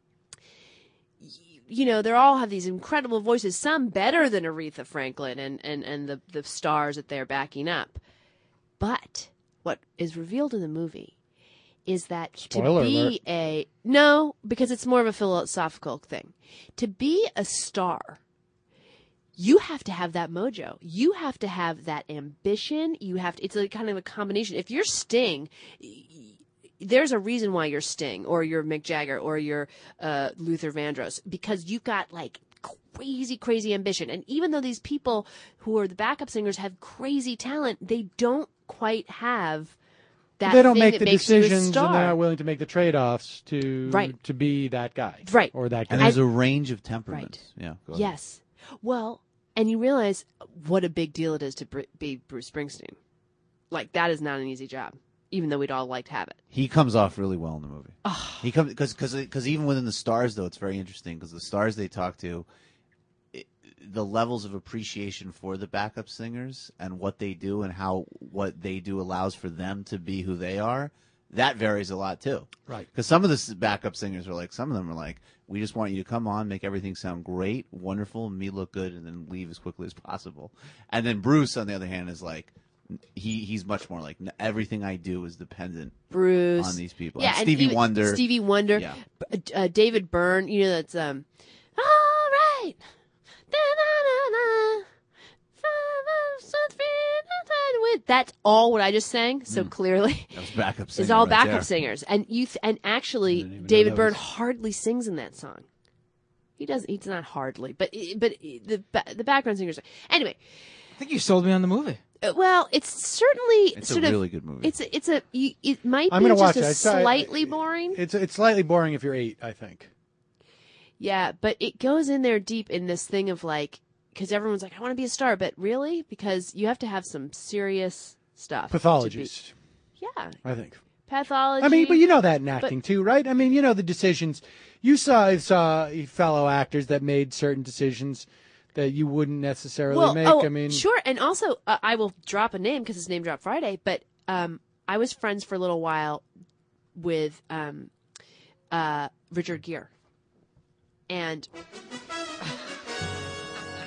You know, they all have these incredible voices, some better than Aretha Franklin and, and, and the, the stars that they're backing up. But what is revealed in the movie is that Spoiler to be alert. a, no, because it's more of a philosophical thing. To be a star, you have to have that mojo. You have to have that ambition. You have to, it's a kind of a combination. If you're Sting, there's a reason why you're Sting or you're Mick Jagger or you're uh, Luther Vandross, because you've got like crazy, crazy ambition. And even though these people who are the backup singers have crazy talent, they don't quite have that. They don't thing make that the makes you a decisions, and star. they're not willing to make the trade-offs to Right. to be that guy, Right. or that guy. And there's a range of temperaments. Yeah. Go ahead. Yes. Well, and you realize what a big deal it is to br- be Bruce Springsteen. Like, that is not an easy job, even though we'd all like to have it. He comes off really well in the movie. He comes because because even within the stars though, it's very interesting because the stars they talk to, it, the levels of appreciation for the backup singers and what they do and how what they do allows for them to be who they are. That varies a lot too. Right. Because some of the s- backup singers are like, some of them are like, we just want you to come on, make everything sound great, wonderful, and me look good, and then leave as quickly as possible. And then Bruce, on the other hand, is like, he he's much more like, "N- everything I do is dependent Bruce. on these people. Yeah, and and Stevie even Wonder. Stevie Wonder. Yeah. B- Uh, David Byrne, you know, that's, um, all right. Da-na-na-na. That's all what I just sang so clearly. That was backup singer It's all right backup there. singers, and you th- and actually know David that Byrne was- hardly sings in that song. He does. He's not hardly, but but the the background singers. Anyway, I think you sold me on the movie. uh, well, it's certainly It's a sort of really good movie. It's a, it's a you, it might I'm be gonna just watch a it. I saw it- slightly boring. It's it's slightly boring if you're eight, I think. Yeah, but it goes in there deep in this thing of like, because everyone's like, I want to be a star, but really, because you have to have some serious stuff. to be- Pathologies, Yeah, I think. pathology. I mean, but you know that in but- acting too, right? I mean, you know the decisions. You saw saw fellow actors that made certain decisions that you wouldn't necessarily well, make. oh, I mean, sure. And also, uh, I will drop a name because it's name drop Friday. But um, I was friends for a little while with um, uh, Richard Gere, and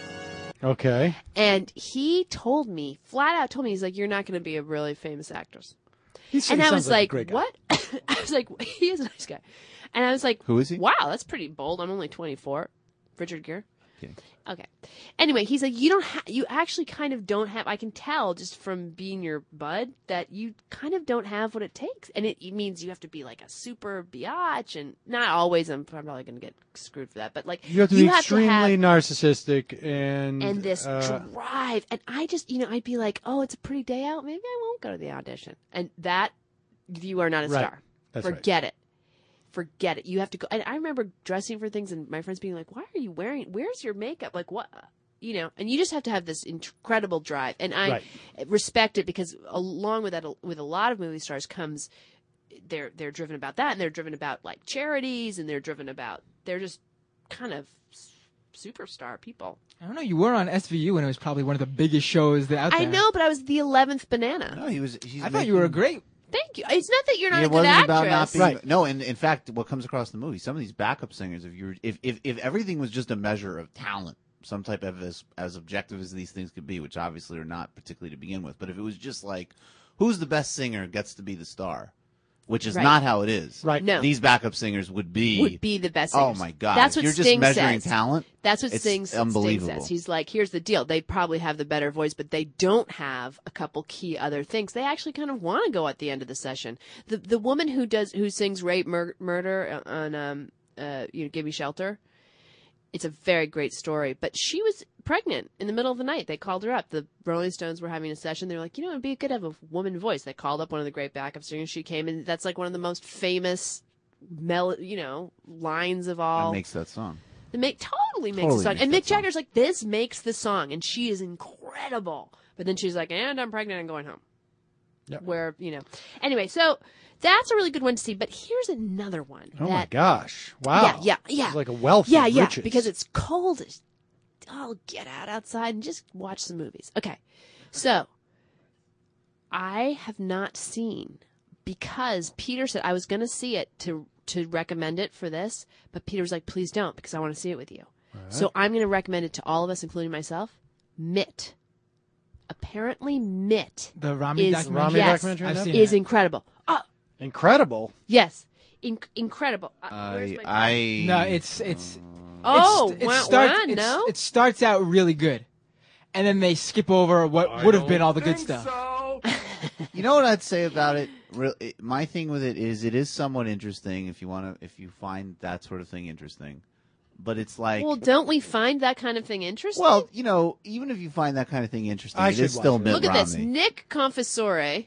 okay. and he told me flat out, told me he's like, you're not going to be a really famous actress. He's, and he I sounds was like, like, a great guy. what? I was like, he is a nice guy. And I was like, Who is he? Wow, that's pretty bold. I'm only twenty-four. Richard Gere. Okay. Okay. Anyway, he's like, you don't ha- you actually kind of don't have, I can tell just from being your bud that you kind of don't have what it takes. And it, it means you have to be like a super biatch, and not always, I'm probably going to get screwed for that, but like, You have to be have extremely to have, narcissistic and and this uh, drive. And I just, you know, I'd be like, oh, it's a pretty day out. Maybe I won't go to the audition. And that, you are not a Right. star. That's right. Forget it. Forget it. You have to go. And I remember dressing for things and my friends being like, why are you wearing, where's your makeup? Like, what? You know, and you just have to have this incredible drive. And I Right. respect it, because along with that, with a lot of movie stars comes, they're, they're driven about that, and they're driven about like charities, and they're driven about, they're just kind of superstar people. I don't know. You were on S V U, and it was probably one of the biggest shows that out there. I know, but I was the eleventh banana. No, he was. He's I thought you were a great. Thank you. It's not that you're not it a good wasn't actress. about not being Right. no, and in fact, what comes across the movie, some of these backup singers, if you if if if everything was just a measure of talent, some type of as as objective as these things could be, which obviously are not particularly to begin with, but if it was just like who's the best singer gets to be the star, which is Right. not how it is. Right. No. These backup singers would be would be the best Oh singers. my God! That's If what you're just Sting measuring says. talent. That's what it's Sting, Sting unbelievable. says. He's like, here's the deal. They probably have the better voice, but they don't have a couple key other things. They actually kind of want to go at the end of the session. The the woman who does who sings Rape Mur- Murder on um uh you know Give Me Shelter. It's a very great story, but she was pregnant in the middle of the night. They called her up. The Rolling Stones were having a session. They were like, you know, it'd be good to have a woman voice. They called up one of the great backup singers. She came, and that's like one of the most famous, mel- you know, lines of all. That makes that song. It make totally makes Totally the song. makes And that Mick song. Jagger's like, this makes the song, and she is incredible. But then she's like, and I'm pregnant and going home. Yep. Where, you know. Anyway, so that's a really good one to see. But here's another one. oh that, my gosh, wow, Yeah, yeah, yeah. It's like a wealth Yeah, of yeah, riches. because it's cold as oh, get out outside and just watch some movies. Okay, so I have not seen, because Peter said I was going to see it to to recommend it for this, but Peter was like, please don't, because I want to see it with you. Right. So I'm going to recommend it to all of us, including myself. Mitt. Apparently, Mitt The Rami is, documentary. Rami yes, documentary on I've Netflix? seen is it. incredible. Oh, Incredible. yes, In- incredible. Uh, where's I my- I No, it's it's. oh, it's, it wah, starts, wah, it's- no. it starts out really good, and then they skip over what would have been all the good stuff. You know what I'd say about it? Real, it? My thing with it is, it is somewhat interesting if you want to, if you find that sort of thing interesting. But it's like, Well, don't we find that kind of thing interesting? well, you know, even if you find that kind of thing interesting, I it should is still watch it. Mitt look at this. Romney. Nick Confessore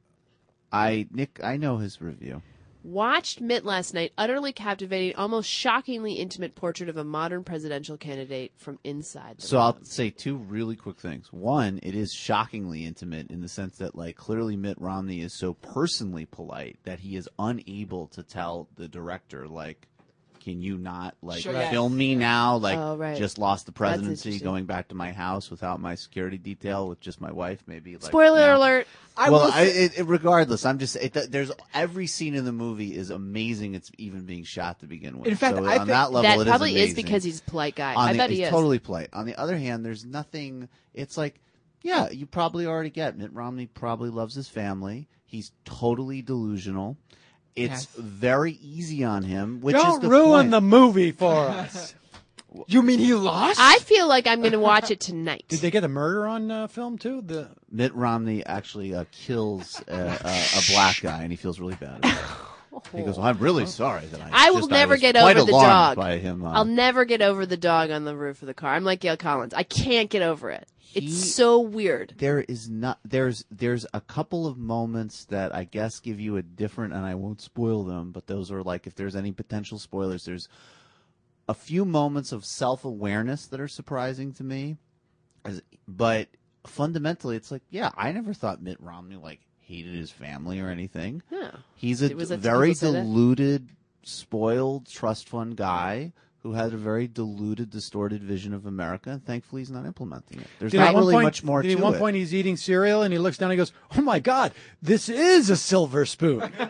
I Nick, I know his review. watched Mitt last night, utterly captivating, almost shockingly intimate portrait of a modern presidential candidate from inside the So room. I'll say two really quick things. One, it is shockingly intimate in the sense that, like, clearly Mitt Romney is so personally polite that he is unable to tell the director, like, can you not, like, Sure, yes. film me now? Like, Oh, right. just lost the presidency, interesting. going back to my house without my security detail, with just my wife, maybe. Like, Spoiler now. alert. I well, will I, say- it, it- regardless, I'm just it, there's every scene in the movie is amazing. It's even being shot to begin with. In fact, so I on think that level, That it probably is, is because he's a polite guy. on I the, bet he he's is. totally polite. On the other hand, there's nothing. It's like, yeah, you probably already get Mitt Romney probably loves his family. He's totally delusional. It's Yes. very easy on him. Which is Don't the ruin point. the movie for us. You mean he lost? I feel like I'm going to watch it tonight. Did they get a murder on uh, film too? The Mitt Romney actually uh, kills uh, a, a black guy, and he feels really bad about it. He goes, well, I'm really sorry that I. I will just, never was get quite over the alarmed dog. By him, uh, I'll never get over the dog on the roof of the car. I'm like Gail Collins. I can't get over it. It's He- so weird. there is not there's there's a couple of moments that I guess give you a different, and I won't spoil them, but those are like, if there's any potential spoilers, there's a few moments of self-awareness that are surprising to me. As, but fundamentally, it's like, yeah, I never thought Mitt Romney like hated his family or anything. No. He's a Was that- very people say that? deluded, spoiled trust fund guy who had a very diluted, distorted vision of America, and thankfully he's not implementing it. There's did not at one really point, much more did to at one it. point he's eating cereal and he looks down and he goes, "Oh my God, this is a silver spoon." um,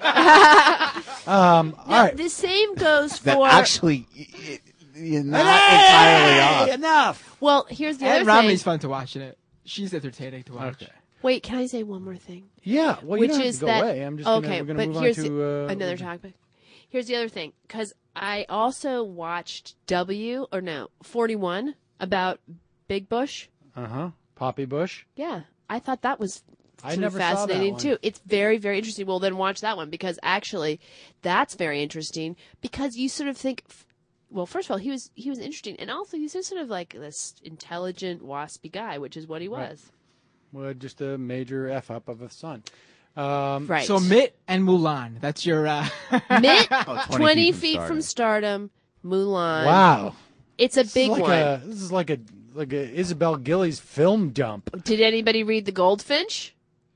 all right. The same goes that for. actually y- y- you're not Hey, entirely off. enough. well, here's the and other Romney's thing. fun to watch in it. She's entertaining to watch. Okay. Wait, can I say one more thing? Yeah, well, you Which don't have is to go that, away. I'm just okay, gonna, we're going to but move here's on to the, uh, another topic. Here's the other thing, because I also watched W, or no, forty-one, about Big Bush. Uh-huh. Poppy Bush. Yeah, I thought that was I sort of never saw that fascinating one. too. It's very, very interesting. Well, then watch that one, because actually, that's very interesting, because you sort of think, well, first of all, he was he was interesting, and also he's just sort of like this intelligent, waspy guy, which is what he was. Right. Well, just a major F up of a son. Um, Right. So Mitt and Mulan. That's your. Uh... Mitt, Oh, twenty feet from stardom. Mulan. Wow. It's a This is big like one. A, this is like a like a Isabel Gillies film dump. Did anybody read The Goldfinch?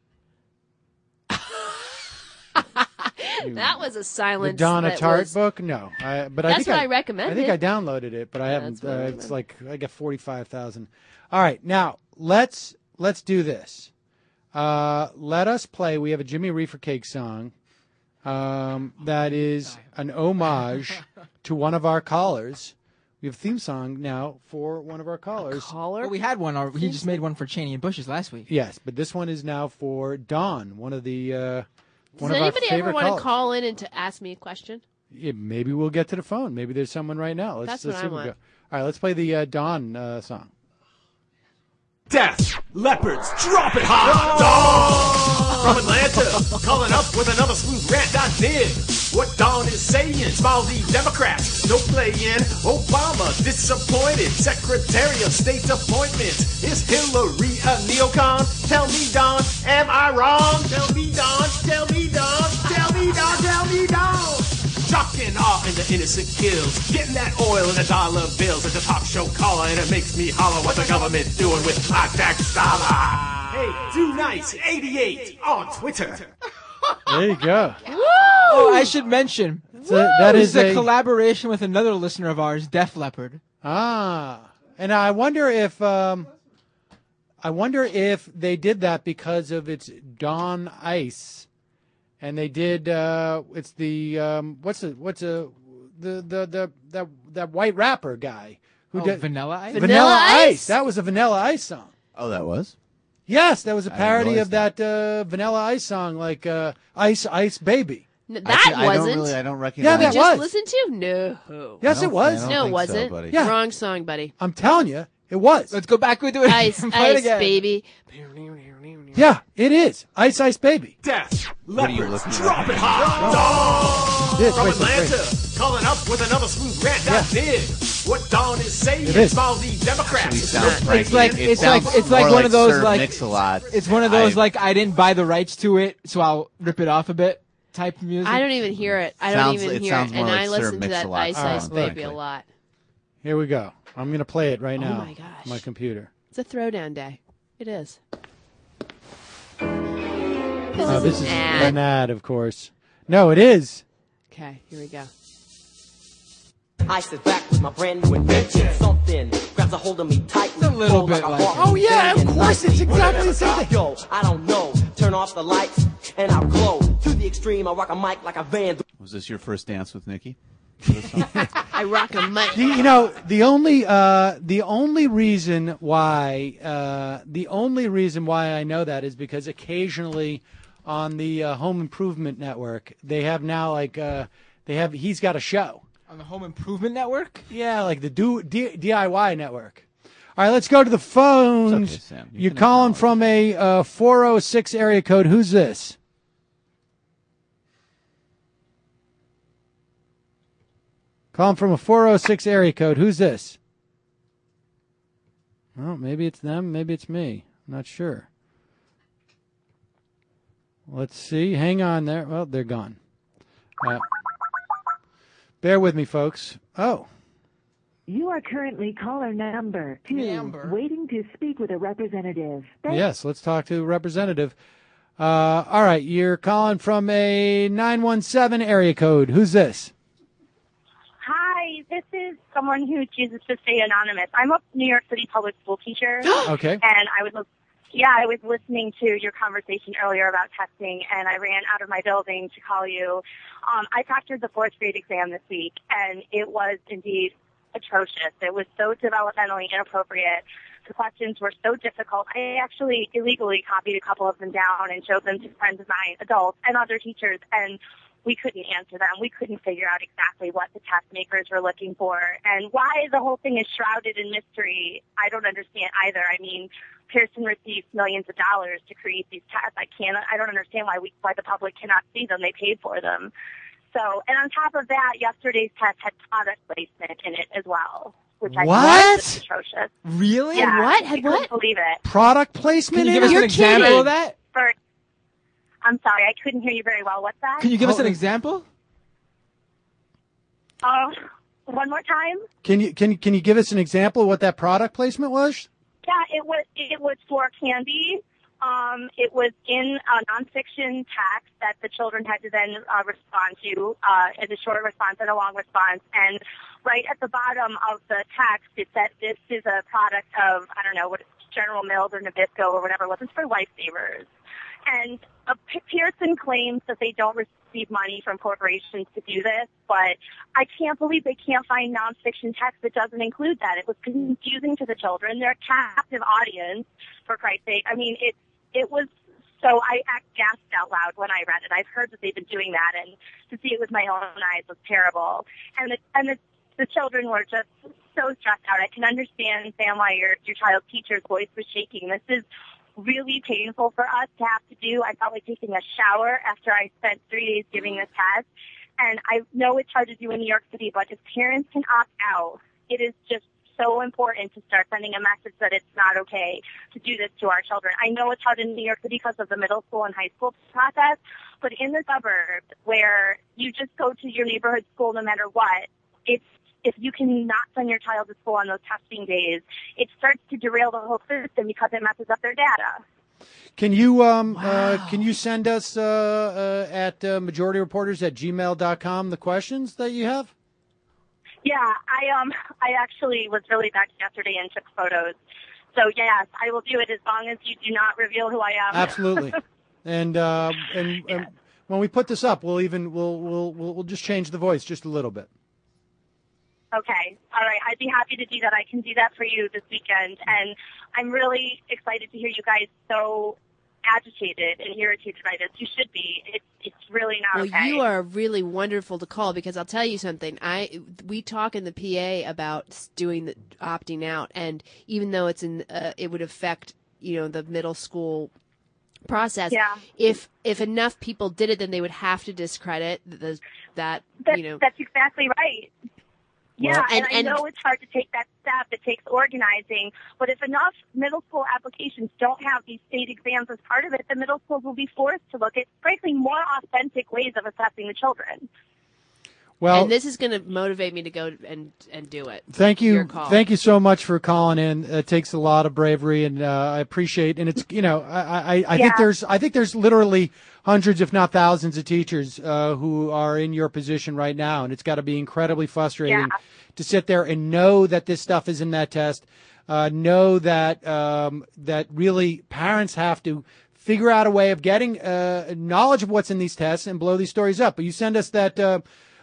That was a The silence. Donna that Tartt was- book? No, I, but I That's think what I, I recommended. I think I downloaded it, but I Yeah, haven't. that's what I Uh, it's recommended. like I get forty five thousand. All right, now let's let's do this. Uh, let us play. We have a Jimmy Reefer Cake song um, that is an homage to one of our callers. We have a theme song now for one of our callers. Caller? Well, we had one. Or he just made one for Cheney and Bushes last week. Yes, but this one is now for Dawn, one of the uh, Does one of our anybody favorite ever want callers. to call in and to ask me a question? Yeah, maybe we'll get to the phone. Maybe there's someone right now. Let's, That's let's what see I we want. go. All right, let's play the uh, Dawn uh, song. Death, leopards, drop it hard. Dawn from Atlanta, calling up with another smooth rant. I dig what Dawn is saying. Small D Democrats, no playing. Obama disappointed. Secretary of State appointment. Is Hillary a neocon? Tell me, Dawn, am I wrong? Tell me, Dawn, tell me, Dawn, tell me, Dawn, tell me, Dawn. Shocking awe in the innocent kills. Getting that oil in the dollar bills. It's a talk show caller and it makes me holler what the government doing with my tax dollar. Hey, do nice eighty-eight on Twitter. There you go. Oh, I should mention. So that this is is a, a- collaboration with another listener of ours, Def Leppard. Ah, and I wonder if um, I wonder if they did that because of its Dawn Ice, and they did. Uh, it's the um, what's the what's a the the the that that white rapper guy who Oh, did Vanilla Ice? Vanilla, Vanilla Ice. Ice? That was a Vanilla Ice song. Oh, that was? Yes, that was a I didn't parody realize of that, uh, Vanilla Ice song, like uh, Ice Ice Baby. N- I that can't- I don't wasn't. really- I don't recognize Yeah, we that just was. listened to? No. Yes, I it don't- was. I don't No, it think so, wasn't. buddy. Yeah. Wrong song, buddy. I'm telling you, it was. Let's go back and do it. Ice, Play it ice, again. baby. Yeah, it is. Ice Ice Baby. Death, What are you leopards, looking drop at? it hard. This, Dawn wait, from wait, wait. Atlanta, calling up with another smooth rant. Yeah. I dig what Dawn is saying. It is. Small D Democrats. Actually sounds It's Frankie. like- It it's like- sounds it's like more one of those, Sir like- Mix-a-Lot. It's one of those I- like I didn't buy the rights to it, so I'll rip it off a bit type music. I don't even hear it. I don't Sounds- even it hear sounds it. more And like I Sir listen to that Mix-a-Lot Ice song, Ice Baby frankly. a lot. Here we go. I'm going to play it right Oh now. my gosh. On my computer. It's a throwdown day. It is. Oh, this is ad. an ad, of course. No, it is. Okay, here we go. I sit back with my brand new invention. Something grabs a hold of me tightly. It's a little pull bit a like heart it. Oh, yeah, of beating course, it's nicely. exactly the same thing. Yo, I don't know. Turn off the lights and I'll glow. To the extreme, I rock a mic like a van. Was this your first dance with Nikki? I rock a mic. You, you know, the only uh, the only reason why uh, the only reason why I know that is because occasionally on the uh, Home Improvement Network they have now like uh, they have he's got a show On the Home Improvement Network? Yeah, like the do, D, DIY network. All right, let's go to the phones. It's okay, Sam. You You're can calling from a uh, four oh six area code. Who's this? Calling from a four oh six area code. Who's this? Well, maybe it's them. Maybe it's me. I'm not sure. Let's see. Hang on there. Well, they're gone. Uh, bear with me, folks. Oh. You are currently caller number two, Number. waiting to speak with a representative. Thank- Yes, let's talk to a representative. Uh, all right, you're calling from a nine one seven area code. Who's this? Hi, this is someone who chooses to stay anonymous. I'm a New York City public school teacher. Okay. And I was, yeah, I was listening to your conversation earlier about testing, and I ran out of my building to call you. Um, I factored the fourth grade exam this week, and it was indeed atrocious. It was so developmentally inappropriate. The questions were so difficult. I actually illegally copied a couple of them down and showed them to friends of mine, adults, and other teachers, and we couldn't answer them. We couldn't figure out exactly what the test makers were looking for. And why the whole thing is shrouded in mystery, I don't understand either. I mean, Pearson received millions of dollars to create these tests. I can't, I don't understand why we, why the public cannot see them. They paid for them. So, and on top of that, yesterday's test had product placement in it as well, which I What? thought was atrocious. Really? Yeah, what? I Had couldn't what? believe it. Product placement Can you in give us it? an example of that? For, I'm sorry, I couldn't hear you very well. What's that? Can you give us Oh, an example? Uh, one more time? Can you can you can you give us an example of what that product placement was? Yeah, it was it was for candy. Um, it was in a nonfiction text that the children had to then uh, respond to uh, as a short response and a long response. And right at the bottom of the text, it said this is a product of, I don't know, what General Mills or Nabisco or whatever it was. It's for lifesavers. And uh, Pearson claims that they don't receive money from corporations to do this, but I can't believe they can't find nonfiction text that doesn't include that. It was confusing to the children. They're a captive audience, for Christ's sake. I mean, it it was so I act gasped out loud when I read it. I've heard that they've been doing that, and to see it with my own eyes was terrible. And the, and the, the children were just so stressed out. I can understand, Sam, why your your child's teacher's voice was shaking. This is really painful for us to have to do. I felt like taking a shower after I spent three days giving this test. And I know it's hard to do in New York City, but if parents can opt out, it is just so important to start sending a message that it's not okay to do this to our children. I know it's hard in New York City because of the middle school and high school process, but in the suburbs where you just go to your neighborhood school no matter what, it's if you can not send your child to school on those testing days, it starts to derail the whole system because it messes up their data. Can you um uh, can you send us uh, uh, at uh, majority reporters at gmail dot com the questions that you have? Yeah, I um I actually was really back yesterday and took photos. So yes, I will do it as long as you do not reveal who I am. Absolutely. and uh, and, and when we put this up, we'll even we'll we'll we'll we'll just change the voice just a little bit. Okay. All right. I'd be happy to do that. I can do that for you this weekend. And I'm really excited to hear you guys so agitated and irritated by this. You should be. It's it's really not well, okay. you are really wonderful to call because I'll tell you something. I we talk in the P A about doing the opting out, and even though it's in, uh, it would affect you know the middle school process. Yeah. If if enough people did it, then they would have to discredit the that That's, you know. that's exactly right. Yeah, Well, and, and- I and- know it's hard to take that step. It takes organizing. But if enough middle school applications don't have these state exams as part of it, the middle schools will be forced to look at, frankly, more authentic ways of assessing the children. Well, and this is going to motivate me to go and and do it. Thank Your you, call. thank you so much for calling in. It takes a lot of bravery, and uh, I appreciate. And it's you know, I I, I Yeah. think there's I think there's literally hundreds, if not thousands, of teachers uh, who are in your position right now, and it's got to be incredibly frustrating Yeah. to sit there and know that this stuff is in that test. Uh, know that um, that really parents have to figure out a way of getting uh, knowledge of what's in these tests and blow these stories up. But you send us that. Uh,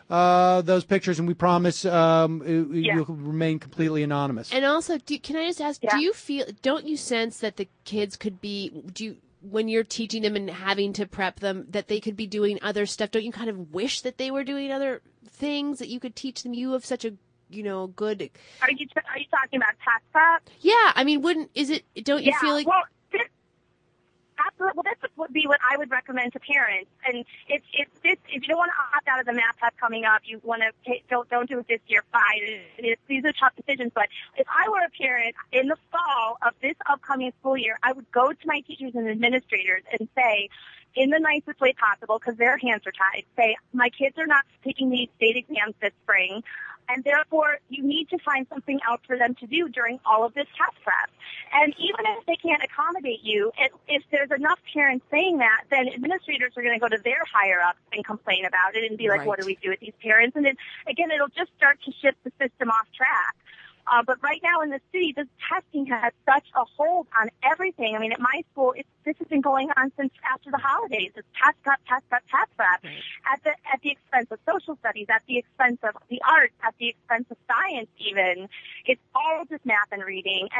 Uh, those pictures, and we promise um, it- Yeah. you'll remain completely anonymous. And also, do, can I just ask? Yeah. Do you feel? Don't you sense that the kids could be? Do you, when you're teaching them and having to prep them, that they could be doing other stuff? Don't you kind of wish that they were doing other things that you could teach them? You have such a you know good. Are you are you talking about test prep? Yeah, I mean, wouldn't is it? Don't you yeah, feel like? well, this, absolutely. Well, this would be what I would recommend to parents. And it's it's this. If you don't want to opt out of the math test coming up, you want to take, don't don't do it this year. Fine. It, it, these are tough decisions. But if I were a parent in the fall of this upcoming school year, I would go to my teachers and administrators and say, in the nicest way possible, because their hands are tied, say, my kids are not taking these state exams this spring, and therefore you need to find something else for them to do during all of this test prep. And even if they can't accommodate you, if, if there's enough parents saying that, then administrators are going to go to their higher-ups and complain about it and be like, Right. what do we do with these parents? And then, again, it'll just start to shift the system off track. Uh, but right now in the city, this testing has such a hold on everything. I mean, at my school, it's, this has been going on since after the holidays. It's test prep, test prep, test prep, at the at the expense of social studies, at the expense of the arts, at the expense of science. Even it's all just math and reading. And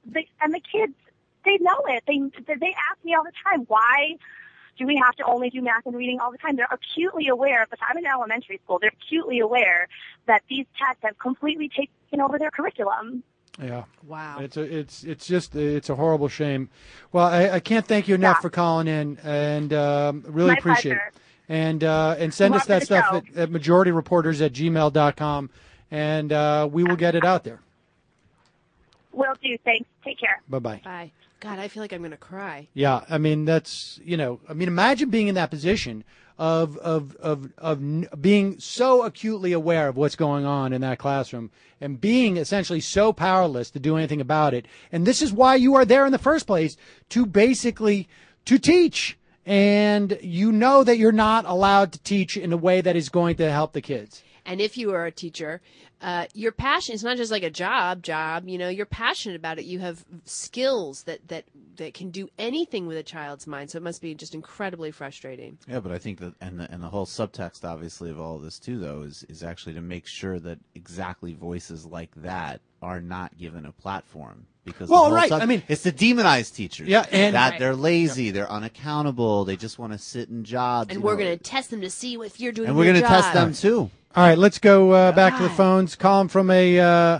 they, and the kids, they know it. They they ask me all the time, why do we have to only do math and reading all the time? They're acutely aware of the time in elementary school. They're acutely aware that these tests have completely taken over their curriculum. Yeah. Wow. It's a, it's it's just it's a horrible shame. Well, I, I can't thank you enough Yeah. for calling in, and um, really My appreciate pleasure. it. And uh, and send Love us that the stuff show. at, at majority reporters at gmail dot com, and uh, we will get it out there. Will do. Thanks. Take care. Bye bye. Bye. God, I feel like I'm going to cry. Yeah, I mean that's you know, I mean imagine being in that position of of of of n- being so acutely aware of what's going on in that classroom and being essentially so powerless to do anything about it. And this is why you are there in the first place, to basically to teach. And you know that you're not allowed to teach in a way that is going to help the kids. And if you are a teacher, uh, your passion, it's not just like a job, job, you know, you're passionate about it. You have skills that, that, that can do anything with a child's mind. So it must be just incredibly frustrating. Yeah, but I think that, and the, and the whole subtext, obviously, of all of this too, though, is is actually to make sure that exactly voices like that are not given a platform. Because Well, the whole right, sub- I mean- it's to demonize teachers. Yeah, and- that Right. they're lazy, they're unaccountable, they just want to sit in jobs. And you we're know. going to test them to see if you're doing and a we're good gonna job. test them too. All right, let's go uh, back to the God. phones. Call him from a uh,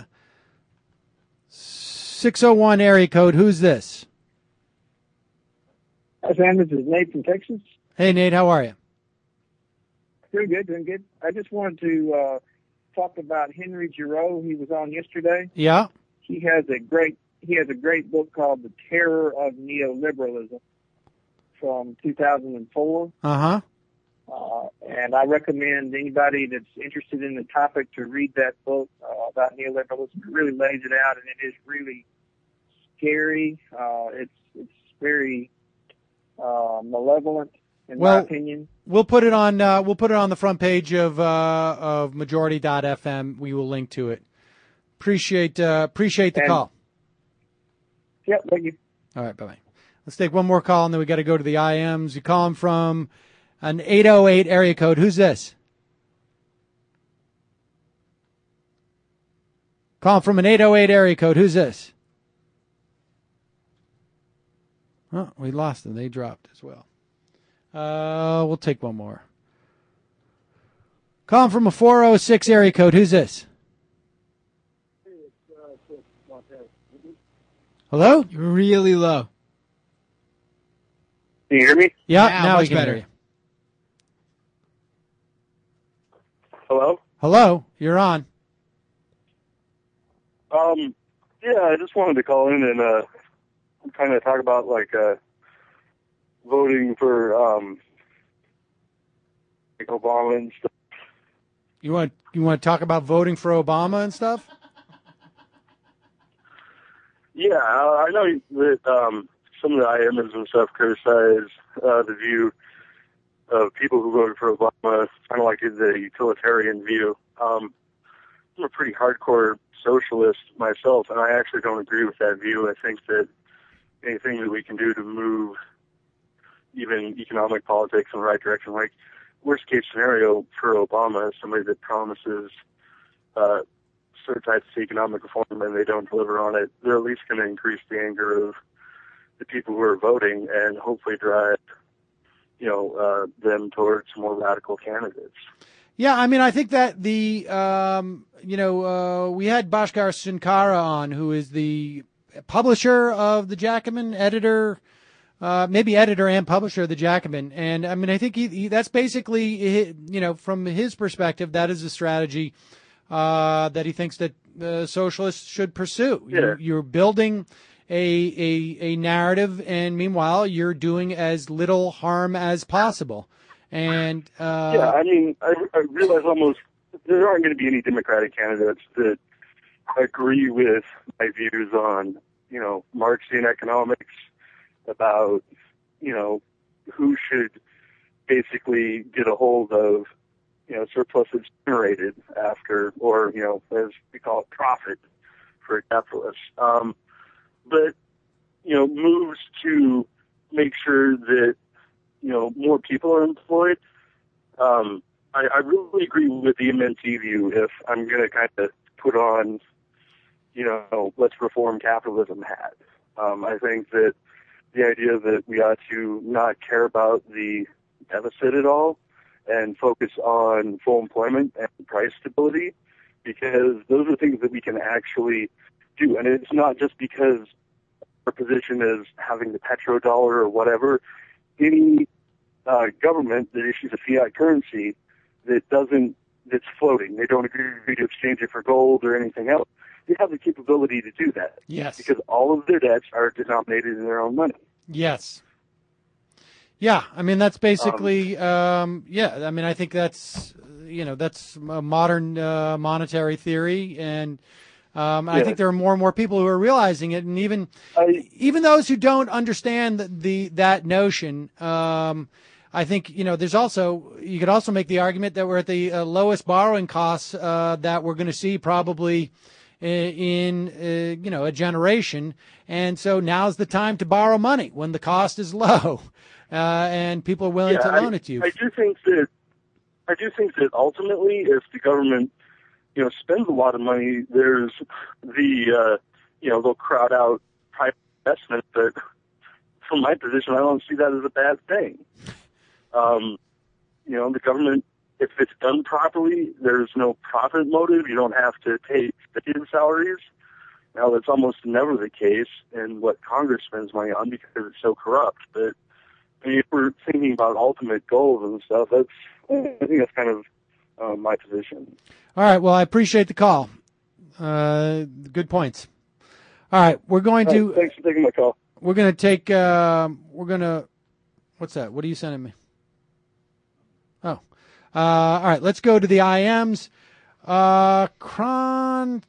six oh one area code. Who's this? Hi, Sam. This is Nate from Texas. Hey, Nate, how are you? Doing good, doing good. I just wanted to uh, talk about Henry Giroux. He was on yesterday. Yeah. He has a great he has a great book called The Terror of Neoliberalism from two thousand four. Uh-huh. Uh, and I recommend anybody that's interested in the topic to read that book uh, about neoliberalism. It really lays it out, and it is really scary. Uh, it's it's very uh, malevolent, in Well, my opinion. We'll put it on. Uh, we'll put it on the front page of uh, of majority dot f m. We will link to it. Appreciate uh, appreciate the And- call. Yep, thank you. All right, bye bye. Let's take one more call, and then we got to go to the I Ms. You call them from an eight oh eight area code. Who's this? Call from an eight oh eight area code. Who's this? Oh, we lost them. They dropped as well. Uh, we'll take one more. Call from a four oh six area code. Who's this? Hello? You're really low. Can you hear me? Yeah, Now now, much we can better. hear you. Hello? Hello, you're on. Um, yeah, I just wanted to call in and uh, kind of talk about like uh, voting for um, like Obama and stuff. You want you want to talk about voting for Obama and stuff? Yeah, I I know that um, some of the I Ms and stuff criticize uh, the view of people who voted for Obama, kind of like the utilitarian view. Um, I'm a pretty hardcore socialist myself, and I actually don't agree with that view. I think that anything that we can do to move even economic politics in the right direction, like worst case scenario for Obama is somebody that promises uh, certain types of economic reform and they don't deliver on it, they're at least going to increase the anger of the people who are voting and hopefully drive, you know, uh, them towards more radical candidates. Yeah, I mean, I think that the, um, you know, uh, we had Bhaskar Sankara on, who is the publisher of the Jacobin, editor, uh, maybe editor and publisher of the Jacobin. And I mean, I think he, he, that's basically, you know, from his perspective, that is a strategy uh, that he thinks that uh, socialists should pursue. Yeah. You're, you're building a, a, a narrative, and meanwhile, you're doing as little harm as possible. And uh, yeah, I mean, I, I realize almost there aren't going to be any Democratic candidates that agree with my views on, you know, Marxian economics, about, you know, who should basically get a hold of, you know, surpluses generated after, or, you know, as we call it, profit for a capitalist. Um, but, you know, moves to make sure that, you know, more people are employed. Um, I, I really agree with the M N T view. If I'm going to kind of put on, you know, let's reform capitalism hat. Um, I think that the idea that we ought to not care about the deficit at all and focus on full employment and price stability, because those are things that we can actually do. And it's not just because our position is having the petrodollar or whatever. Any uh, government that issues a fiat currency that doesn't, that's floating, they don't agree to exchange it for gold or anything else, they have the capability to do that. Yes. Because all of their debts are denominated in their own money. Yes. Yeah, I mean, that's basically, um, um, yeah, I mean, I think that's, you know, that's a modern uh, monetary theory, and um, I Yeah. think there are more and more people who are realizing it, and even I, even those who don't understand the, the that notion, um, I think, you know, there's also, you could also make the argument that we're at the uh, lowest borrowing costs uh, that we're going to see probably in, uh, you know, a generation. And so now's the time to borrow money when the cost is low uh, and people are willing yeah, to loan I, it to you. I do think that, I do think that ultimately, if the government, you know, spends a lot of money, there's the, uh, you know, they'll crowd out private investment. But from my position, I don't see that as a bad thing. Um, you know, the government, if it's done properly, there's no profit motive. You don't have to pay executive salaries. Now, that's almost never the case in what Congress spends money on because it's so corrupt. But I mean, if we're thinking about ultimate goals and stuff, that's, I think that's kind of uh, my position. All right. Well, I appreciate the call. Uh, good points. All right. We're going All to. right, thanks for taking my call. We're going to take. Uh, we're going to. What's that? What are you sending me? Oh. Uh, all right. Let's go to the I Ms. Uh, Cronkite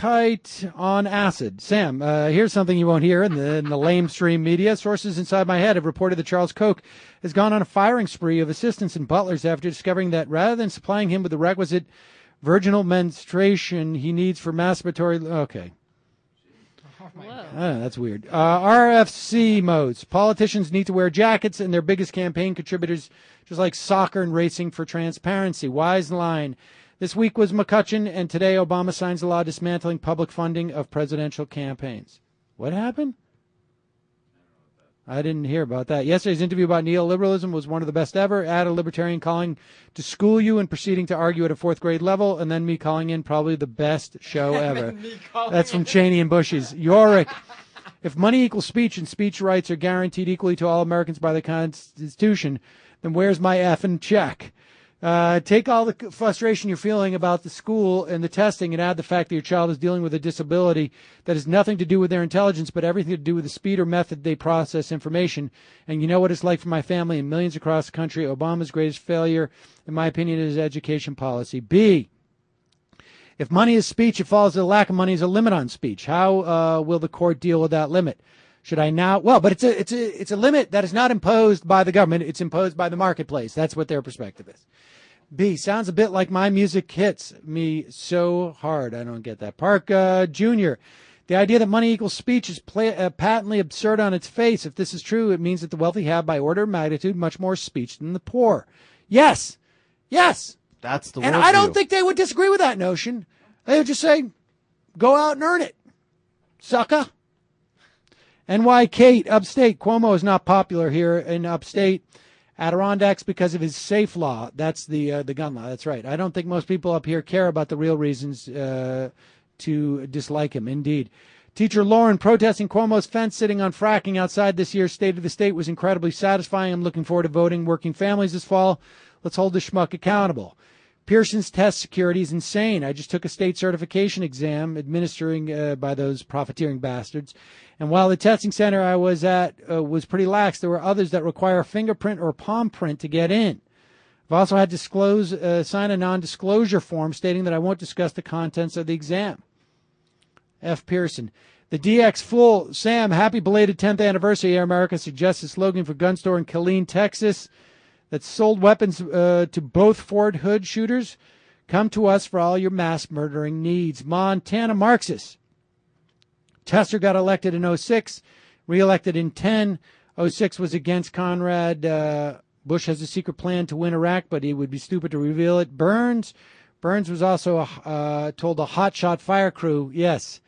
on acid. Sam, uh, here's something you won't hear in the, in the lamestream media. Sources inside my head have reported that Charles Koch has gone on a firing spree of assistants and butlers after discovering that rather than supplying him with the requisite virginal menstruation he needs for masturbatory. Okay. Oh, that's weird. Uh, R F C modes. Politicians need to wear jackets, and their biggest campaign contributors, just like soccer and racing, for transparency. Wise line. This week was McCutcheon, and today Obama signs a law dismantling public funding of presidential campaigns. What happened? I didn't hear about that. Yesterday's interview about neoliberalism was one of the best ever. Add a libertarian calling to school you and proceeding to argue at a fourth grade level, and then me calling in, probably the best show ever. That's from Cheney and Bushy's. Yorick. If money equals speech and speech rights are guaranteed equally to all Americans by the Constitution, then where's my effing check? Uh, take all the frustration you're feeling about the school and the testing and add the fact that your child is dealing with a disability that has nothing to do with their intelligence, but everything to do with the speed or method they process information. And you know what it's like for my family and millions across the country. Obama's greatest failure, in my opinion, is education policy. B, if money is speech, it follows that a lack of money is a limit on speech. How uh, will the court deal with that limit? Should I now? Well, but it's a it's a it's a limit that is not imposed by the government. It's imposed by the marketplace. That's what their perspective is. B, sounds a bit like my music hits me so hard. I don't get that. Park uh, Junior, the idea that money equals speech is play, uh, patently absurd on its face. If this is true, it means that the wealthy have, by order of magnitude, much more speech than the poor. Yes, yes. That's the and worldview. I don't think they would disagree with that notion. They would just say, go out and earn it, sucker. N Y Kate, upstate. Cuomo is not popular here in upstate Adirondacks because of his safe law. That's the uh, the gun law. That's right. I don't think most people up here care about the real reasons uh, to dislike him. Indeed. Teacher Lauren protesting Cuomo's fence sitting on fracking outside this year's State of the State was incredibly satisfying. I'm looking forward to voting working families this fall. Let's hold the schmuck accountable. Pearson's test security is insane. I just took a state certification exam administering uh, by those profiteering bastards. And while the testing center I was at uh, was pretty lax, there were others that require a fingerprint or a palm print to get in. I've also had to disclose, uh, sign a non-disclosure form stating that I won't discuss the contents of the exam. F. Pearson. The D X Fool. Sam, happy belated tenth anniversary. Air America suggests a slogan for gun store in Killeen, Texas, that sold weapons uh, to both Fort Hood shooters. Come to us for all your mass murdering needs. Montana Marxists. Tester got elected in oh six, reelected in ten. oh six was against Conrad. Uh, Bush has a secret plan to win Iraq, but he would be stupid to reveal it. Burns. Burns was also a, uh, told a hotshot fire crew, yes,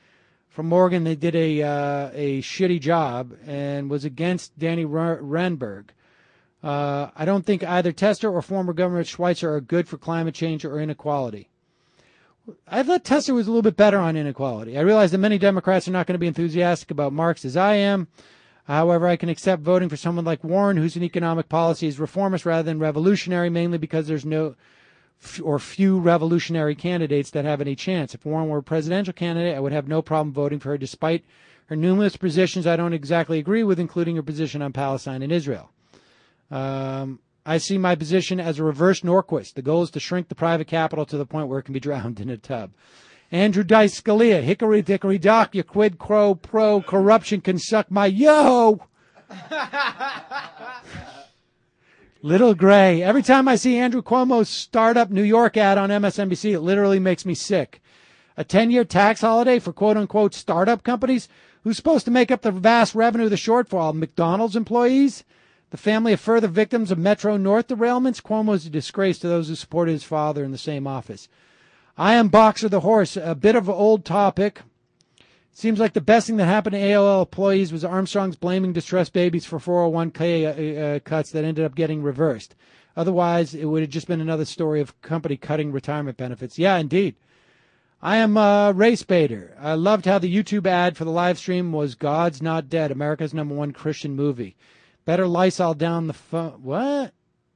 from Morgan, they did a uh, a shitty job and was against Danny Renberg. Uh, I don't think either Tester or former Governor Schweitzer are good for climate change or inequality. I thought Tester was a little bit better on inequality. I realize that many Democrats are not going to be enthusiastic about Marx as I am. However, I can accept voting for someone like Warren, whose an economic policy is reformist rather than revolutionary, mainly because there's no or few revolutionary candidates that have any chance. If Warren were a presidential candidate, I would have no problem voting for her, despite her numerous positions I don't exactly agree with, including her position on Palestine and Israel. Um, I see my position as a reverse Norquist. The goal is to shrink the private capital to the point where it can be drowned in a tub. Andrew Dice Scalia, hickory dickory dock, your quid pro pro corruption can suck my yo. Little Gray. Every time I see Andrew Cuomo's Startup New York ad on M S N B C, it literally makes me sick. A ten-year tax holiday for quote-unquote startup companies? Who's supposed to make up the vast revenue of the shortfall? McDonald's employees? The family of further victims of Metro North derailments? Cuomo's a disgrace to those who supported his father in the same office. I am Boxer the Horse. A bit of an old topic. Seems like the best thing that happened to A O L employees was Armstrong's blaming distressed babies for four oh one k uh, uh, cuts that ended up getting reversed. Otherwise, it would have just been another story of company cutting retirement benefits. Yeah, indeed. I am uh, Race Baiter. I loved how the YouTube ad for the live stream was God's Not Dead, America's number one Christian movie. Better Lysol down the phone. What?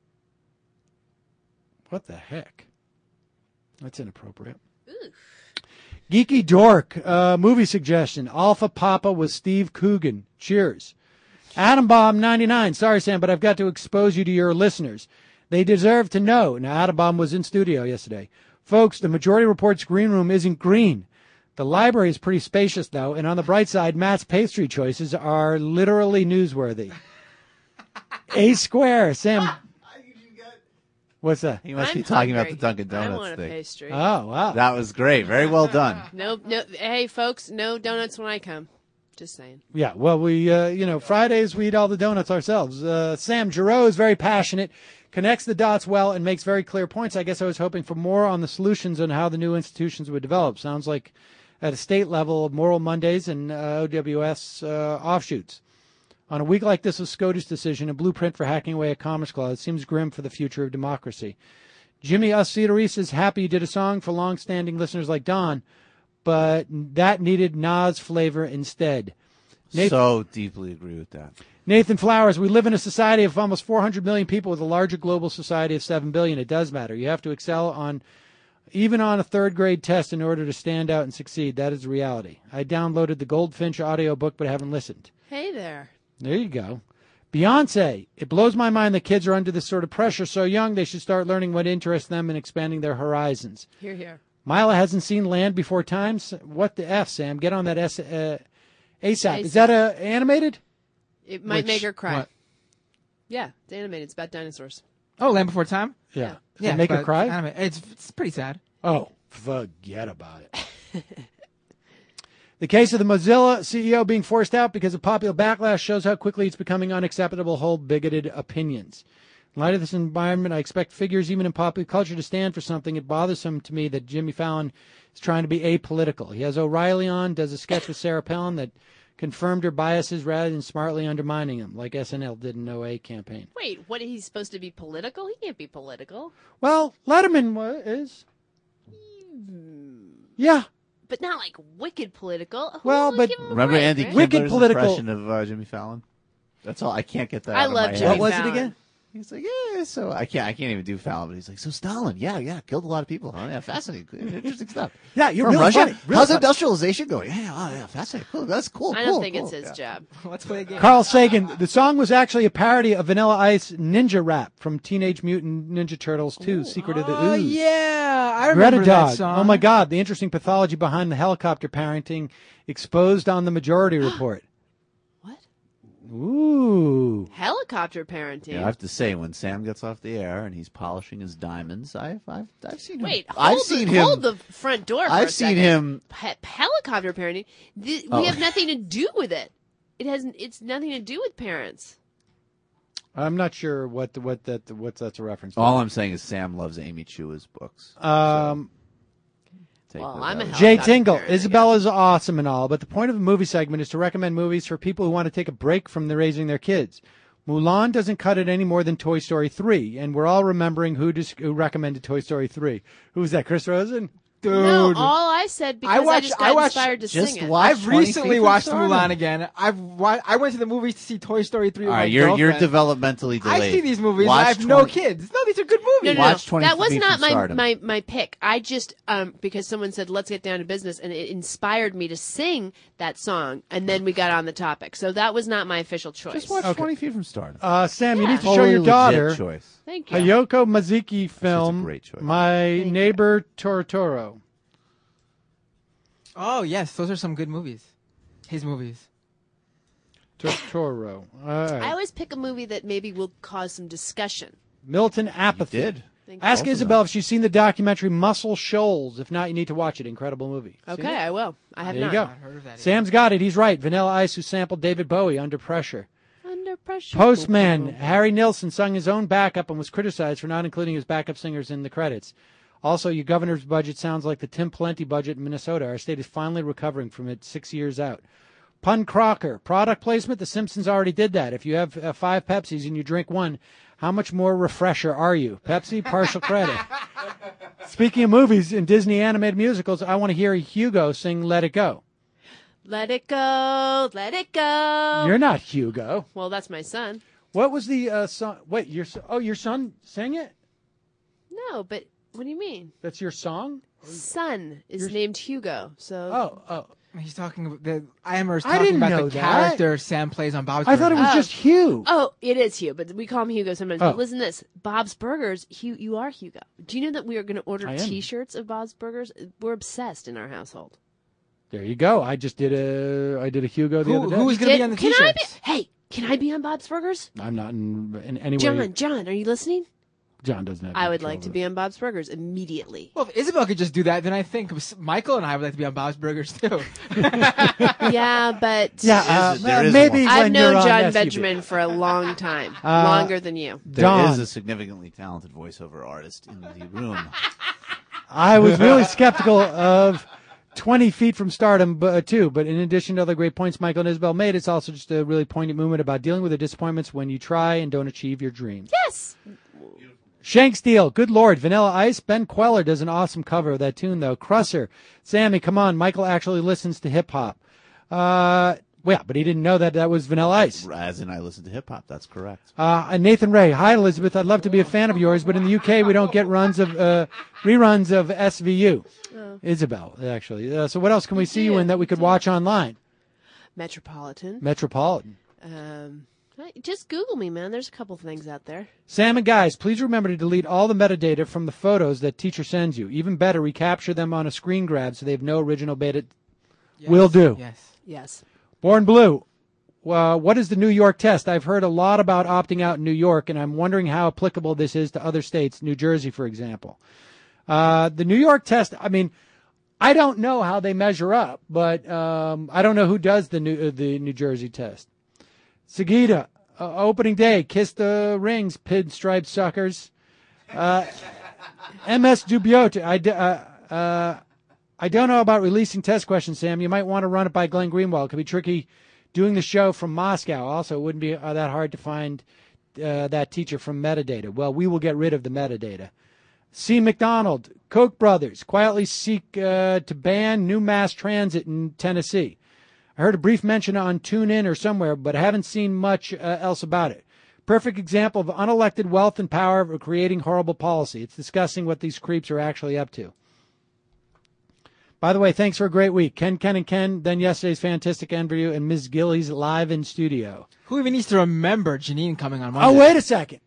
What the heck? That's inappropriate. Ooh. Geeky Dork, uh, movie suggestion. Alpha Papa with Steve Coogan. Cheers. Adam Bomb ninety-nine. Sorry, Sam, but I've got to expose you to your listeners. They deserve to know. Now, Adam Bomb was in studio yesterday. Folks, the Majority Report's green room isn't green. The library is pretty spacious, though, and on the bright side, Matt's pastry choices are literally newsworthy. A square. Sam. What's that? He must I'm be talking hungry. about the Dunkin' Donuts I want a thing. pastry. Oh, wow. That was great. Very well done. No, no. Hey, folks, no donuts when I come. Just saying. Yeah, well, we, uh, you know, Fridays we eat all the donuts ourselves. Uh, Sam Giroux is very passionate, connects the dots well, and makes very clear points. I guess I was hoping for more on the solutions on how the new institutions would develop. Sounds like at a state level, Moral Mondays and uh, O W S uh, offshoots. On a week like this with SCOTUS decision, a blueprint for hacking away a Commerce Clause seems grim for the future of democracy. Jimmy Uscita is happy you did a song for long-standing listeners like Don, but that needed Nas flavor instead. Nathan, so deeply agree with that. Nathan Flowers, we live in a society of almost four hundred million people with a larger global society of seven billion. It does matter. You have to excel on even on a third-grade test in order to stand out and succeed. That is reality. I downloaded the Goldfinch audiobook but haven't listened. Hey there. There you go. Beyonce, it blows my mind that kids are under this sort of pressure so young they should start learning what interests them and expanding their horizons. Here, here. Mila hasn't seen Land Before Time. What the F, Sam? Get on that S, uh, ASAP. Is that uh, animated? It might Which, make her cry. what? Yeah, it's animated. It's about dinosaurs. Oh, Land Before Time? Yeah. Does Yeah, it make her but cry? anime- It's, it's pretty sad. Oh, forget about it. The case of the Mozilla C E O being forced out because of popular backlash shows how quickly it's becoming unacceptable to hold bigoted opinions. In light of this environment, I expect figures even in popular culture to stand for something. It bothers some to me that Jimmy Fallon is trying to be apolitical. He has O'Reilly on, does a sketch with Sarah Palin that confirmed her biases rather than smartly undermining them, like S N L did in No A campaign. Wait, what? He's supposed to be political? He can't be political. Well, Letterman wa- is. Yeah. But not like wicked political. Who Well, would but- give him a Remember break, Andy right? Wicked Kindler's political- impression of uh, Jimmy Fallon? That's all. I can't get that I out love of my Jimmy head. What was Fallon. it again? He's like, yeah, so I can't, I can't even do Fallon, but he's like, so Stalin, yeah, yeah, killed a lot of people. Huh? Yeah, fascinating, interesting stuff. Yeah, you're From really Russia. funny. Really How's funny. industrialization going? Yeah, oh, yeah, fascinating. Cool, that's cool. I don't cool, think cool. it's his Yeah. job. Let's play a game. Carl Sagan, the song was actually a parody of Vanilla Ice Ninja Rap from Teenage Mutant Ninja Turtles two, Secret of the Oh, Ooze. yeah. I Greta remember Dog. that song. Oh, my God. The interesting pathology behind the helicopter parenting exposed on the Majority Report. What? Ooh. Helicopter parenting. Yeah, I have to say, when Sam gets off the air and he's polishing his diamonds, I've, I've, I've seen him. Wait, hold, I've the, seen him. hold the front door for I've a seen second. him- He- helicopter parenting. Th- Oh. We have nothing to do with it. It has. It's nothing to do with parents. I'm not sure what the, what that what that's a reference to. All I'm saying is Sam loves Amy Chua's books. Um, take Well, no I'm a doubt. hell- Jay Tingle, Isabella's awesome and all, but the point of a movie segment is to recommend movies for people who want to take a break from the raising their kids. Mulan doesn't cut it any more than Toy Story three, and we're all remembering who, dis- who recommended Toy Story three. Who was that, Chris Rosen? Dude. No, all I said because I, watched- just got I watched- inspired to just sing it. watch- I've twenty recently feet from watched stardom. Mulan again. I've wa- I went to the movies to see Toy Story three. All with right, my you're you're girlfriend. developmentally delayed. I see these movies. Watch and I have no twenty kids. No, these are good movies. No, no, Watch no. twenty That was Feet not from my, Stardom. my my pick. I just um because someone said let's get down to business, and it inspired me to sing that song, and then we got on the topic. So that was not my official choice. Just watch Okay. twenty Feet from Stardom. Uh, Sam, you Yeah. need to show Totally your legit daughter choice. Thank you. Hayako Mizuki film, great choice. My Neighbor Totoro. Oh yes, those are some good movies. His movies. Totoro. All I right. always pick a movie that maybe will cause some discussion. Milton Apathy. You did. Thank you. Ask Both of Isabel if she's seen the documentary Muscle Shoals. If not, you need to watch it. Incredible movie. Seen Okay, it? I will. I have There you not. go. Not heard of that Sam's got it. He's right. Vanilla Ice, who sampled David Bowie, Under Pressure. Under pressure. Postman, Harry Nilsson sung his own backup and was criticized for not including his backup singers in the credits. Also, your governor's budget sounds like the Tim Pawlenty budget in Minnesota. Our state is finally recovering from it six years out. Pun Crocker, product placement. The Simpsons already did that. If you have uh, five Pepsis and you drink one, how much more refresher are you? Pepsi, partial credit. Speaking of movies and Disney animated musicals, I want to hear Hugo sing Let It Go. Let it go, let it go. You're not Hugo. Well, that's my son. What was the uh, song? Wait, your son, oh, your son sang it? No, but what do you mean? That's your song? Son is Your- named Hugo. So Oh, oh. He's talking about the I am I talking didn't about know the that. character Sam plays on Bob's I thought it Burgers. was Oh. just Hugh. Oh, it is Hugh, but we call him Hugo sometimes. Oh. But listen to this. Bob's Burgers, Hugh, you are Hugo. Do you know that we are going to order I am. T-shirts of Bob's Burgers? We're obsessed in our household. There you go. I just did a I did a Hugo the Who- other day. who is going to be Did- on the can I be, T-shirts? hey, can I be on Bob's Burgers? I'm not in, in any way. John, John, are you listening? John doesn't have. I would control like to of be on Bob's Burgers immediately. Well, if Isabel could just do that, then I think Michael and I would like to be on Bob's Burgers too. Yeah, but it. Yeah, uh, There is a maybe I've when known you're on John S U V. Benjamin for a long time, Uh, longer than you. There is Don. a significantly talented voiceover artist in the room. I was really skeptical of twenty feet from stardom, but, uh, too. But in addition to other great points Michael and Isabel made, it's also just a really poignant movement about dealing with the disappointments when you try and don't achieve your dreams. Yes. Shank Steele, good Lord, Vanilla Ice. Ben Queller does an awesome cover of that tune, though. Crusser, Sammy, come on. Michael actually listens to hip hop. Uh, well, but he didn't know that that was Vanilla Ice. As in, I listen to hip hop. That's correct. Uh, and Nathan Ray, hi Elizabeth. I'd love to be a fan of yours, but in the U K we don't get runs of uh, reruns of S V U. Oh. Isabel, actually. Uh, so what else can we see you in that we could watch online? Metropolitan. Metropolitan. Um, just Google me, man. There's a couple things out there. Sam and guys, please remember to delete all the metadata from the photos that teacher sends you. Even better, recapture them on a screen grab so they have no original beta. Yes. Will do. Yes. Yes. Born Blue. Uh, what is the New York test? I've heard a lot about opting out in New York, and I'm wondering how applicable this is to other states, New Jersey, for example. Uh, the New York test, I mean, I don't know how they measure up, but um, I don't know who does the New, uh, the New Jersey test. Sagita, uh, opening day, kiss the rings, pinstripe suckers. Uh, M S Dubiote, I, d- uh, uh, I don't know about releasing test questions, Sam. You might want to run it by Glenn Greenwald. It could be tricky doing the show from Moscow. Also, it wouldn't be uh, that hard to find uh, that teacher from metadata. Well, we will get rid of the metadata. C. McDonald, Koch brothers quietly seek uh, to ban new mass transit in Tennessee. I heard a brief mention on TuneIn or somewhere, but I haven't seen much uh, else about it. Perfect example of unelected wealth and power of creating horrible policy. It's discussing what these creeps are actually up to. By the way, thanks for a great week. Ken, Ken, and Ken, then yesterday's fantastic interview, and Miz Gillies live in studio. Who even needs to remember Janine coming on Monday? Oh, wait a second.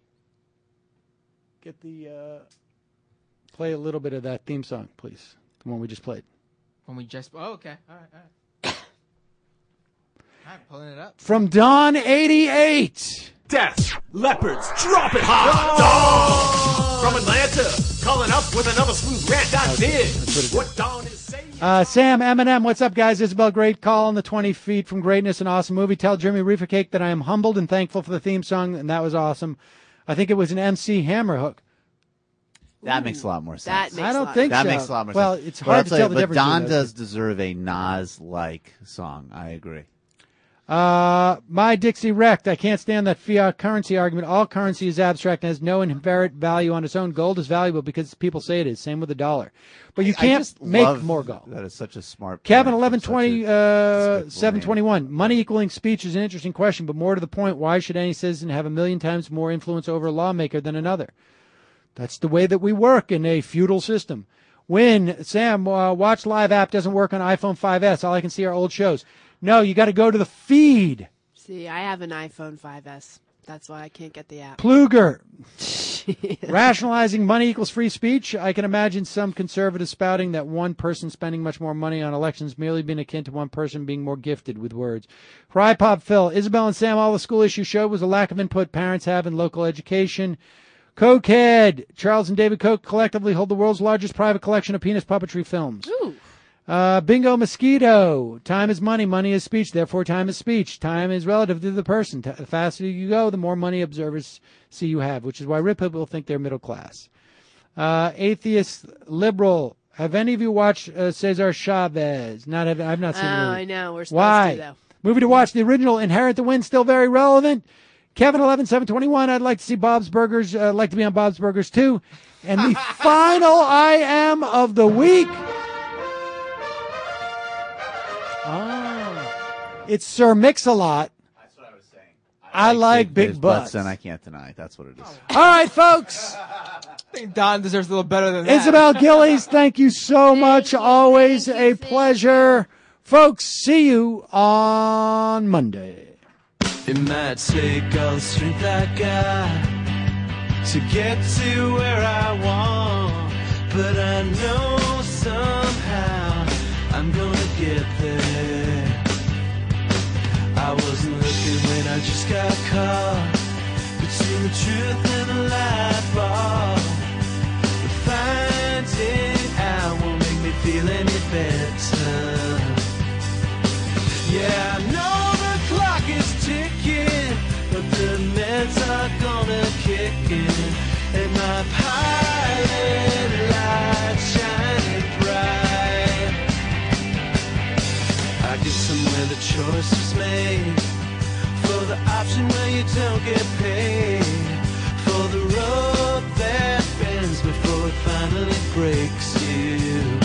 Get the, uh, play a little bit of that theme song, please. The one we just played. When we just... Oh, okay. All right, all right. All right, pulling it up. From Dawn eighty-eight. Death, leopards, drop it hot. Dawn! From Atlanta, calling up with another smooth rant. I did what Dawn is saying. Uh, Sam, Eminem, what's up, guys? Isabel, great call on the twenty feet from greatness, an awesome movie. Tell Jimmy Reefercake that I am humbled and thankful for the theme song, and that was awesome. I think it was an M C Hammerhook. That Ooh, makes a lot more sense. That makes I a don't lot think that so. makes a lot more Well, sense. it's But I'll hard to tell tell you, the but difference Don between those does deserve a Nas-like song. I agree. Uh, my Dixie wrecked. I can't stand that fiat currency argument. All currency is abstract and has no inherent value on its own. Gold is valuable because people say it is. Same with the dollar. But you I- I can't just make love more gold. That is such a smart. Kevin, point from eleven such twenty, a uh, despicable seven man. twenty-one. Money equaling speech is an interesting question, but more to the point, why should any citizen have a million times more influence over a lawmaker than another? That's the way that we work in a feudal system. When, Sam, uh, Watch Live app doesn't work on iPhone five S. All I can see are old shows. No, you got to go to the feed. See, I have an iPhone five S. That's why I can't get the app. Pluger. Rationalizing money equals free speech. I can imagine some conservatives spouting that one person spending much more money on elections merely being akin to one person being more gifted with words. Fry Pop Phil. Isabel and Sam, all the school issue showed was a lack of input parents have in local education. Cokehead. Charles and David Koch collectively hold the world's largest private collection of penis puppetry films. Ooh. Uh, Bingo Mosquito. Time is money. Money is speech. Therefore, time is speech. Time is relative to the person. T- the faster you go, the more money observers see you have, which is why rich people think they're middle class. Uh, atheist Liberal. Have any of you watched uh, Cesar Chavez? Not have, I've not seen Oh, the movie. I know. We're supposed Why? to, though. Movie to watch. The original Inherit the Wind still very relevant. Kevin eleven seven twenty-one. I'd like to see Bob's Burgers. Uh, like to be on Bob's Burgers too. And the final I am of the week. Oh, it's Sir Mix-a-Lot. That's what I was saying. I, like big, There's butts. and I can't deny. That's what it is. All right, folks. I think Don deserves a little better than that. Isabel Gillies, thank you so much. Always a pleasure. Folks, see you on Monday. It might take all the strength I got to get to where I want, but I know somehow I'm gonna get there. I wasn't looking when I just got caught between the truth and the light bulb. But finding out won't make me feel any better. Yeah, I know the clock is ticking, but the meds are gonna kick in, and my pilot light shining bright. I get somewhere the choice was made, for the option where you don't get paid, for the rope that bends before it finally breaks you.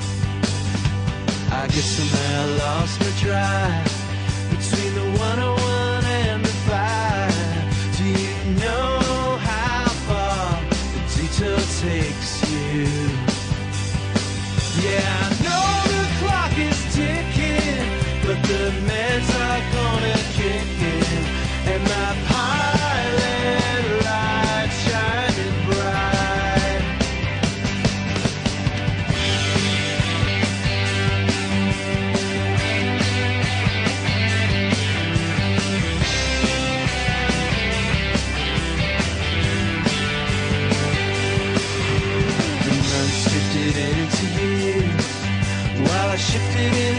I guess somehow I lost my drive between the one oh one and the five. Do you know how far the detour takes you? Yeah, I know the clock is ticking, but the meds are gonna kick in, and my pilot light shining bright. The months drifted into years while I shifted in